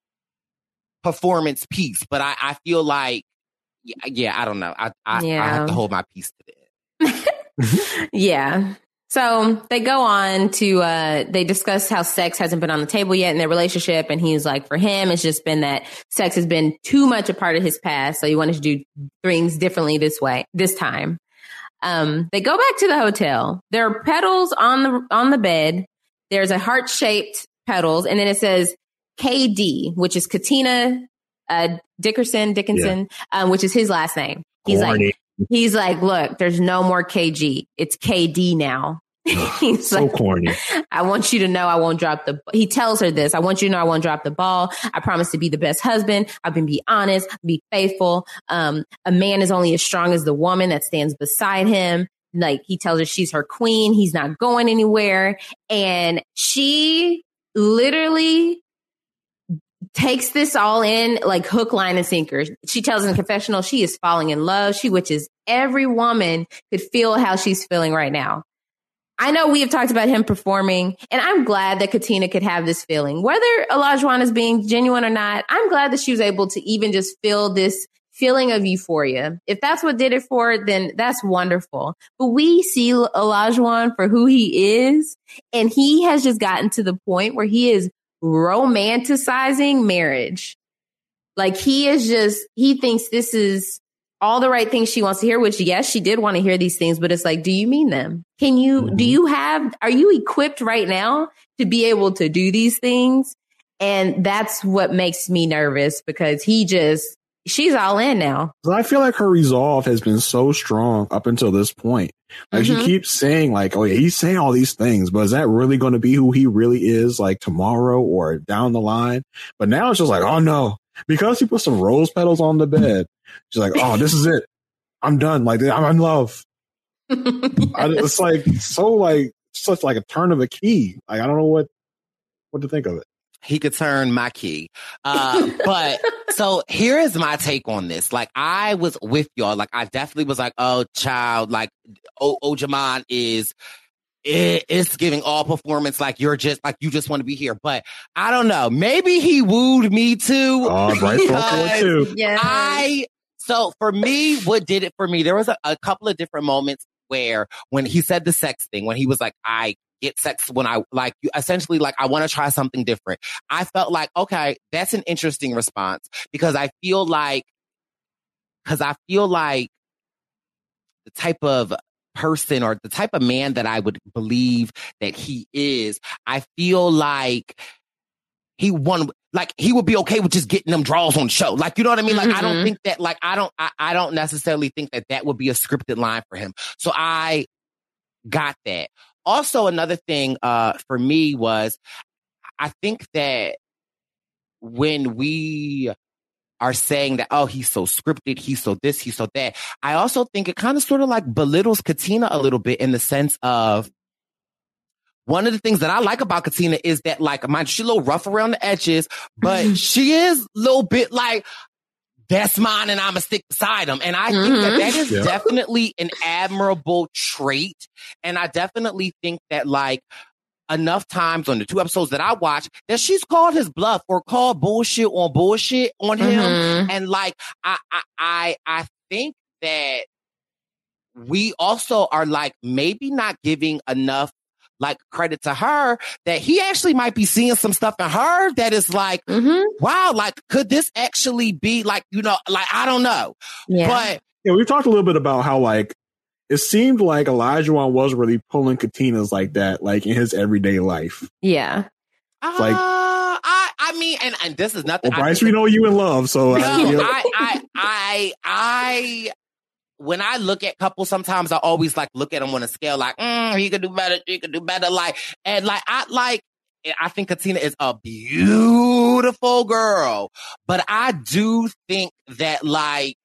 performance piece. But I, I feel like, yeah, yeah, I don't know. I, I, yeah. I have to hold my peace to that. Yeah. So they go on to, uh, they discuss how sex hasn't been on the table yet in their relationship. And he's like, for him, it's just been that sex has been too much a part of his past. So he wanted to do things differently this way, this time. Um, they go back to the hotel. There are petals on the, on the bed. There's a heart shaped petals. And then it says K D, which is Katina, uh, Dickerson, Dickinson, yeah. um, which is his last name. He's Corny. like, he's like, look, there's no more K G. It's K D now. He's so like, corny. I want you to know I won't drop the, he tells her this. I want you to know I won't drop the ball. I promise to be the best husband. I've been be honest, be faithful. Um, a man is only as strong as the woman that stands beside him. Like he tells her she's her queen. He's not going anywhere. And she literally takes this all in like hook, line, and sinker. She tells in the confessional she is falling in love. She wishes every woman could feel how she's feeling right now. I know we have talked about him performing, and I'm glad that Katina could have this feeling. Whether Olajuwon is being genuine or not, I'm glad that she was able to even just feel this feeling of euphoria. If that's what did it for her, then that's wonderful. But we see Olajuwon for who he is, and he has just gotten to the point where he is romanticizing marriage. Like he is just, he thinks this is all the right things she wants to hear, which yes, she did want to hear these things, but it's like, do you mean them? Can you, mm-hmm. do you have, are you equipped right now to be able to do these things? And that's what makes me nervous because he just, she's all in now. I feel like her resolve has been so strong up until this point. Like mm-hmm. she keeps saying like, oh yeah, he's saying all these things, but is that really going to be who he really is like tomorrow or down the line? But now it's just like, oh no, because he put some rose petals on the bed. She's like, oh, this is it. I'm done. Like I'm in love. I, it's like so like such like a turn of a key. Like I don't know what what to think of it. He could turn my key. Uh, but so here is my take on this. Like I was with y'all. Like I definitely was like, oh, child, like o- Ojaman is, it, it's giving all performance. Like you're just like, you just want to be here. But I don't know. Maybe he wooed me too. Oh, right. Too. Yeah. I, so for me, what did it for me? There was a, a couple of different moments where when he said the sex thing, when he was like, I get sex when I like you, essentially like, I want to try something different. I felt like, okay, that's an interesting response because I feel like, because I feel like the type of person or the type of man that I would believe that he is, I feel like he won, like he would be okay with just getting them draws on the show. Like, you know what I mean? Like, mm-hmm. I don't think that, like, I don't, I, I don't necessarily think that that would be a scripted line for him. So I got that. Also, another thing uh, for me was, I think that when we are saying that, oh, he's so scripted, he's so this, he's so that. I also think it kind of sort of like belittles Katina a little bit in the sense of, one of the things that I like about Katina is that, like, mind she's a little rough around the edges, but she is a little bit like, that's mine and I'm going to stick beside him. And I mm-hmm. think that that is yeah. definitely an admirable trait. And I definitely think that, like, enough times on the two episodes that I watched that she's called his bluff or called bullshit on bullshit on him. Mm-hmm. And, like, I, I, I, I think that we also are, like, maybe not giving enough, like, credit to her, that he actually might be seeing some stuff in her that is like, mm-hmm. wow, like, could this actually be like, you know, like, I don't know. Yeah. But yeah, we've talked a little bit about how, like, it seemed like Olajuwon was really pulling Katina's like that, like, in his everyday life. Yeah. Uh, like, I, I mean, and, and this is nothing. Well, Bryce, we know you in love, so. No, I, you know. I, I, I, I, when I look at couples, sometimes I always like look at them on a scale like, mm, he could do better, he could do better. Like, and like, I like, I think Katina is a beautiful girl, but I do think that, like,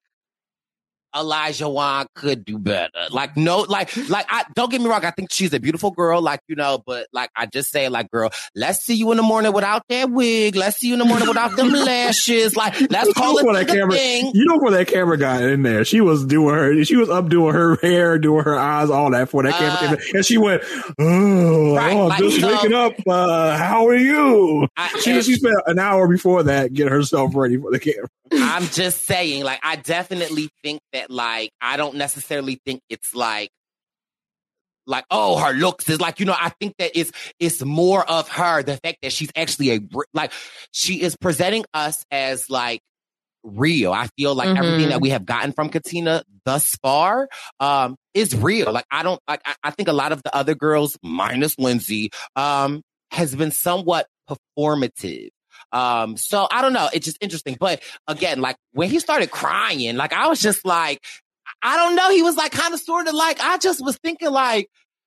Olajuwon could do better. Like, no, like, like, I don't get me wrong. I think she's a beautiful girl, like, you know, but like, I just say, like, girl, let's see you in the morning without that wig. Let's see you in the morning without them lashes. Like, let's call it that camera, thing. You know where that camera got in there. She was doing her, she was up doing her hair, doing her eyes, all that for that camera. Uh, came in, and she went, oh, right, oh I'm like, just so, waking up. Uh, how are you? I, she, she spent an hour before that getting herself ready for the camera. I'm just saying, like, I definitely think that, like, I don't necessarily think it's like, like, oh, her looks is like, you know, I think that it's, it's more of her, the fact that she's actually a, like, she is presenting us as, like, real. I feel like mm-hmm. everything that we have gotten from Katina thus far, um, is real. Like, I don't, like, I, I think a lot of the other girls, minus Lindsay, um, has been somewhat performative. Um, so I don't know. It's just interesting. But again, like, when he started crying, like, I was just like, I don't know. He was like kind of sort of like, I just was thinking like,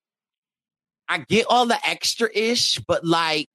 I get all the extra ish, but like,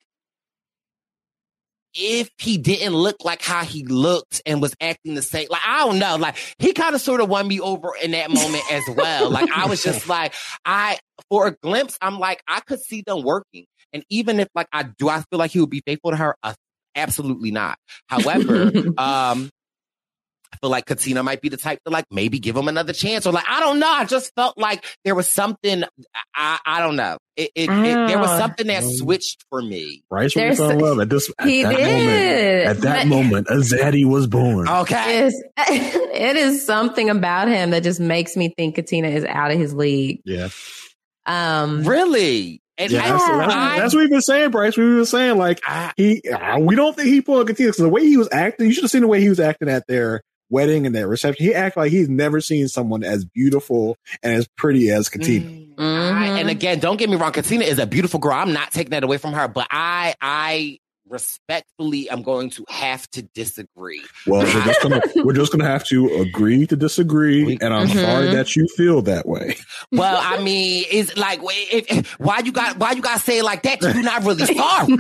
if he didn't look like how he looked and was acting the same, like, I don't know, like, he kind of sort of won me over in that moment as well. Like, I was just like, I, for a glimpse, I'm like, I could see them working. And even if, like, I do, I feel like he would be faithful to her. Uh, absolutely not. However, um, I feel like Katina might be the type to, like, maybe give him another chance, or like, I don't know. I just felt like there was something. I, I don't know. It, it, it there was something that switched for me. Bryce really fell in love at this. At he that did. moment. At that moment, a zaddy was born. Okay, it is, it is something about him that just makes me think Katina is out of his league. Yeah. Um. Really. And yeah, I, that's, that's, I, that's what we've been saying, Bryce. We've been saying, like, I, he, uh, we don't think he pulled Katina because the way he was acting, you should have seen the way he was acting at their wedding and their reception. He acted like he's never seen someone as beautiful and as pretty as Katina. Mm-hmm. I, and again, don't get me wrong, Katina is a beautiful girl. I'm not taking that away from her, but I, I respectfully am going to have to disagree. Well, we're just gonna we're just gonna have to agree to disagree, and I'm mm-hmm. sorry that you feel that way. Well, I mean, it's like, if, if, why you got why you got to say it like that? You're not really sorry.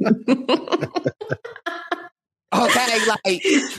Okay,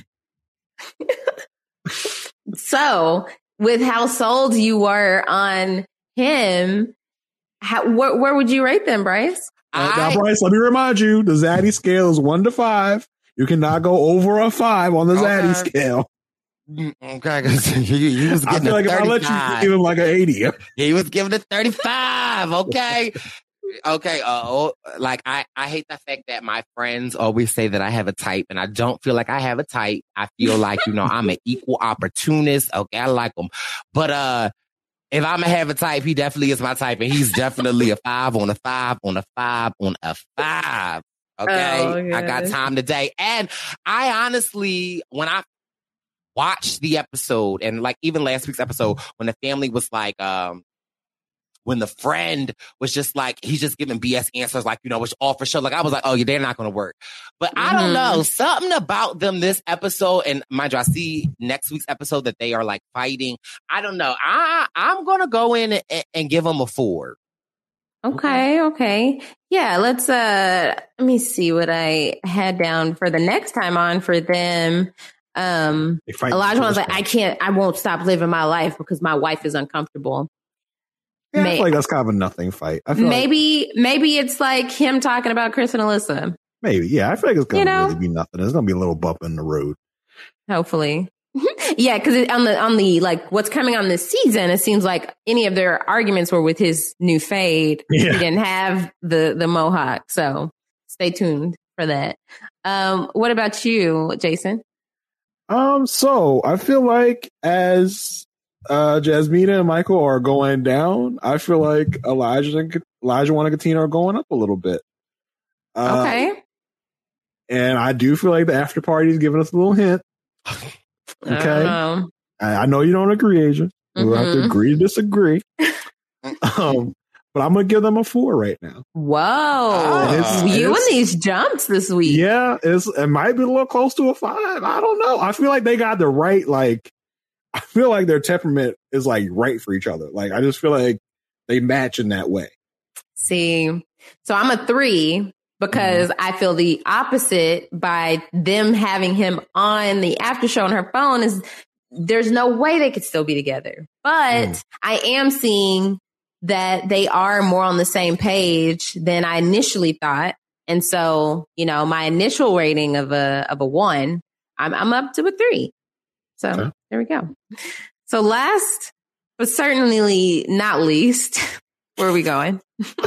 like. So, with how sold you were on him, how, wh- where would you rate them, Bryce? Uh, now, Bryce, let me remind you, the Zaddy scale is one to five. You cannot go over a five on the okay. Zaddy scale. Okay, he, he was getting I feel like if I let you give him like an eighty. He was giving it thirty-five. Okay. Okay. Uh, oh, like, I, I hate the fact that my friends always say that I have a type, and I don't feel like I have a type. I feel like, you know, I'm an equal opportunist. Okay. I like them. But, uh, if I'm gonna have a type, he definitely is my type, and he's definitely a five on a five on a five on a five. Okay, oh, I got time today, and I honestly, when I watched the episode, and like even last week's episode, when the family was like, um, when the friend was just like, he's just giving B S answers, like, you know, it's all for sure. Like, I was like, oh, yeah, they're not going to work. But mm-hmm. I don't know, something about them this episode, and mind you, I see next week's episode that they are like fighting. I don't know. I, I'm going to go in and, and give them a four. Okay, okay. Yeah, let's, uh, let me see what I had down for the next time on for them. Um, Olajuwon's like, I can't, I won't stop living my life because my wife is uncomfortable. Yeah, May- I feel like that's kind of a nothing fight. I feel maybe, like- maybe it's like him talking about Chris and Alyssa. Maybe, yeah. I feel like it's gonna You know? really be nothing. There's gonna be a little bump in the road. Hopefully. Yeah, because on the on the like what's coming on this season, it seems like any of their arguments were with his new fade. Yeah. He didn't have the the mohawk, so stay tuned for that. Um, what about you, Jason? Um, so I feel like as uh Jasmina and Michael are going down, I feel like Elijah and Olajuwon and Katina are going up a little bit. Uh, Okay. And I do feel like the after party is giving us a little hint. Okay. Um, I, I know you don't agree, Asia. We'll have to Mhm. agree to disagree. um, but I'm gonna give them a four right now. whoa. Ah. You It's- and these jumps this week. Yeah, it's it might be a little close to a five. I don't know. I feel like they got the right, like I feel like their temperament is like right for each other. Like I just feel like they match in that way. See, so I'm a three because I feel the opposite by them having him on the after show on her phone is there's no way they could still be together. But Mm. I am seeing that they are more on the same page than I initially thought. And so, you know, my initial rating of a of a one, I'm I'm up to a three. So Okay. there we go. So last, but certainly not least, where are we going?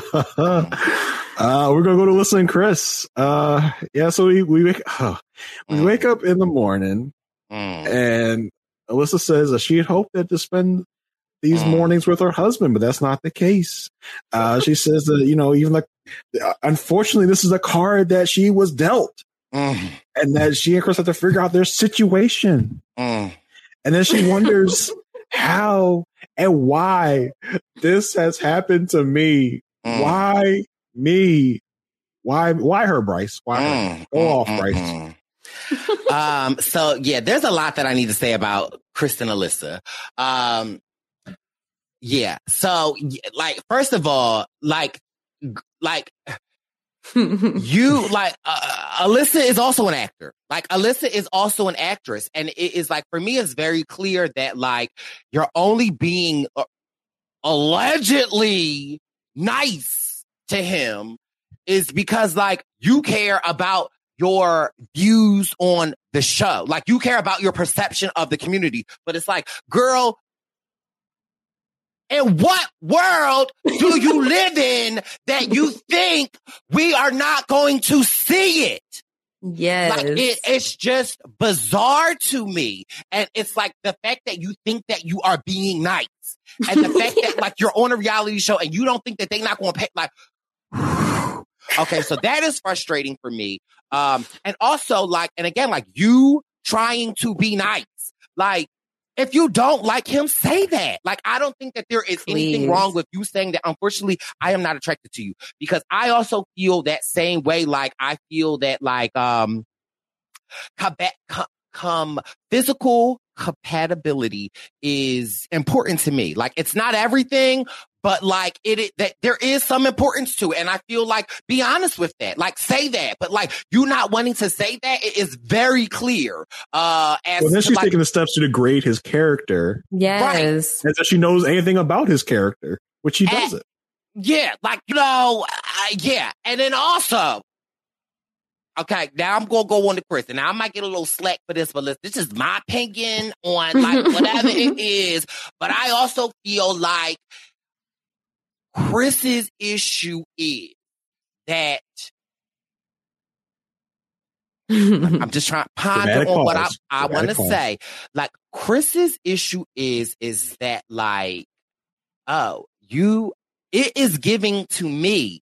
uh, we're gonna go to Alyssa and Chris. Uh, yeah, so we we wake, oh, we wake up in the morning, Mm. and Alyssa says that she had hoped that to spend these Mm. mornings with her husband, but that's not the case. Uh, she says that you know, even like, unfortunately, this is a card that she was dealt, Mm. and that she and Chris have to figure out their situation. Mm. And then she wonders how and why this has happened to me. Mm. Why me? Why why her, Bryce? Why her? Mm. Go Mm. off, Mm. Bryce. Mm. um, so yeah, there's a lot that I need to say about Kristen Alyssa. Um, yeah. So y- like, first of all, like, g- like you, like, uh, Alyssa is also an actor. Like, Alyssa is also an actress. And it is like, for me, it's very clear that like, you're only being uh, allegedly nice to him is because like, you care about your views on the show. Like, you care about your perception of the community. But it's like, girl, in what world do you live in that you think we are not going to see it? Yes. Like, it, it's just bizarre to me. And it's like the fact that you think that you are being nice and the fact that like you're on a reality show and you don't think that they're not going to pay, like, okay, so that is frustrating for me. Um, and also like, and again, like you trying to be nice, like, if you don't like him, say that. Like, I don't think that there is Please. anything wrong with you saying that, unfortunately, I am not attracted to you. Because I also feel that same way. Like, I feel that, like, um, com- com- com- physical compatibility is important to me. Like, it's not everything, but like it, it that there is some importance to it. And I feel like, be honest with that. Like, say that. But like, you not wanting to say that, it is very clear. Uh, as Well, then to, she's like, taking the steps to degrade his character, Yes. as if she knows anything about his character, which she And- doesn't. Yeah, like, you know, uh, yeah. And then also, okay, now I'm going to go on to Chris. And I might get a little slack for this, but listen, this is my opinion on, like, whatever it is. But I also feel like Chris's issue is that I'm just trying to ponder Dramatic on what I, pause. I want to Dramatic pause. say. Like, Chris's issue is, is that, like, oh, you, it is giving to me,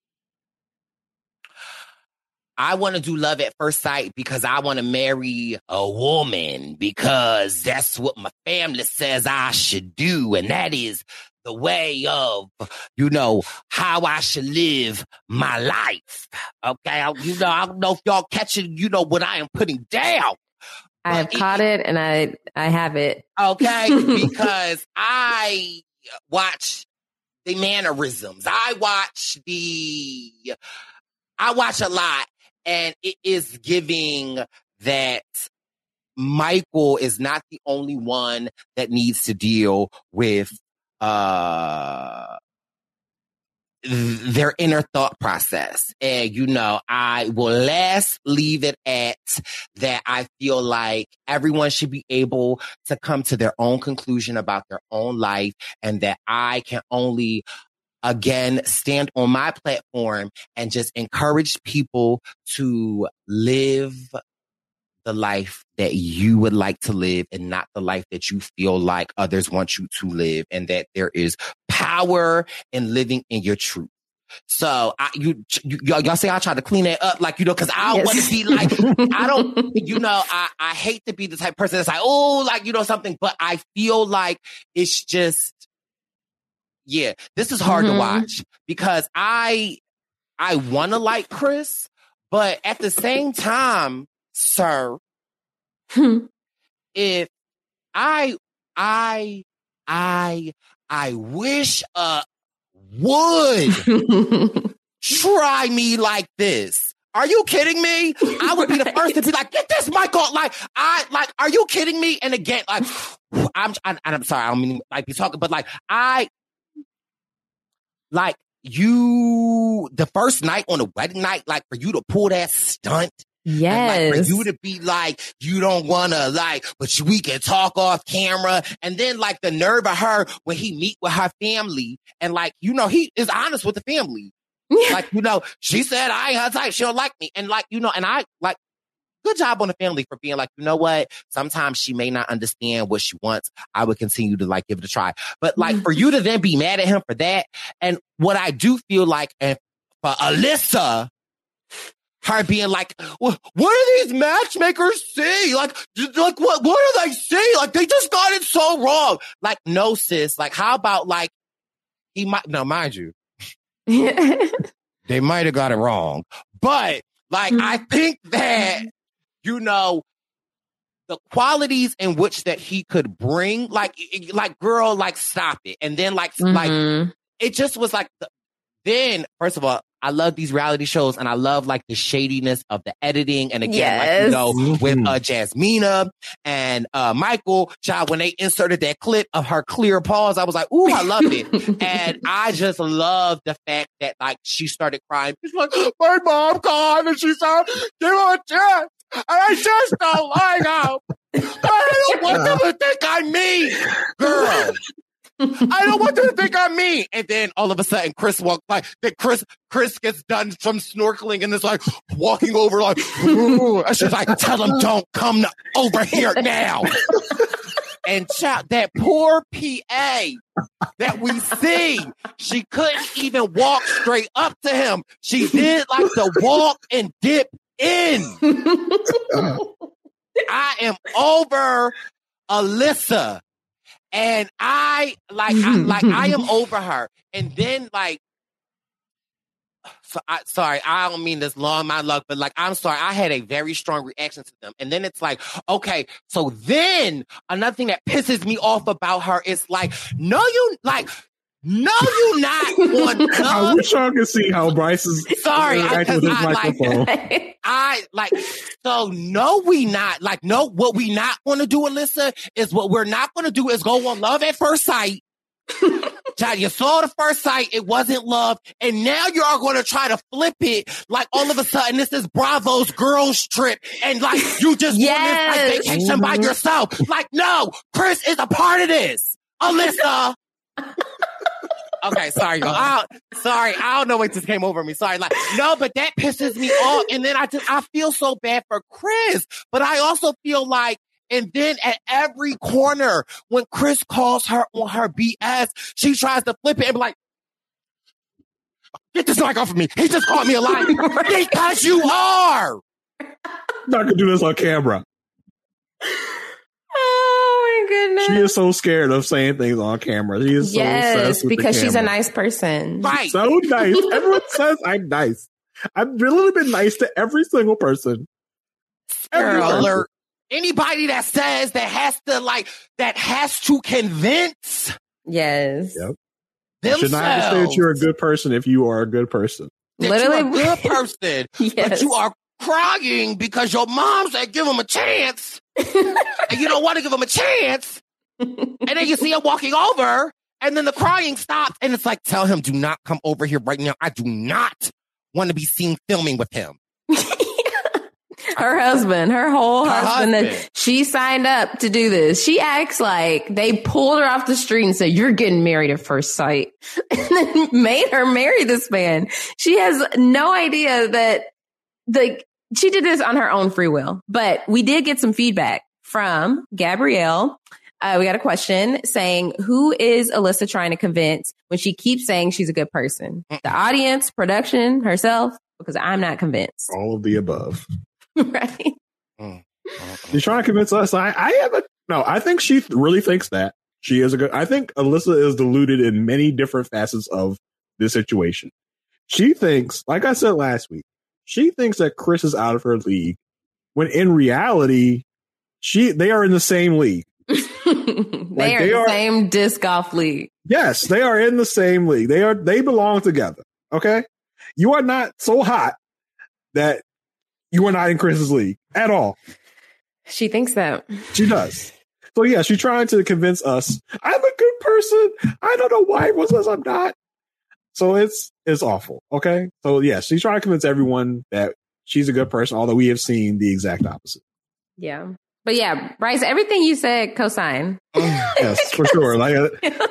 I want to do love at first sight because I want to marry a woman because that's what my family says I should do. And that is the way of, you know, how I should live my life. Okay. I, you know, I don't know if y'all catching, you know, what I am putting down. I have But caught it and I I have it. Okay. Because I watch the mannerisms. I watch the, I watch a lot. And it is giving that Michael is not the only one that needs to deal with uh their inner thought process. And, you know, I will last leave it at that. I feel like everyone should be able to come to their own conclusion about their own life, and that I can only, again, stand on my platform and just encourage people to live the life that you would like to live and not the life that you feel like others want you to live, and that there is power in living in your truth. So I, you, you, y'all say I try to clean it up, like, you know, cause I yes. want to be like, I don't, you know, I, I hate to be the type of person that's like, oh, like, you know, something, but I feel like it's just, yeah, this is hard mm-hmm. to watch because I, I want to like Chris, but at the same time, sir, hmm. if I, I, I, I wish a would try me like this. Are you kidding me? I would be the first to be like, get this mic on. Like, I, like, are you kidding me? And again, like, I'm, I'm, I'm sorry, I don't mean like be talking, but like, I, like, you, the first night on the wedding night, like, for you to pull that stunt. Yes. And like for you to be like, you don't want to like, but we can talk off camera. And then like the nerve of her when he meet with her family. And like, you know, he is honest with the family. Yeah. Like, you know, she said, I ain't her type. She don't like me. And like, you know, and I like, good job on the family for being like, you know what? Sometimes she may not understand what she wants. I would continue to like give it a try. But like for you to then be mad at him for that. And what I do feel like, and for Alyssa, her being like, what do these matchmakers see? Like, like what, what do they see? Like, they just got it so wrong. Like, no, sis. Like, how about like, he might, no, mind you, they might have got it wrong. But like, I think that, you know, the qualities in which that he could bring, like, like, girl, like, stop it. And then like, mm-hmm. like, it just was like, then, first of all, I love these reality shows, and I love like the shadiness of the editing. And again, yes. like, you know, mm-hmm. with uh, Jasmina and uh, Michael, child, when they inserted that clip of her clear pause, I was like, ooh, I love it. And I just love the fact that like she started crying. She's like, my mom called and she said, give her a chance. And I just don't like her. I don't want them to think I'm me, girl. I don't want them to think I'm me. And then all of a sudden, Chris walks by. Then Chris, Chris gets done from snorkeling and is like walking over, like, ooh. And she's like, tell him don't come over here now. And child, that poor P A that we see, she couldn't even walk straight up to him. She did like the walk and dip in. I am over Alyssa. And I like, I, like, I am over her. And then, like, so I, sorry, I don't mean this long, my luck, but like, I'm sorry, I had a very strong reaction to them. And then it's like, okay, so then another thing that pisses me off about her is like, no, you like. No, you not on Love. I wish y'all could see how Bryce is sorry interacting with his I, microphone. Like, I like so no we not like no what we not want to do, Alyssa, is what we're not going to do is go on Love at First Sight. Child, you saw the first sight, it wasn't love, and now you are going to try to flip it like all of a sudden this is Bravo's girls trip, and like you just yes. want this like vacation by yourself. Like, no, Chris is a part of this, Alyssa. Okay, sorry, y'all. I sorry, I don't know what just came over me. Sorry, like no, but that pisses me off. And then I just I feel so bad for Chris, but I also feel like, and then at every corner when Chris calls her on her B S, she tries to flip it and be like, "Get this mic off of me! He just called me a liar because you are." Not gonna do this on camera. Oh my goodness. She is so scared of saying things on camera. She is so yes, obsessed with because the she's a camera. nice person. Right. So nice. Everyone says I'm nice. I've really been nice to every single person. Every Girl, person. alert. Anybody that says that has to like that has to convince. Yes. Yep. Themselves. You should not have to say that you're a good person if you are a good person. That Literally, you're a good person, yes. but you are crying because your mom said give him a chance. and you don't want to give him a chance. And then you see him walking over, and then the crying stops, and it's like, tell him, do not come over here right now. I do not want to be seen filming with him. Her husband, her whole Her husband, husband. that she signed up to do this. She acts like they pulled her off the street and said, you're getting married at first sight. And then made her marry this man. She has no idea that the, she did this on her own free will. But we did get some feedback from Gabrielle. Uh, we got a question saying, who is Alyssa trying to convince when she keeps saying she's a good person? The audience, production, herself? Because I'm not convinced. All of the above. Right. She's trying to convince us. I, I haven't. No, I think she really thinks that she is a good. I think Alyssa is deluded in many different facets of this situation. She thinks, like I said last week, she thinks that Chris is out of her league, when in reality, she they are in the same league. they Like, are they the are- same disc golf league. Yes, they are in the same league. They are. They belong together. Okay, you are not so hot that you are not in Chris's league at all. She thinks that. She does. So yeah, she's trying to convince us I'm a good person. I don't know why everyone says I'm not. So it's it's awful. Okay. So yeah, she's trying to convince everyone that she's a good person, although we have seen the exact opposite. Yeah. But yeah, Bryce, everything you said, cosign. Yes, for sure. Like, uh,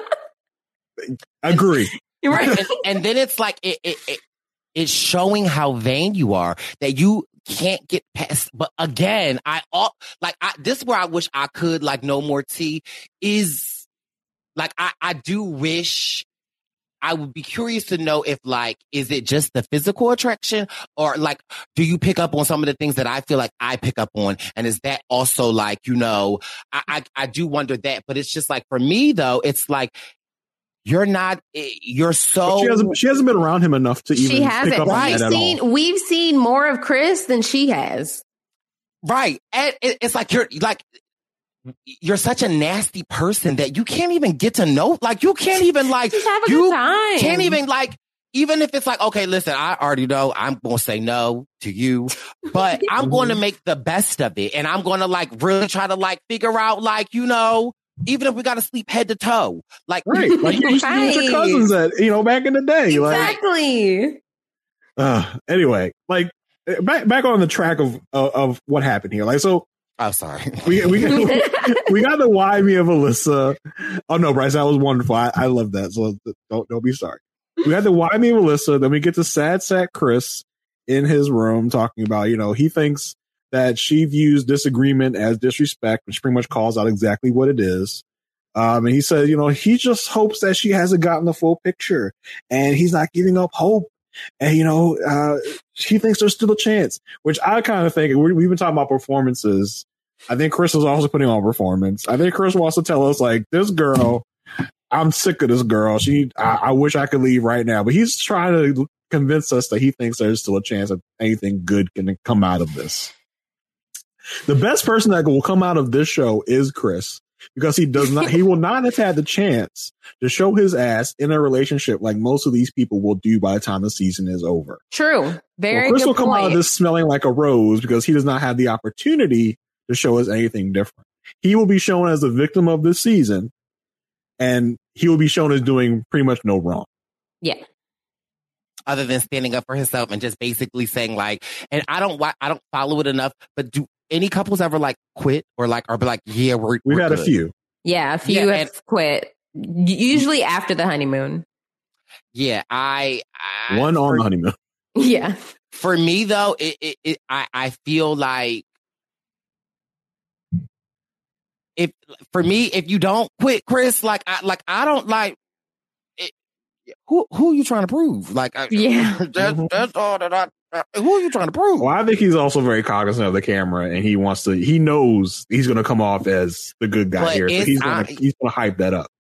agree. You're right. and, and then it's like it, it, it it's showing how vain you are, that you can't get past. But again, I all like I, this is where I wish I could like no more tea is like I, I do wish I would be curious to know if like is it just the physical attraction, or like do you pick up on some of the things that I feel like I pick up on, and is that also like, you know, I I, I do wonder that. But it's just like for me though, it's like you're not you're so She hasn't, she hasn't been around him enough to even She hasn't. pick up on We've that at seen, all. we've seen more of Chris than she has. right. And it, it's like you're like you're such a nasty person that you can't even get to know. Like you can't even like Just have a you good time. can't even like even if it's like, okay, listen, I already know I'm gonna say no to you, but I'm going to make the best of it, and I'm going to like really try to like figure out like, you know, even if we got to sleep head to toe, like Right. Like you used to do with your Right. cousins at, you know, back in the day. Like, Exactly. uh, anyway, like back, back on the track of, of, of what happened here. Like, so oh, sorry. we, we, we got the why me of Alyssa. Oh no, Bryce, that was wonderful. I, I love that. So don't, don't be sorry. We got the why me of Alyssa. Then we get to sad sack Chris in his room talking about, you know, he thinks that she views disagreement as disrespect, which pretty much calls out exactly what it is. Um, and he said, you know, he just hopes that she hasn't gotten the full picture, and he's not giving up hope. And, you know, uh, he thinks there's still a chance, which I kind of think we, we've been talking about performances. I think Chris is also putting on performance. I think Chris wants to tell us, like, this girl, I'm sick of this girl. She, I, I wish I could leave right now, but he's trying to convince us that he thinks there's still a chance that anything good can come out of this. The best person that will come out of this show is Chris, because he does not, he will not have had the chance to show his ass in a relationship like most of these people will do by the time the season is over. True. Very Well, Chris good will come point. out of this smelling like a rose because he does not have the opportunity to show us anything different. He will be shown as the victim of this season, and he will be shown as doing pretty much no wrong. Yeah. Other than standing up for himself and just basically saying like, and I don't, wa- I don't follow it enough, but do any couples ever like quit or like, or be like, yeah, we're, We've we're had a good? few. Yeah. A few Yeah, have and- quit. Usually after the honeymoon. Yeah, I, I One on for, the honeymoon. Yeah. for me though, it, it, it I, I feel like if for me, if you don't quit, Chris, like I, like I don't like it, who, who are you trying to prove? Like, I, Yeah. that's, that's all that I. Uh, who are you trying to prove? Well, I think he's also very cognizant of the camera, and he wants to. He knows he's going to come off as the good guy But here, so it's- he's going I- to he's going to hype that up.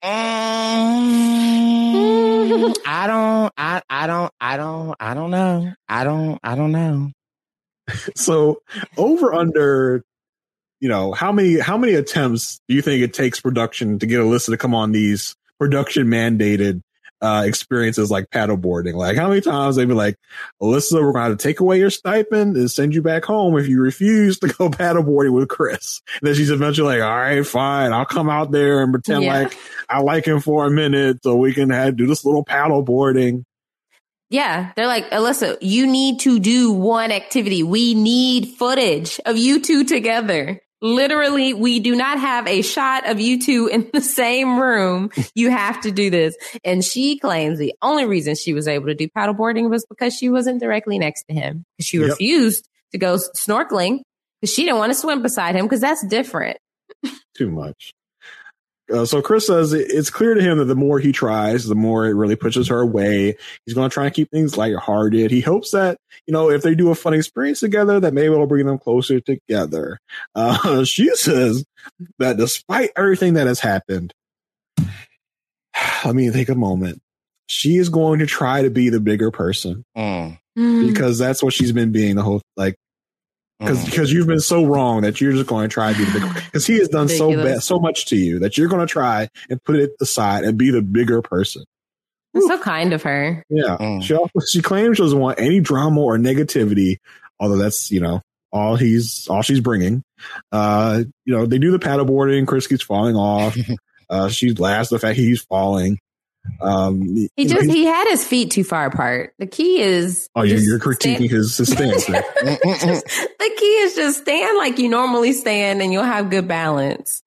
Mm, I don't. I. I don't. I don't. I don't know. I don't. I don't know. So over under, you know, how many how many attempts do you think it takes production to get Alyssa to come on these production mandated uh, experiences like paddleboarding. Like how many times they'd be like, Alyssa, we're going to have to take away your stipend and send you back home if you refuse to go paddleboarding with Chris. And then she's eventually like, all right, fine. I'll come out there and pretend yeah. like I like him for a minute so we can have, do this little paddleboarding. Yeah, they're like, Alyssa, you need to do one activity. We need footage of you two together. Literally, we do not have a shot of you two in the same room. You have to do this. And she claims the only reason she was able to do paddleboarding was because she wasn't directly next to him. She yep. refused to go snorkeling because she didn't want to swim beside him because that's different. Too much. Uh, so Chris says it's clear to him that the more he tries, the more it really pushes her away. He's going to try and keep things lighthearted. He hopes that, you know, if they do a fun experience together, that maybe it'll bring them closer together. Uh, she says that despite everything that has happened, let me take a moment. She is going to try to be the bigger person mm. because that's what she's been being the whole, like, Because because you've been so wrong that you're just going to try to be the bigger. Because he has done so bad, so much to you that you're going to try and put it aside and be the bigger person. That's so kind of her. Yeah, mm. she also, she claims she doesn't want any drama or negativity, although that's you know all he's all she's bringing. Uh, you know they do the paddleboarding. Chris keeps falling off. uh, she laughs at the fact he's falling. Um, he just know, he had his feet too far apart. The key is oh, you're, you're critiquing stand. his, his stance. just, the key is just stand like you normally stand, and you'll have good balance.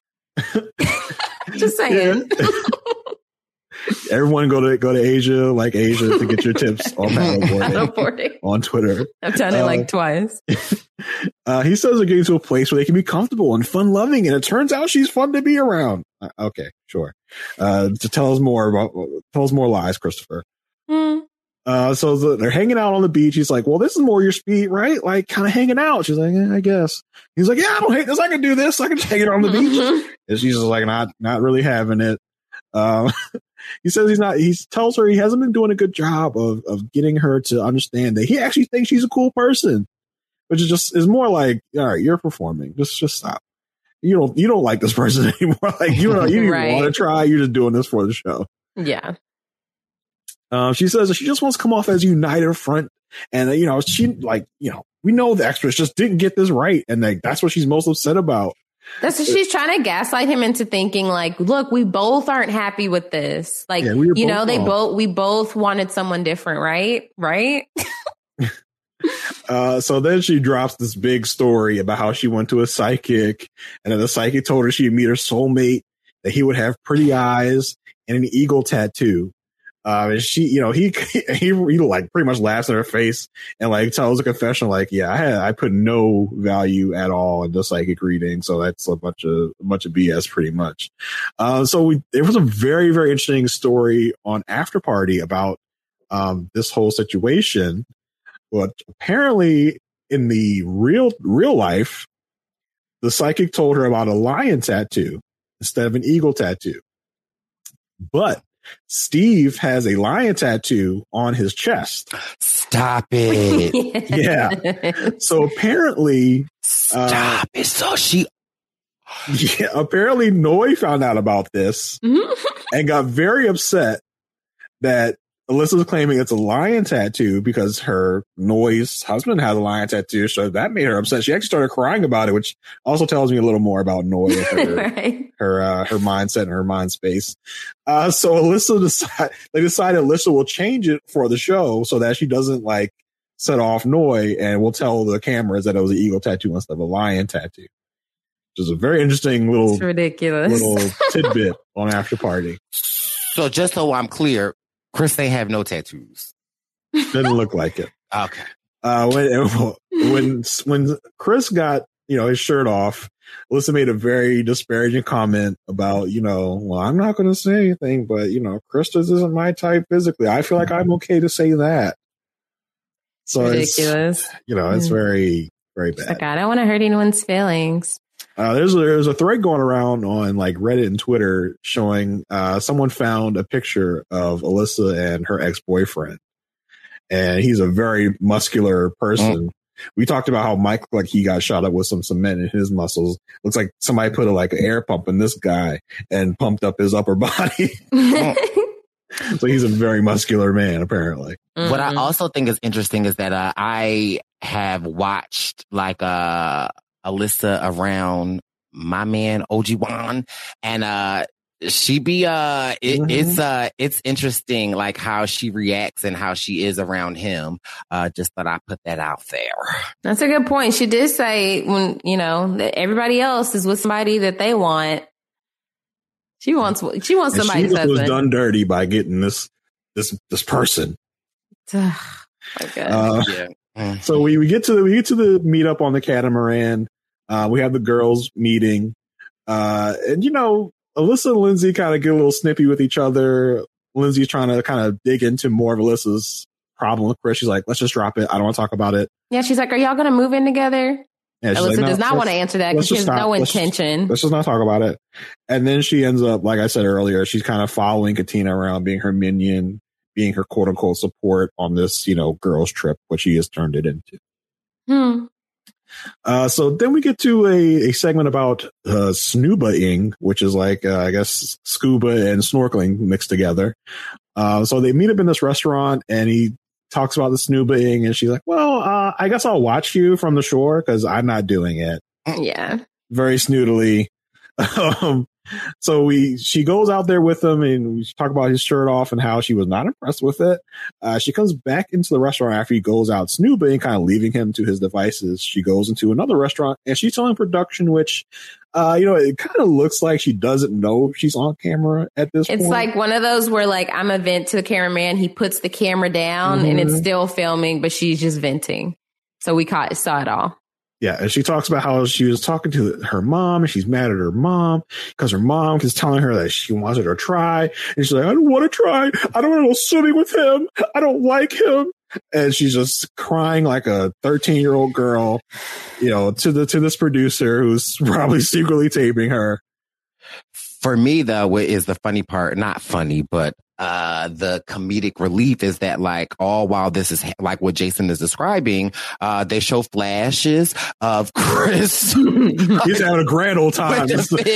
Just saying. Yeah. Everyone go to go to Asia, like Asia, to get your tips on paddleboarding, paddleboarding. on Twitter. I've done it uh, like twice. Uh, he says they're getting to a place where they can be comfortable and fun loving, and it turns out she's fun to be around. Uh, okay, sure. Uh, to tell us more about, tell us more lies, Christopher. Mm. Uh, so the, they're hanging out on the beach. He's like, well, this is more your speed, right? Like kind of hanging out. She's like, yeah, I guess. He's like, yeah, I don't hate this. I can do this. I can just hang it on the beach. And she's just like, not, not really having it. Um, he says he's not, he tells her he hasn't been doing a good job of, of getting her to understand that he actually thinks she's a cool person, which is just, is more like, all right, you're performing. Just, just stop. You don't, you don't like this person anymore. Like you don't, you don't right. even want to try. You're just doing this for the show. Yeah. Um, she says that she just wants to come off as a united front. And, uh, you know, she like, you know, we know the extras just didn't get this right. And like, that's what she's most upset about. That's what she's trying to gaslight him into thinking like, look, we both aren't happy with this. Like, yeah, we you know, they wrong. both, we both wanted someone different, right? Right. uh, so then she drops this big story about how she went to a psychic and then the psychic told her she'd meet her soulmate, that he would have pretty eyes and an eagle tattoo. Uh, and she, you know, he, he, he like pretty much laughs in her face and like tells a confession, like, yeah, I had, I put no value at all in the psychic reading. So that's a bunch of, a bunch of B S pretty much. Uh, so we, it was a very, very interesting story on After Party about, um, this whole situation. But apparently in the real, real life, the psychic told her about a lion tattoo instead of an eagle tattoo. But Steve has a lion tattoo on his chest. Stop it. Yeah. So apparently. Stop uh, it. So she. Yeah. Apparently Noi found out about this and got very upset that Alyssa's claiming it's a lion tattoo because her Noi's husband has a lion tattoo. So that made her upset. She actually started crying about it, which also tells me a little more about Noi, her, right. her, uh, her mindset and her mind space. Uh, so Alyssa decide, they decided Alyssa will change it for the show so that she doesn't like set off Noi and will tell the cameras that it was an eagle tattoo instead of a lion tattoo. Which is a very interesting little, it's ridiculous little tidbit on After Party. So just so I'm clear, Chris, they have no tattoos. Didn't look like it. Okay. Uh, when when when Chris got you know his shirt off, Alyssa made a very disparaging comment about you know well I'm not going to say anything, but you know Chris just isn't my type physically. I feel like I'm okay to say that. So ridiculous. It's, you know it's very very bad. Like, I don't want to hurt anyone's feelings. Uh, there's a, there's a thread going around on like Reddit and Twitter showing uh, someone found a picture of Alyssa and her ex-boyfriend, and he's a very muscular person. Mm. We talked about how Mike, like he got shot up with some cement in his muscles. Looks like somebody put a, like an air pump in this guy and pumped up his upper body. So he's a very muscular man, apparently. Mm-hmm. What I also think is interesting is that uh, I have watched like uh, Alyssa around my man O G Wan, and uh, she be uh, it, mm-hmm. it's uh, it's interesting like how she reacts and how she is around him. Uh, just thought I put that out there. That's a good point. She did say when you know that everybody else is with somebody that they want. She wants she wants somebody's she husband. was done dirty by getting this this this person. Okay. Uh, yeah. So we, we get to the we get to the meetup on the catamaran. Uh, we have the girls meeting, uh, and you know, Alyssa and Lindsay kind of get a little snippy with each other. Lindsay's trying to kind of dig into more of Alyssa's problem with Chris. She's like, "Let's just drop it. I don't want to talk about it." Yeah, she's like, "Are y'all going to move in together?" Yeah, Alyssa like, no, does not want to answer that because she has no let's intention. Just, let's just not talk about it. And then she ends up, like I said earlier, she's kind of following Katina around, being her minion, being her quote unquote support on this, you know, girls trip, which she has turned it into. Hmm. Uh, so then we get to a, a segment about uh, snuba-ing, which is like, uh, I guess, scuba and snorkeling mixed together. Uh, so they meet up in this restaurant and he talks about the snuba-ing and she's like, well, uh, I guess I'll watch you from the shore because I'm not doing it. Yeah. Very snoodily. um, so we, she goes out there with him and we talk about his shirt off and how she was not impressed with it. Uh, she comes back into the restaurant after he goes out snooping, kind of leaving him to his devices. She goes into another restaurant and she's telling production, which, uh, you know, it kind of looks like she doesn't know she's on camera at this it's point. It's like one of those where like I'm a vent to the cameraman. He puts the camera down mm-hmm. and it's still filming, but she's just venting. So we caught, saw it all. Yeah, and she talks about how she was talking to her mom and she's mad at her mom because her mom is telling her that she wants her to try. And she's like, I don't want to try. I don't want to go swimming with him. I don't like him. And she's just crying like a thirteen-year-old girl, you know, to the to this producer who's probably secretly taping her. For me, though, what is the funny part? Not funny, but uh, the comedic relief is that, like, all while this is ha- like what Jason is describing, uh, they show flashes of Chris. He's having a grand old time. With the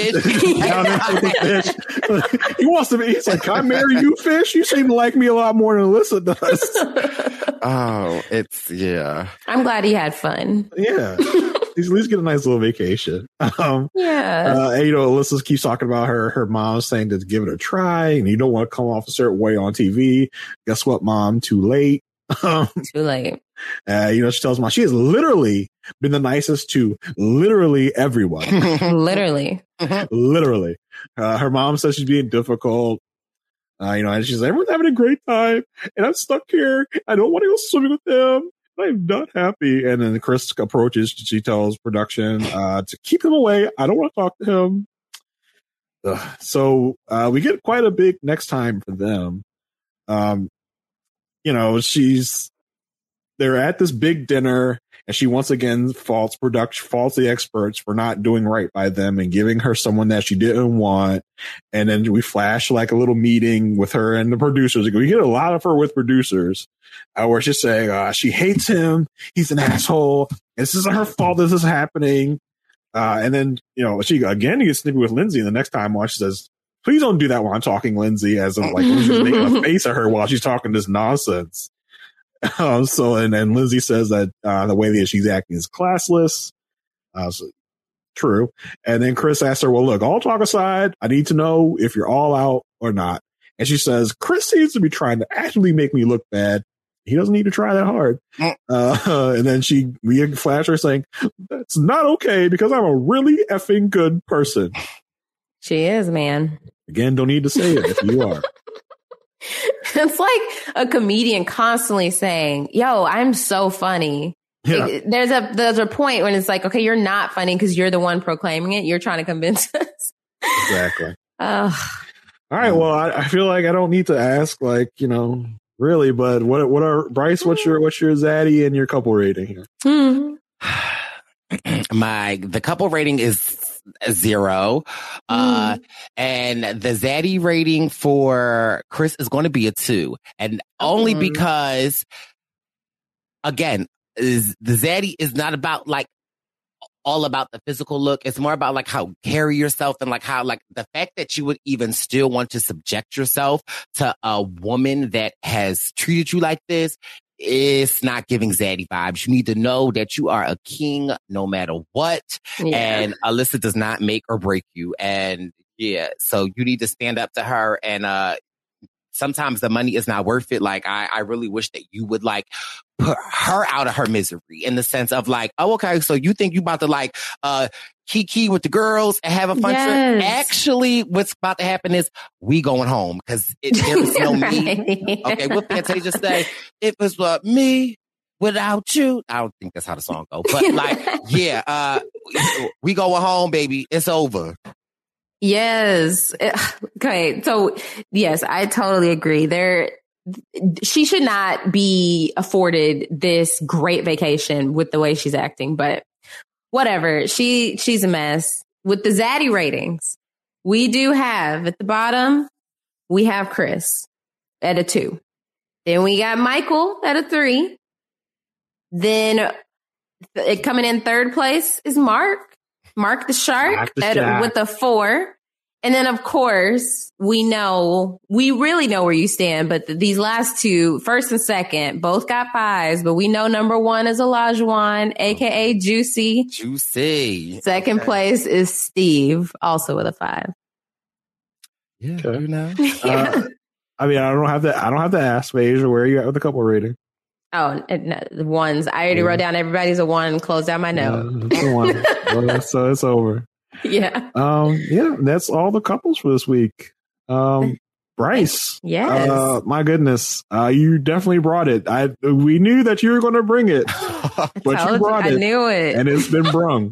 fish. He wants to be. He's like, "Can I marry you, fish? You seem to like me a lot more than Alyssa does." Oh, it's yeah. I'm glad he had fun. Yeah. He's at least get a nice little vacation. Um, yeah. Uh, and, you know, Alyssa keeps talking about her, her mom saying to give it a try and you don't want to come off a certain way on T V. Guess what, mom? Too late. Um, Too late. Uh, you know, she tells mom she has literally been the nicest to literally everyone. Literally. Literally. Uh, her mom says she's being difficult. Uh, you know, and she's like, everyone's having a great time and I'm stuck here. I don't want to go swimming with them. I'm not happy. And then Chris approaches. She tells production uh, to keep him away. I don't want to talk to him. Ugh. So uh, we get quite a big next time for them. Um, you know, she's they're at this big dinner, and she once again faults production, faults the experts for not doing right by them and giving her someone that she didn't want. And then we flash like a little meeting with her and the producers. We get a lot of her with producers. Uh, where she's saying uh, she hates him. He's an asshole. And this isn't her fault. This is happening. Uh, and then, you know, she again gets snippy with Lindsay. And the next time on, she says, please don't do that while I'm talking, Lindsay, as I'm like making a face at her while she's talking this nonsense. Um, so, and then Lindsay says that uh, the way that she's acting is classless. Uh, so, true. And then Chris asks her, well, look, all talk aside, I need to know if you're all out or not. And she says, Chris seems to be trying to actually make me look bad. He doesn't need to try that hard. Uh, and then she, we flash her saying, that's not okay because I'm a really effing good person. She is, man. Again, don't need to say it if you are. It's like a comedian constantly saying, yo, I'm so funny. Yeah. It, there's a there's a point when it's like, okay, you're not funny because you're the one proclaiming it. You're trying to convince us. Exactly. Uh, All right. Well, I, I feel like I don't need to ask, like, you know, really, but what what are Bryce? What's your what's your zaddy and your couple rating here? Mm-hmm. My the couple rating is zero, mm. uh, and the zaddy rating for Chris is going to be a two, and only mm. because, again, is the zaddy is not about like all about the physical look. It's more about like how you carry yourself and like how like the fact that you would even still want to subject yourself to a woman that has treated you like this. It's not giving zaddy vibes. You need to know that you are a king no matter what. Yeah. And Alyssa does not make or break you. And yeah, so you need to stand up to her. And uh, sometimes the money is not worth it. Like, I, I really wish that you would like put her out of her misery in the sense of like, oh, okay, so you think you about to like uh, kiki with the girls and have a fun yes. trip? Actually, what's about to happen is we going home because there is no right. me. Okay, what Fantasia say? It was uh, me without you. I don't think that's how the song goes, but like, yeah, uh, we going home, baby. It's over. Yes. Okay. So yes, I totally agree. There, she should not be afforded this great vacation with the way she's acting, but whatever. She, she's a mess. With the Zaddy ratings, we do have at the bottom, we have Chris at a two. Then we got Michael at a three. Then it coming in third place is Mark. Mark the Shark Mark the at, Shark. with a four. And then, of course, we know, we really know where you stand. But th- these last two, first and second, both got fives. But we know number one is Olajuwon, a k a. Juicy. Juicy. Second okay. place is Steve, also with a five. Yeah, okay. you know. uh, I mean, I don't have to, I don't have to ask, Asia, where are you at with the couple rating? Oh, no, the ones. I already yeah. wrote down everybody's a one, closed down my note. Yeah, it's a one. Well, so it's over. Yeah. Um, yeah, that's all the couples for this week. Um, Bryce. Yes. Uh, my goodness. Uh, you definitely brought it. I, we knew that you were going to bring it, but you brought you, it. I knew it. And it's been brung.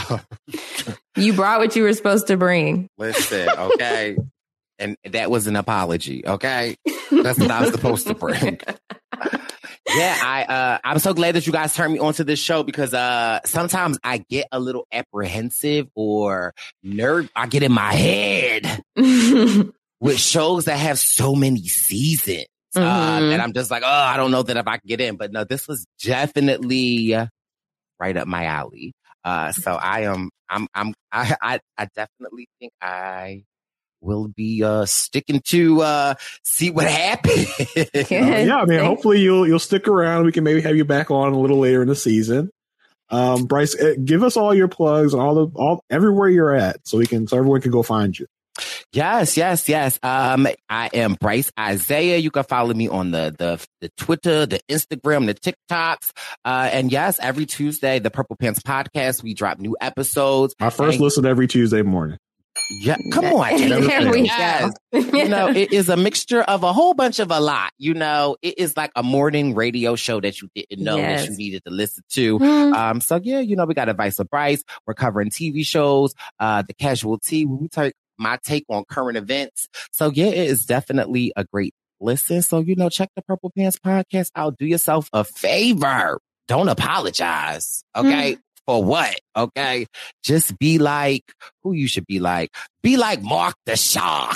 You brought what you were supposed to bring. Listen, okay. And that was an apology. Okay. That's what I was supposed to bring. Yeah, I, uh, I'm so glad that you guys turned me onto this show because, uh, sometimes I get a little apprehensive or nerd. I get in my head with shows that have so many seasons, mm-hmm. uh, that I'm just like, oh, I don't know that if I can get in, but no, this was definitely right up my alley. Uh, so I am, I'm, I'm, I, I, I definitely think I will be uh sticking to uh see what happens. uh, yeah, I mean, hopefully you'll you'll stick around. We can maybe have you back on a little later in the season. Um, Bryce, give us all your plugs and all the all everywhere you're at, so we can so everyone can go find you. Yes, yes, yes. Um, I am Bryce Isaiah. You can follow me on the the the Twitter, the Instagram, the TikToks. Uh, and yes, every Tuesday, the Purple Pants Podcast, we drop new episodes. My first and- listen every Tuesday morning. Yeah, come on. There we yes. go. You know, it is a mixture of a whole bunch of a lot. You know, it is like a morning radio show that you didn't know yes. that you needed to listen to. Mm. Um, so yeah, you know, we got Advice with Bryce. We're covering T V shows, uh, the Casual Tea. We take my take on current events. So yeah, it is definitely a great listen. So, you know, check the Purple Pants Podcast out. Do yourself a favor. Don't apologize. Okay. Mm. For what? Okay. Just be like who you should be like. Be like Mark the Shark.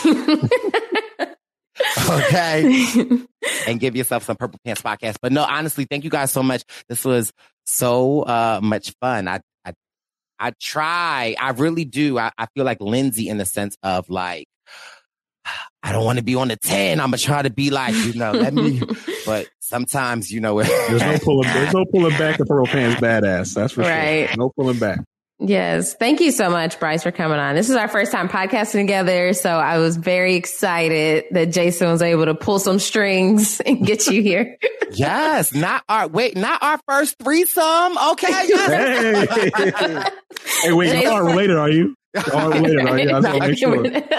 Okay. And give yourself some Purple Pants Podcast. But no, honestly, thank you guys so much. This was so uh, much fun. I, I, I try. I really do. I, I feel like Lindsay in the sense of like, I don't want to be on the ten. I'm going to try to be like, you know, let me, but sometimes, you know, there's no pulling, there's no pulling back the Purple Pants badass. That's for right. sure. No pulling back. Yes. Thank you so much, Bryce, for coming on. This is our first time podcasting together. So I was very excited that Jason was able to pull some strings and get you here. Yes. Not our, wait, not our first threesome. Okay. Yes. Hey, hey wait, Jason, y'all aren't related, are you? Y'all aren't related, are you? I just want to make sure.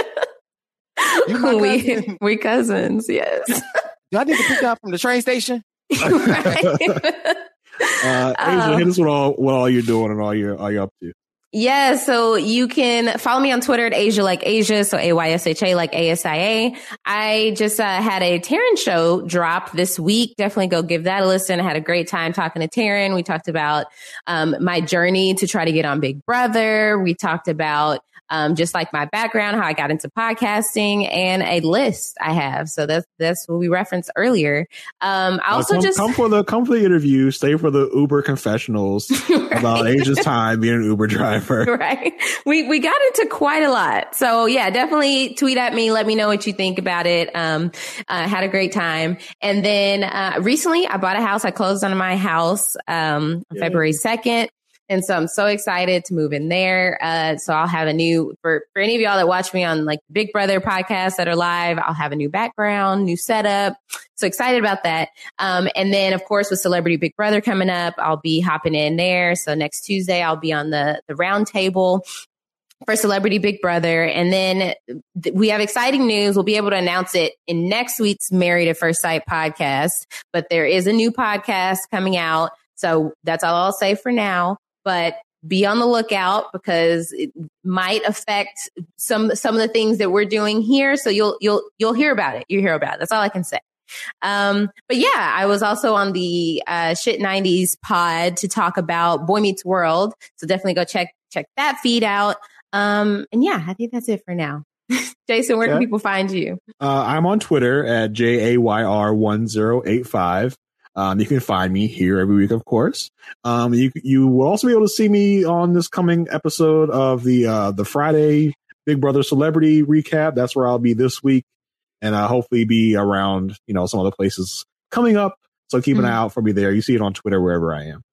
we we cousins, yes. Do I need to pick you up from the train station? uh, Angel, um, hit us with all what all you're doing and all you're all you're up to. Yeah, so you can follow me on Twitter at Asia Like Asia, so A Y S H A like A S I A. I just uh, had a Taryn show drop this week. Definitely go give that a listen. I had a great time talking to Taryn. We talked about um, my journey to try to get on Big Brother. We talked about um, just like my background, how I got into podcasting, and a list I have. So that's that's what we referenced earlier. Um, I also uh, come, just come for the come for the interview. Stay for the Uber confessionals right. about Asia's time being an Uber driver. Right. We we got into quite a lot. So yeah, definitely tweet at me. Let me know what you think about it. Um, uh, had a great time. And then uh, recently, I bought a house. I closed on my house um, on yeah. February second. And so I'm so excited to move in there. Uh, so I'll have a new, for, for any of y'all that watch me on like Big Brother podcasts that are live, I'll have a new background, new setup. So excited about that. Um, and then of course with Celebrity Big Brother coming up, I'll be hopping in there. So next Tuesday, I'll be on the, the round table for Celebrity Big Brother. And then th- we have exciting news. We'll be able to announce it in next week's Married at First Sight podcast, but there is a new podcast coming out. So that's all I'll say for now. But be on the lookout because it might affect some some of the things that we're doing here. So you'll you'll you'll hear about it. You hear about it. That's all I can say. Um, but yeah, I was also on the uh, Shit nineties pod to talk about Boy Meets World. So definitely go check check that feed out. Um, and yeah, I think that's it for now. Jason, where yeah. can people find you? Uh, I'm on Twitter at J A Y R one zero eight five. Um, you can find me here every week, of course. Um, you you will also be able to see me on this coming episode of the uh, the Friday Big Brother Celebrity Recap. That's where I'll be this week, and uh, hopefully be around you know some other places coming up. So keep an mm-hmm. eye out for me there. You see it on Twitter wherever I am.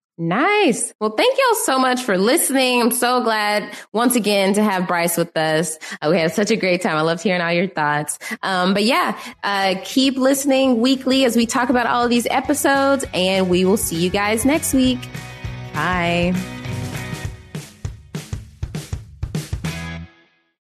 Nice. Well, thank y'all so much for listening. I'm so glad once again to have Bryce with us. Uh, we had such a great time. I loved hearing all your thoughts. Um, but yeah, uh, keep listening weekly as we talk about all of these episodes, and we will see you guys next week. Bye.